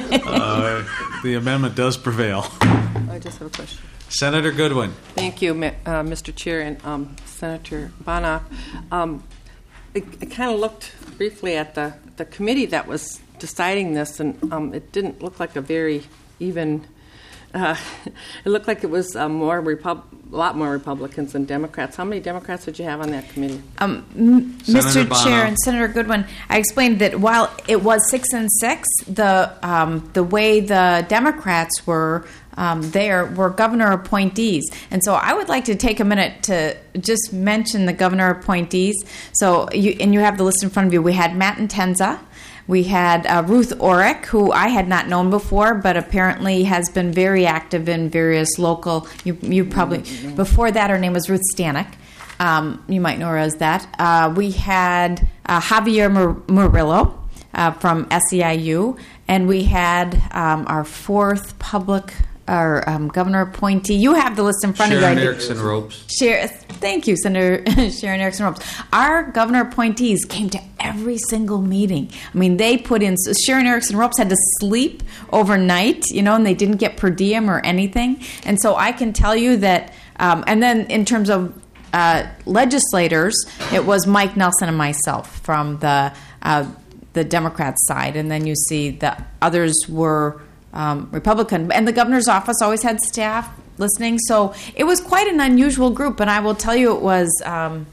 Uh, the amendment does prevail. I just have a question. Senator Goodwin. Thank you, Ma- uh, Mister Chair and um, Senator Bonoff. Um, I, I kind of looked briefly at the, the committee that was deciding this, and um, it didn't look like a very even. Uh, it looked like it was uh, more Repub- a lot more Republicans than Democrats. How many Democrats did you have on that committee? Um, m- Mister Bono. Chair and Senator Goodwin, I explained that while it was six and six, the um, the way the Democrats were um, there were governor appointees, and so I would like to take a minute to just mention the governor appointees. So, you, and you have the list in front of you. We had Matt Intenza. We had uh, Ruth Orrick, who I had not known before, but apparently has been very active in various local. You, you probably before that, her name was Ruth Stanek. Um, you might know her as that. Uh, we had uh, Javier Mur- Murillo uh, from S E I U, and we had um, our fourth public or um, governor appointee. You have the list in front Sharon of you. Erickson Ropes. Share, thank you, Senator Sharon Erickson Ropes. Our governor appointees came to every single meeting. I mean, they put in. Sharon Erickson Ropes had to sleep overnight, you know, and they didn't get per diem or anything. And so I can tell you that. Um, and then in terms of uh, legislators, it was Mike Nelson and myself from the uh, the Democrat side, and then you see the others were. Um, Republican, and the governor's office always had staff listening, so it was quite an unusual group, and I will tell you it was um,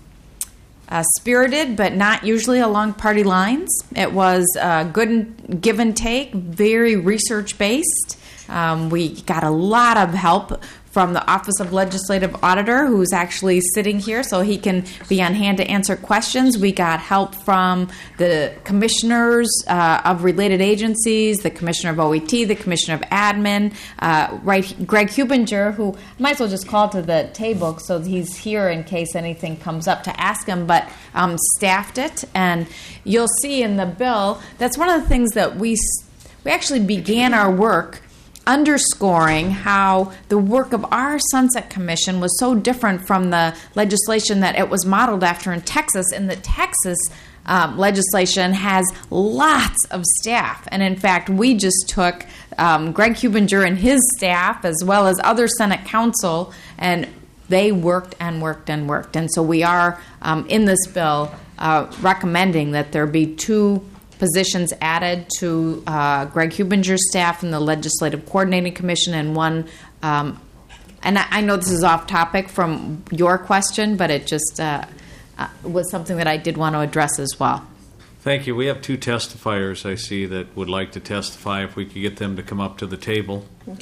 uh, spirited, but not usually along party lines. It was uh, good and give and take, very research-based. Um, we got a lot of help from the Office of Legislative Auditor, who's actually sitting here, so he can be on hand to answer questions. We got help from the commissioners uh, of related agencies, the Commissioner of O E T, the Commissioner of Admin, uh, right, Greg Hubinger, who might as well just call to the table so he's here in case anything comes up to ask him, but um, staffed it. And you'll see in the bill, that's one of the things that we we actually began our work underscoring how the work of our Sunset Commission was so different from the legislation that it was modeled after in Texas. And the Texas um, legislation has lots of staff. And in fact, we just took um, Greg Hubinger and his staff, as well as other Senate counsel, and they worked and worked and worked. And so we are, um, in this bill, uh, recommending that there be two positions added to uh, Greg Hubinger's staff in the Legislative Coordinating Commission, and one, um, and I, I know this is off topic from your question, but it just uh, uh, was something that I did want to address as well. Thank you. We have two testifiers I see that would like to testify. If we could get them to come up to the table.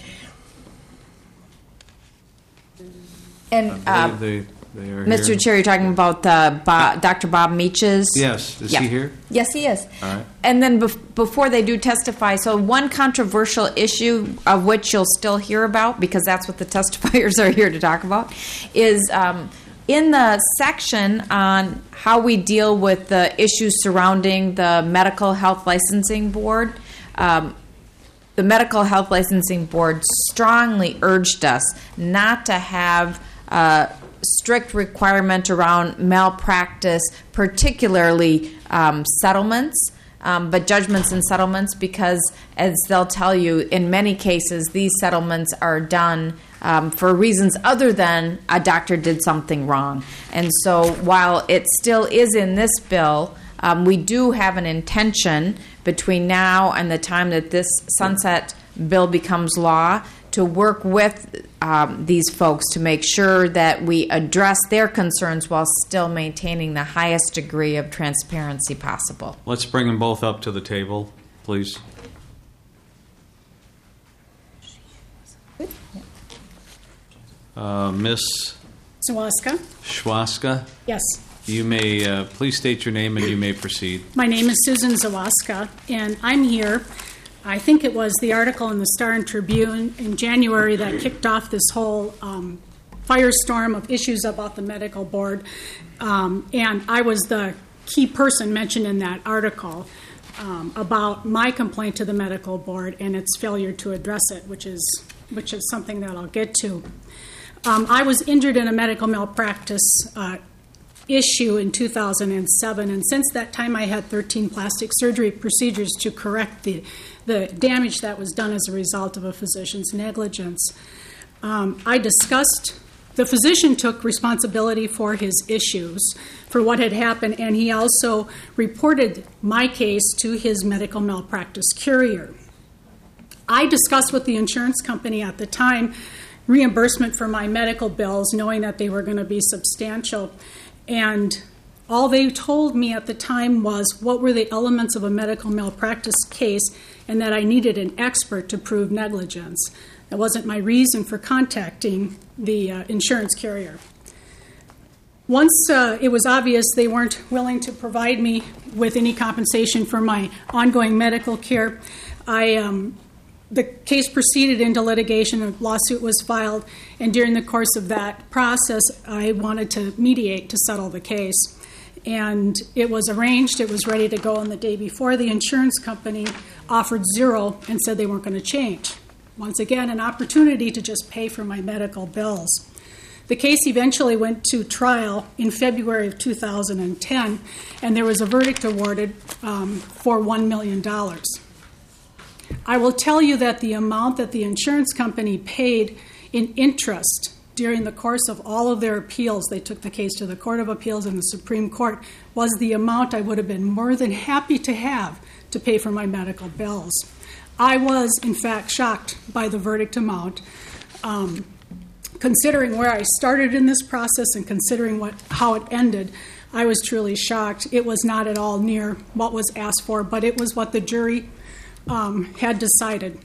And I uh, believe they, they are Mister here. Chair, you're talking about uh, Bo- Doctor Bob Meaches? Yes. Is Yeah. he here? Yes, he is. All right. And then bef- before they do testify, so one controversial issue of which you'll still hear about, because that's what the testifiers are here to talk about, is um, in the section on how we deal with the issues surrounding the Medical Health Licensing Board. Um, the Medical Health Licensing Board strongly urged us not to have uh, strict requirement around malpractice, particularly um, settlements, um, but judgments and settlements, because as they'll tell you, in many cases, these settlements are done um, for reasons other than a doctor did something wrong. And so while it still is in this bill, um, we do have an intention between now and the time that this sunset bill becomes law to work with um, these folks to make sure that we address their concerns while still maintaining the highest degree of transparency possible. Let's bring them both up to the table, please. Uh, Miss Sawaska? Schwaska, Yes. You may uh, please state your name and you may proceed. My name is Susan Zawaska, and I'm here. I think it was the article in the Star and Tribune in January that kicked off this whole um, firestorm of issues about the medical board, um, and I was the key person mentioned in that article um, about my complaint to the medical board and its failure to address it, which is which is something that I'll get to. Um, I was injured in a medical malpractice uh, issue in two thousand seven, and since that time I had thirteen plastic surgery procedures to correct the, the damage that was done as a result of a physician's negligence. Um, I discussed, the physician took responsibility for his issues, for what had happened, and he also reported my case to his medical malpractice courier. I discussed with the insurance company at the time reimbursement for my medical bills, knowing that they were going to be substantial. And all they told me at the time was what were the elements of a medical malpractice case and that I needed an expert to prove negligence. That wasn't my reason for contacting the uh, insurance carrier. Once uh, it was obvious they weren't willing to provide me with any compensation for my ongoing medical care, I um, the case proceeded into litigation. A lawsuit was filed, and during the course of that process, I wanted to mediate to settle the case. And it was arranged, it was ready to go, and the day before, the insurance company offered zero and said they weren't going to change. Once again, an opportunity to just pay for my medical bills. The case eventually went to trial in February of two thousand ten, and there was a verdict awarded um, for one million dollars. I will tell you that the amount that the insurance company paid in interest during the course of all of their appeals, they took the case to the Court of Appeals and the Supreme Court, was the amount I would have been more than happy to have to pay for my medical bills. I was, in fact, shocked by the verdict amount. Um, considering where I started in this process and considering what how it ended, I was truly shocked. It was not at all near what was asked for, but it was what the jury Um, had decided.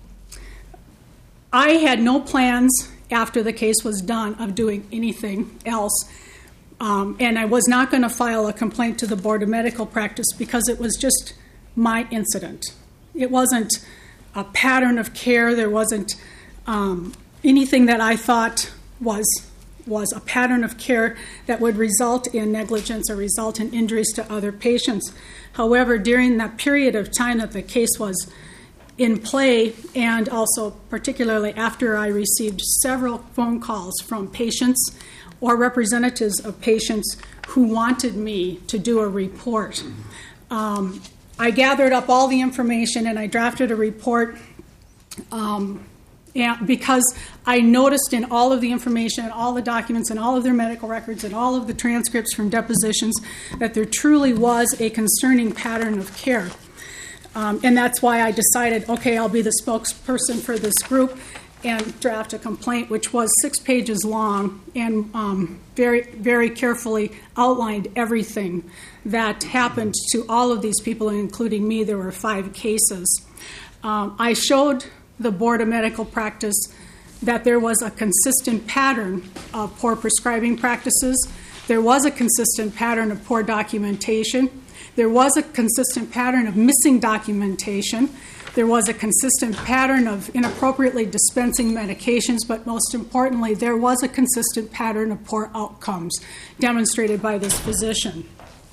I had no plans after the case was done of doing anything else, um, and I was not going to file a complaint to the Board of Medical Practice because it was just my incident. It wasn't a pattern of care. There wasn't um, anything that I thought was was a pattern of care that would result in negligence or result in injuries to other patients. However, during that period of time that the case was in play, and also particularly after I received several phone calls from patients or representatives of patients who wanted me to do a report, um, I gathered up all the information and I drafted a report um, and because I noticed in all of the information and all the documents and all of their medical records and all of the transcripts from depositions that there truly was a concerning pattern of care. Um, and that's why I decided, okay, I'll be the spokesperson for this group and draft a complaint, which was six pages long and um, very, very carefully outlined everything that happened to all of these people, including me. There were five cases. Um, I showed the Board of Medical Practice that there was a consistent pattern of poor prescribing practices. There was a consistent pattern of poor documentation. There was a consistent pattern of missing documentation. There was a consistent pattern of inappropriately dispensing medications, but most importantly, there was a consistent pattern of poor outcomes demonstrated by this physician.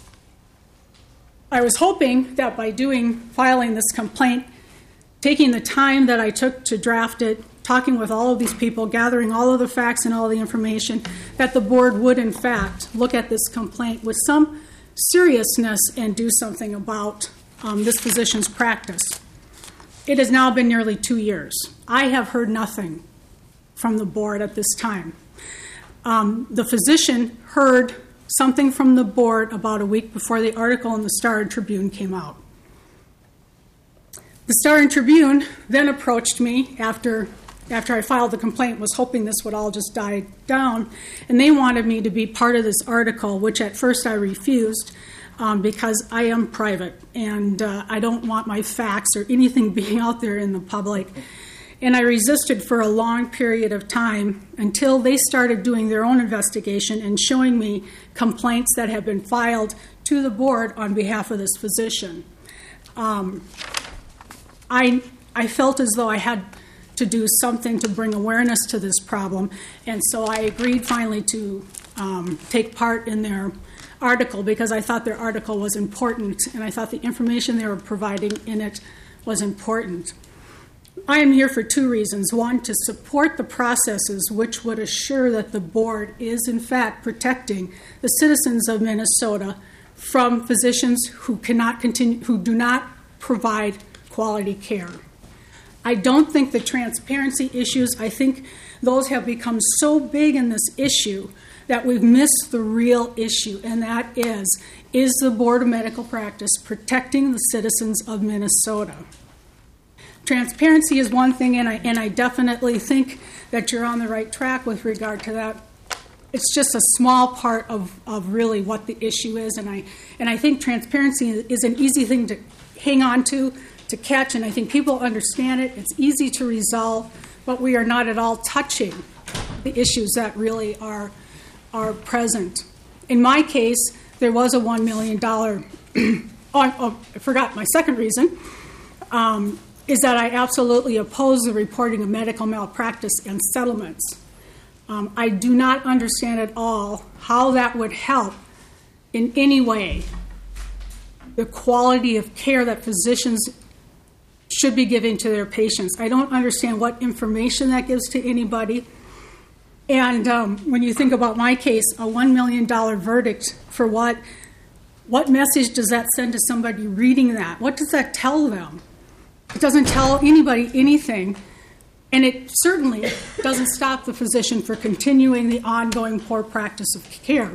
I was hoping that by doing, filing this complaint, taking the time that I took to draft it, talking with all of these people, gathering all of the facts and all the information, that the board would, in fact, look at this complaint with some seriousness and do something about um, this physician's practice. It has now been nearly two years. I have heard nothing from the board at this time. Um, the physician heard something from the board about a week before the article in the Star and Tribune came out. The Star and Tribune then approached me after after I filed the complaint, was hoping this would all just die down, and they wanted me to be part of this article, which at first I refused um, because I am private, and uh, I don't want my facts or anything being out there in the public. And I resisted for a long period of time until they started doing their own investigation and showing me complaints that have been filed to the board on behalf of this physician. Um, I, I felt as though I had to do something to bring awareness to this problem, and so I agreed finally to um, take part in their article because I thought their article was important, and I thought the information they were providing in it was important. I am here for two reasons. One, to support the processes which would assure that the board is in fact protecting the citizens of Minnesota from physicians who cannot continue, who do not provide quality care. I don't think the transparency issues, I think those have become so big in this issue that we've missed the real issue, and that is, is the Board of Medical Practice protecting the citizens of Minnesota? Transparency is one thing, and I, and I definitely think that you're on the right track with regard to that. It's just a small part of, of really what the issue is, and I, and I think transparency is an easy thing to hang on to, to catch, and I think people understand it. It's easy to resolve, but we are not at all touching the issues that really are, are present. In my case, there was a one million dollars, oh, oh, I forgot my second reason, um, is that I absolutely oppose the reporting of medical malpractice and settlements. Um, I do not understand at all how that would help in any way the quality of care that physicians should be giving to their patients. I don't understand what information that gives to anybody. And um, when you think about my case, a one million dollars verdict for what? What message does that send to somebody reading that? What does that tell them? It doesn't tell anybody anything, and it certainly doesn't stop the physician from continuing the ongoing poor practice of care.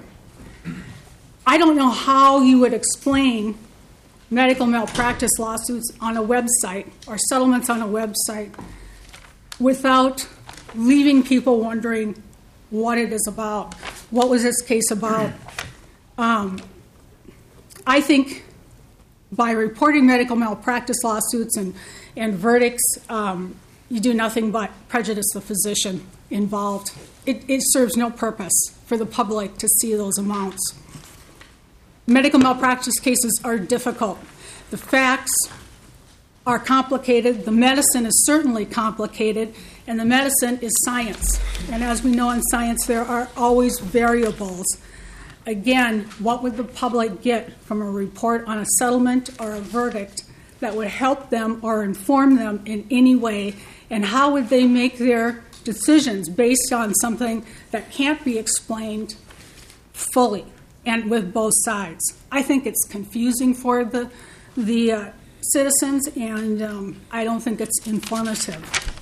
I don't know how you would explain medical malpractice lawsuits on a website or settlements on a website without leaving people wondering what it is about. What was this case about? Um, I think by reporting medical malpractice lawsuits and, and verdicts, um, you do nothing but prejudice the physician involved. It, it serves no purpose for the public to see those amounts. Medical malpractice cases are difficult. The facts are complicated. The medicine is certainly complicated, and the medicine is science. And as we know in science, there are always variables. Again, what would the public get from a report on a settlement or a verdict that would help them or inform them in any way? And how would they make their decisions based on something that can't be explained fully and with both sides? I think it's confusing for the, the uh, citizens, and um, I don't think it's informative.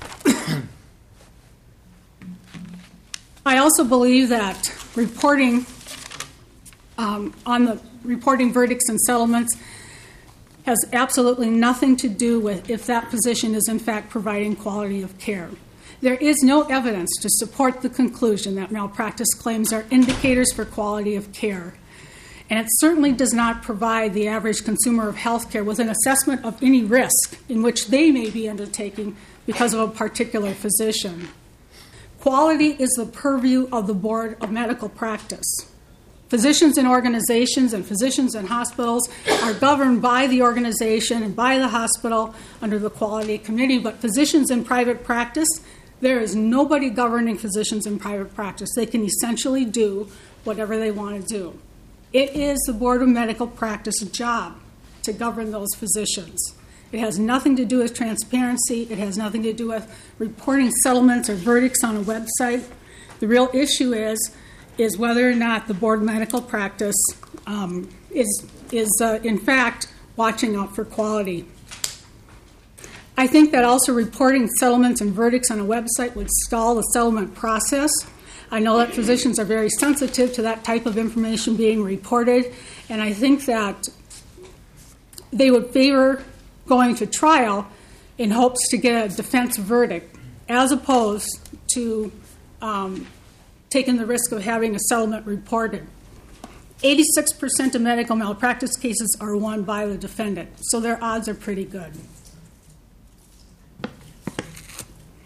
I also believe that reporting Um, on the reporting verdicts and settlements has absolutely nothing to do with if that physician is in fact providing quality of care. There is no evidence to support the conclusion that malpractice claims are indicators for quality of care. And it certainly does not provide the average consumer of health care with an assessment of any risk in which they may be undertaking because of a particular physician. Quality is the purview of the Board of Medical Practice. Physicians in organizations and physicians in hospitals are governed by the organization and by the hospital under the quality committee, but physicians in private practice, there is nobody governing physicians in private practice. They can essentially do whatever they want to do. It is the Board of Medical Practice's job to govern those physicians. It has nothing to do with transparency. It has nothing to do with reporting settlements or verdicts on a website. The real issue is is whether or not the Board of Medical Practice um, is, is uh, in fact, watching out for quality. I think that also reporting settlements and verdicts on a website would stall the settlement process. I know that physicians are very sensitive to that type of information being reported, and I think that they would favor going to trial in hopes to get a defense verdict, as opposed to um, taking the risk of having a settlement reported. eighty-six percent of medical malpractice cases are won by the defendant, so their odds are pretty good.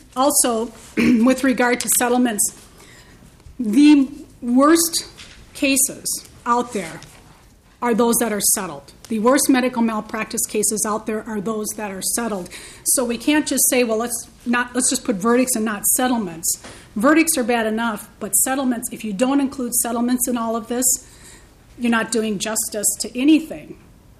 also, with regard to settlements, the worst cases out there are those that are settled. The worst medical malpractice cases out there are those that are settled. So we can't just say, well, let's not let's just put verdicts and not settlements. Verdicts are bad enough, but settlements, if you don't include settlements in all of this, you're not doing justice to anything.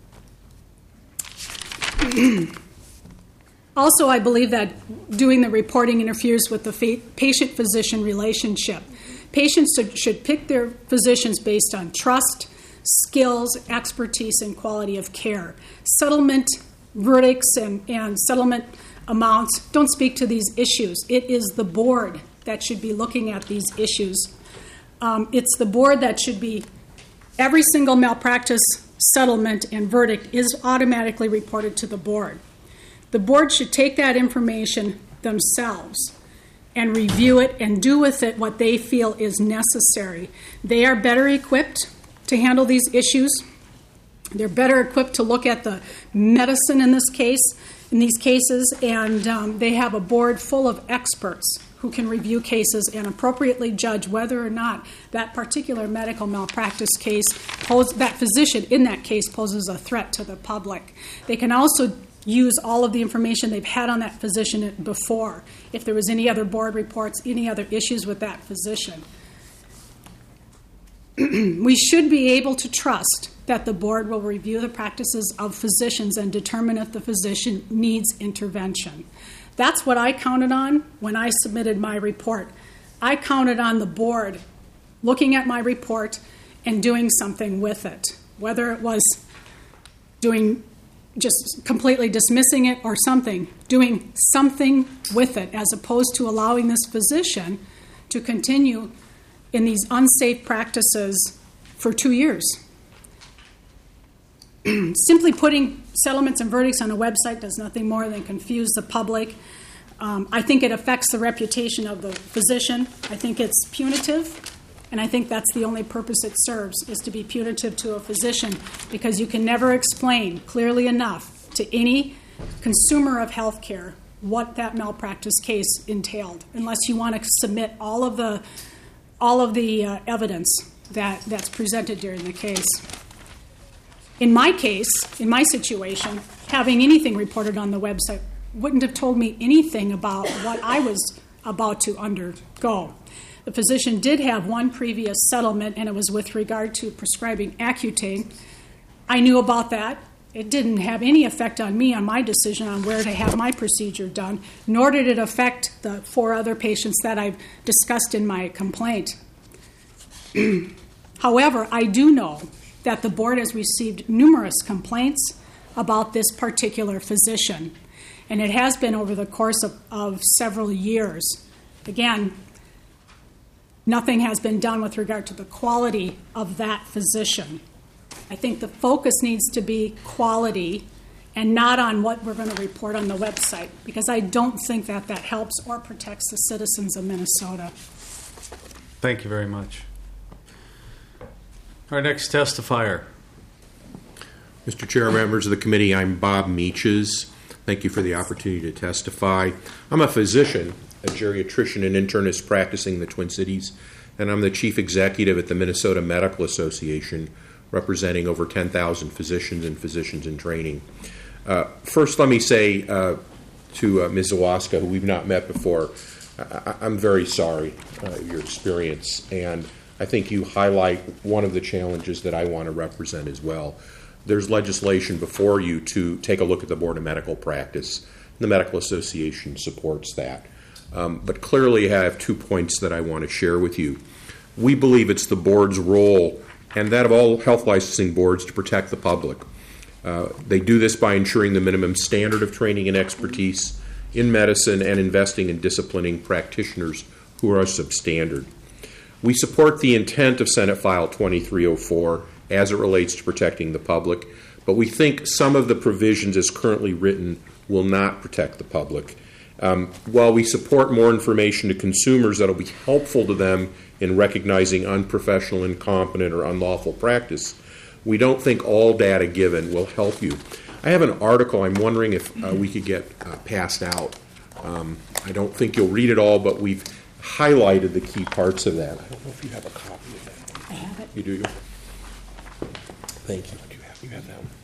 Also, I believe that doing the reporting interferes with the patient-physician relationship. Patients should pick their physicians based on trust, skills, expertise, and quality of care. Settlement verdicts and, and settlement amounts don't speak to these issues. It is the board that should be looking at these issues. Um, it's the board that should be, every single malpractice settlement and verdict is automatically reported to the board. The board should take that information themselves and review it and do with it what they feel is necessary. They are better equipped to handle these issues. They're better equipped to look at the medicine in this case, in these cases, and um, they have a board full of experts who can review cases and appropriately judge whether or not that particular medical malpractice case, pose, that physician in that case poses a threat to the public. They can also use all of the information they've had on that physician before, if there was any other board reports, any other issues with that physician. We should be able to trust that the board will review the practices of physicians and determine if the physician needs intervention. That's what I counted on when I submitted my report. I counted on the board looking at my report and doing something with it, whether it was doing just completely dismissing it or something, doing something with it, as opposed to allowing this physician to continue in these unsafe practices for two years. Simply putting settlements and verdicts on a website does nothing more than confuse the public. Um, I think it affects the reputation of the physician. I think it's punitive, and I think that's the only purpose it serves, is to be punitive to a physician, because you can never explain clearly enough to any consumer of health care what that malpractice case entailed, unless you want to submit all of the all of the uh, evidence that, that's presented during the case. In my case, in my situation, having anything reported on the website wouldn't have told me anything about what I was about to undergo. The physician did have one previous settlement, and it was with regard to prescribing Accutane. I knew about that. It didn't have any effect on me on my decision on where to have my procedure done, nor did it affect the four other patients that I've discussed in my complaint. However, I do know that the board has received numerous complaints about this particular physician, and it has been over the course of, of several years. Again, nothing has been done with regard to the quality of that physician. I think the focus needs to be quality and not on what we're going to report on the website, because I don't think that that helps or protects the citizens of Minnesota. Thank you very much. Our next testifier. Mister Chair, members of the committee, I'm Bob Meaches. Thank you for the opportunity to testify. I'm a physician, a geriatrician and internist practicing in the Twin Cities, and I'm the chief executive at the Minnesota Medical Association, representing over ten thousand physicians and physicians in training. Uh, first, let me say uh, to uh, Miz Zawaska, who we've not met before, I- I'm very sorry uh, your experience, and I think you highlight one of the challenges that I want to represent as well. There's legislation before you to take a look at the Board of Medical Practice. The Medical Association supports that. Um, but clearly I have two points that I want to share with you. We believe it's the board's role, and that of all health licensing boards, to protect the public. Uh, they do this by ensuring the minimum standard of training and expertise in medicine and investing in disciplining practitioners who are substandard. We support the intent of Senate File twenty-three oh four as it relates to protecting the public, but we think some of the provisions as currently written will not protect the public. Um, while we support more information to consumers that will be helpful to them in recognizing unprofessional, incompetent, or unlawful practice, we don't think all data given will help you. I have an article I'm wondering if uh, we could get uh, passed out Um, I don't think you'll read it all, but we've highlighted the key parts of that. I don't know if you have a copy of that. I have it. You do? Thank you. You have, you have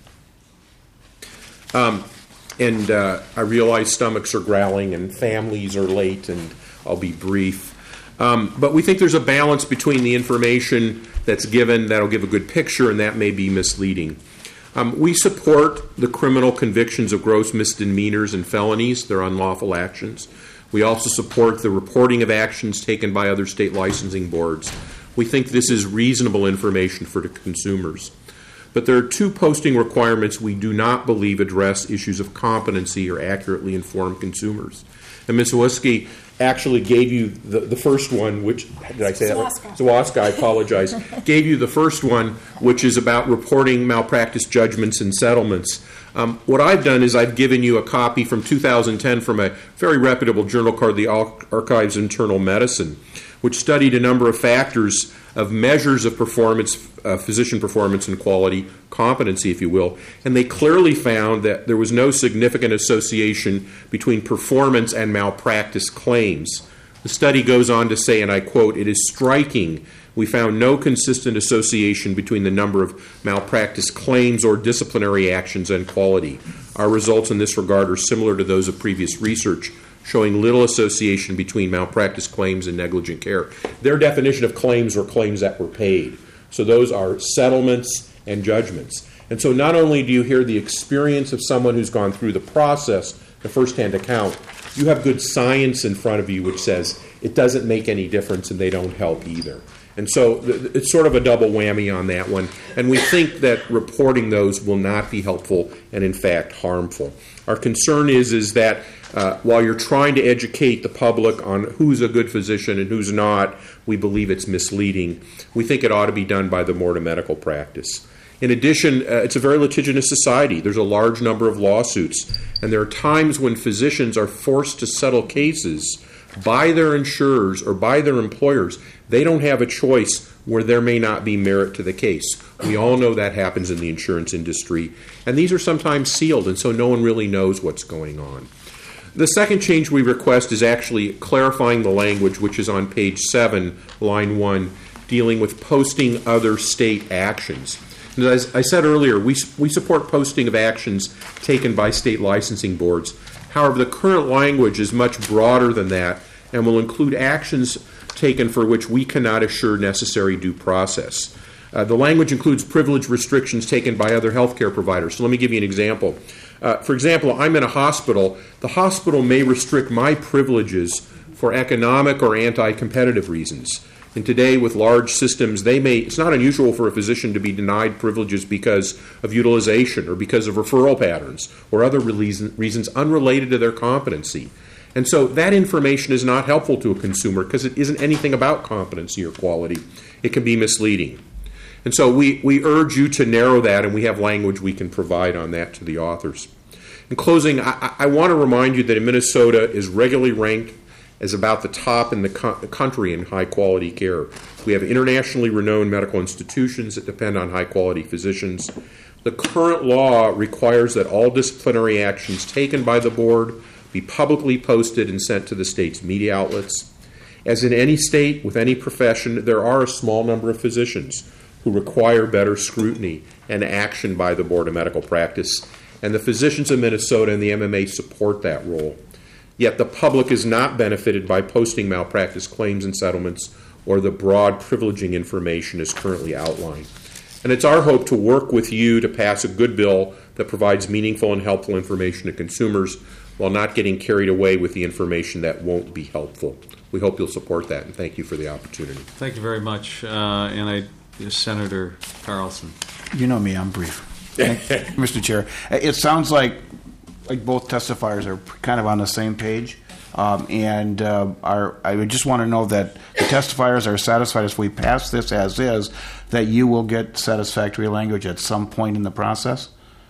that one. Um, and uh, I realize stomachs are growling and families are late, and I'll be brief. Um, but we think there's a balance between the information that's given that'll give a good picture, and that may be misleading. Um, we support the criminal convictions of gross misdemeanors and felonies. They're unlawful actions. We also support the reporting of actions taken by other state licensing boards. We think this is reasonable information for the consumers. But there are two posting requirements we do not believe address issues of competency or accurately inform consumers. And Miz Zawiski actually gave you the, the first one, which, did I say that right? Zawaska, I apologize, gave you the first one, which is about reporting malpractice judgments and settlements. Um, what I've done is I've given you a copy from two thousand ten from a very reputable journal called the Archives of Internal Medicine, which studied a number of factors of measures of performance, uh, physician performance and quality, competency, if you will, and they clearly found that there was no significant association between performance and malpractice claims. The study goes on to say, and I quote, "It is striking we found no consistent association between the number of malpractice claims or disciplinary actions and quality. Our results in this regard are similar to those of previous research, showing little association between malpractice claims and negligent care." Their definition of claims were claims that were paid. So those are settlements and judgments. And so not only do you hear the experience of someone who's gone through the process, the first-hand account, you have good science in front of you which says it doesn't make any difference and they don't help either. And so it's sort of a double whammy on that one. And we think that reporting those will not be helpful and, in fact, harmful. Our concern is, is that uh, while you're trying to educate the public on who's a good physician and who's not, we believe it's misleading. We think it ought to be done by the board of medical practice. In addition, uh, it's a very litigious society. There's a large number of lawsuits. And there are times when physicians are forced to settle cases by their insurers or by their employers. They don't have a choice where there may not be merit to the case. We all know that happens in the insurance industry. And these are sometimes sealed, and so no one really knows what's going on. The second change we request is actually clarifying the language, which is on page seven, line one, dealing with posting other state actions. And as I said earlier, we, we support posting of actions taken by state licensing boards. However, the current language is much broader than that and will include actions taken for which we cannot assure necessary due process. Uh, the language includes privilege restrictions taken by other healthcare providers. So let me give you an example. Uh, for example, I'm in a hospital. The hospital may restrict my privileges for economic or anti-competitive reasons. And today, with large systems, they may, it's not unusual for a physician to be denied privileges because of utilization or because of referral patterns or other reason, reasons unrelated to their competency. And so that information is not helpful to a consumer because it isn't anything about competency or quality. It can be misleading. And so we, we urge you to narrow that, and we have language we can provide on that to the authors. In closing, I, I want to remind you that Minnesota is regularly ranked as about the top in the co- country in high-quality care. We have internationally renowned medical institutions that depend on high-quality physicians. The current law requires that all disciplinary actions taken by the board be publicly posted and sent to the state's media outlets. As in any state with any profession, there are a small number of physicians who require better scrutiny and action by the Board of Medical Practice, and the physicians of Minnesota and the M M A support that role. Yet the public is not benefited by posting malpractice claims and settlements or the broad privileging information as currently outlined. And it's our hope to work with you to pass a good bill that provides meaningful and helpful information to consumers while not getting carried away with the information that won't be helpful. We hope you'll support that, and thank you for the opportunity. Thank you very much. Uh, and I, Senator Carlson. You know me, I'm brief. Mister Chair, it sounds like like both testifiers are kind of on the same page. Um, and uh, our, I would just want to know that the testifiers are satisfied if we pass this as is, that you will get satisfactory language at some point in the process?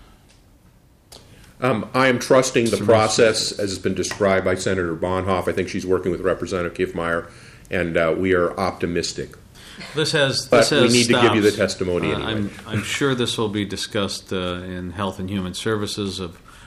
Um, I am trusting the process as has been described by Senator Bonhoeff. I think she's working with Representative Kiffmeyer, and uh, we are optimistic. This has, but this has we need stops. to give you the testimony uh, anyway. I'm, I'm sure this will be discussed uh, in Health and Human Services of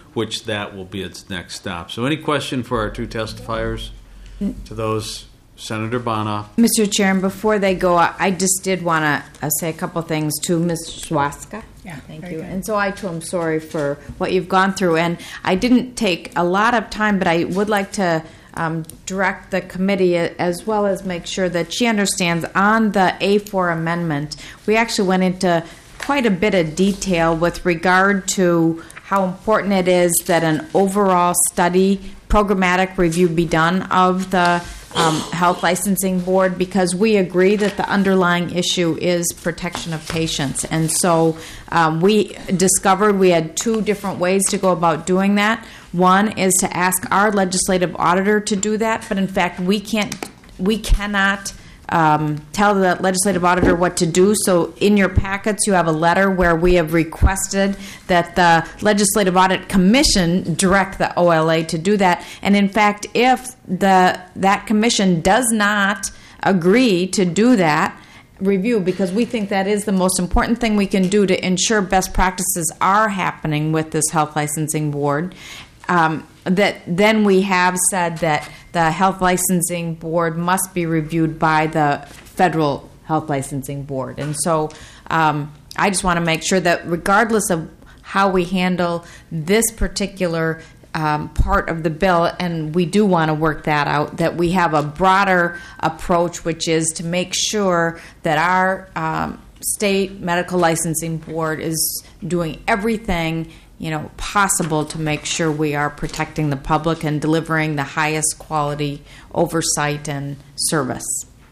which that will be its next stop. So any question for our two testifiers? To those, Senator Bonoff. Mister Chair, and before they go, I I just did want to uh, say a couple things to Miz Swaska. Yeah, Thank very you. good. And so I, too, am sorry for what you've gone through. And I didn't take a lot of time, but I would like to um, direct the committee as well as make sure that she understands on the A four amendment, we actually went into quite a bit of detail with regard to how important it is that an overall study, programmatic review be done of the um, Health Licensing Board, because we agree that the underlying issue is protection of patients. And so um, we discovered we had two different ways to go about doing that. One is to ask our legislative auditor to do that, but in fact we can't, we cannot Um, tell the legislative auditor what to do. So in your packets, you have a letter where we have requested that the Legislative Audit Commission direct the O L A to do that. And in fact, if the that commission does not agree to do that review, because we think that is the most important thing we can do to ensure best practices are happening with this health licensing board, um, that then we have said that the health licensing board must be reviewed by the federal health licensing board. And so um, I just want to make sure that regardless of how we handle this particular um, part of the bill, and we do want to work that out, that we have a broader approach, which is to make sure that our um, state medical licensing board is doing everything you know, possible to make sure we are protecting the public and delivering the highest quality oversight and service.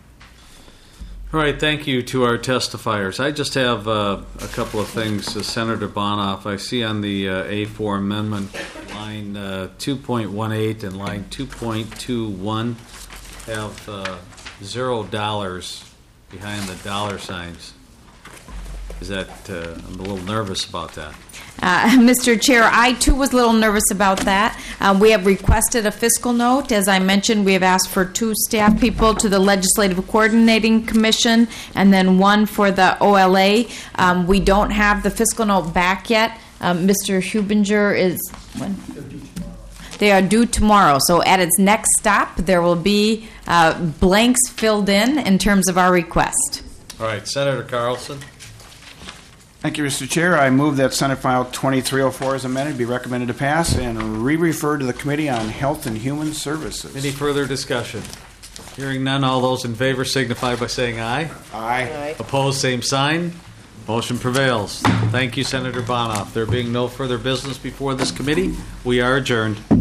All right, thank you to our testifiers. I just have uh, a couple of things. Uh, Senator Bonoff, I see on the uh, A four amendment, line uh, two point one eight and line two point two one have uh, zero dollars behind the dollar signs. Is that, uh, I'm a little nervous about that. Uh, Mister Chair, I too was a little nervous about that. Uh, we have requested a fiscal note. As I mentioned, we have asked for two staff people to the Legislative Coordinating Commission and then one for the O L A. Um, we don't have the fiscal note back yet. Um, Mister Hubinger is, when? They are due tomorrow. So at its next stop, there will be uh, blanks filled in in terms of our request. All right, Senator Carlson. Thank you, Mister Chair. I move that Senate File twenty-three oh four as amended be recommended to pass and re-referred to the Committee on Health and Human Services. Any further discussion? Hearing none, all those in favor signify by saying aye. Aye. Aye. Opposed, same sign. Motion prevails. Thank you, Senator Bonoff. There being no further business before this committee, we are adjourned.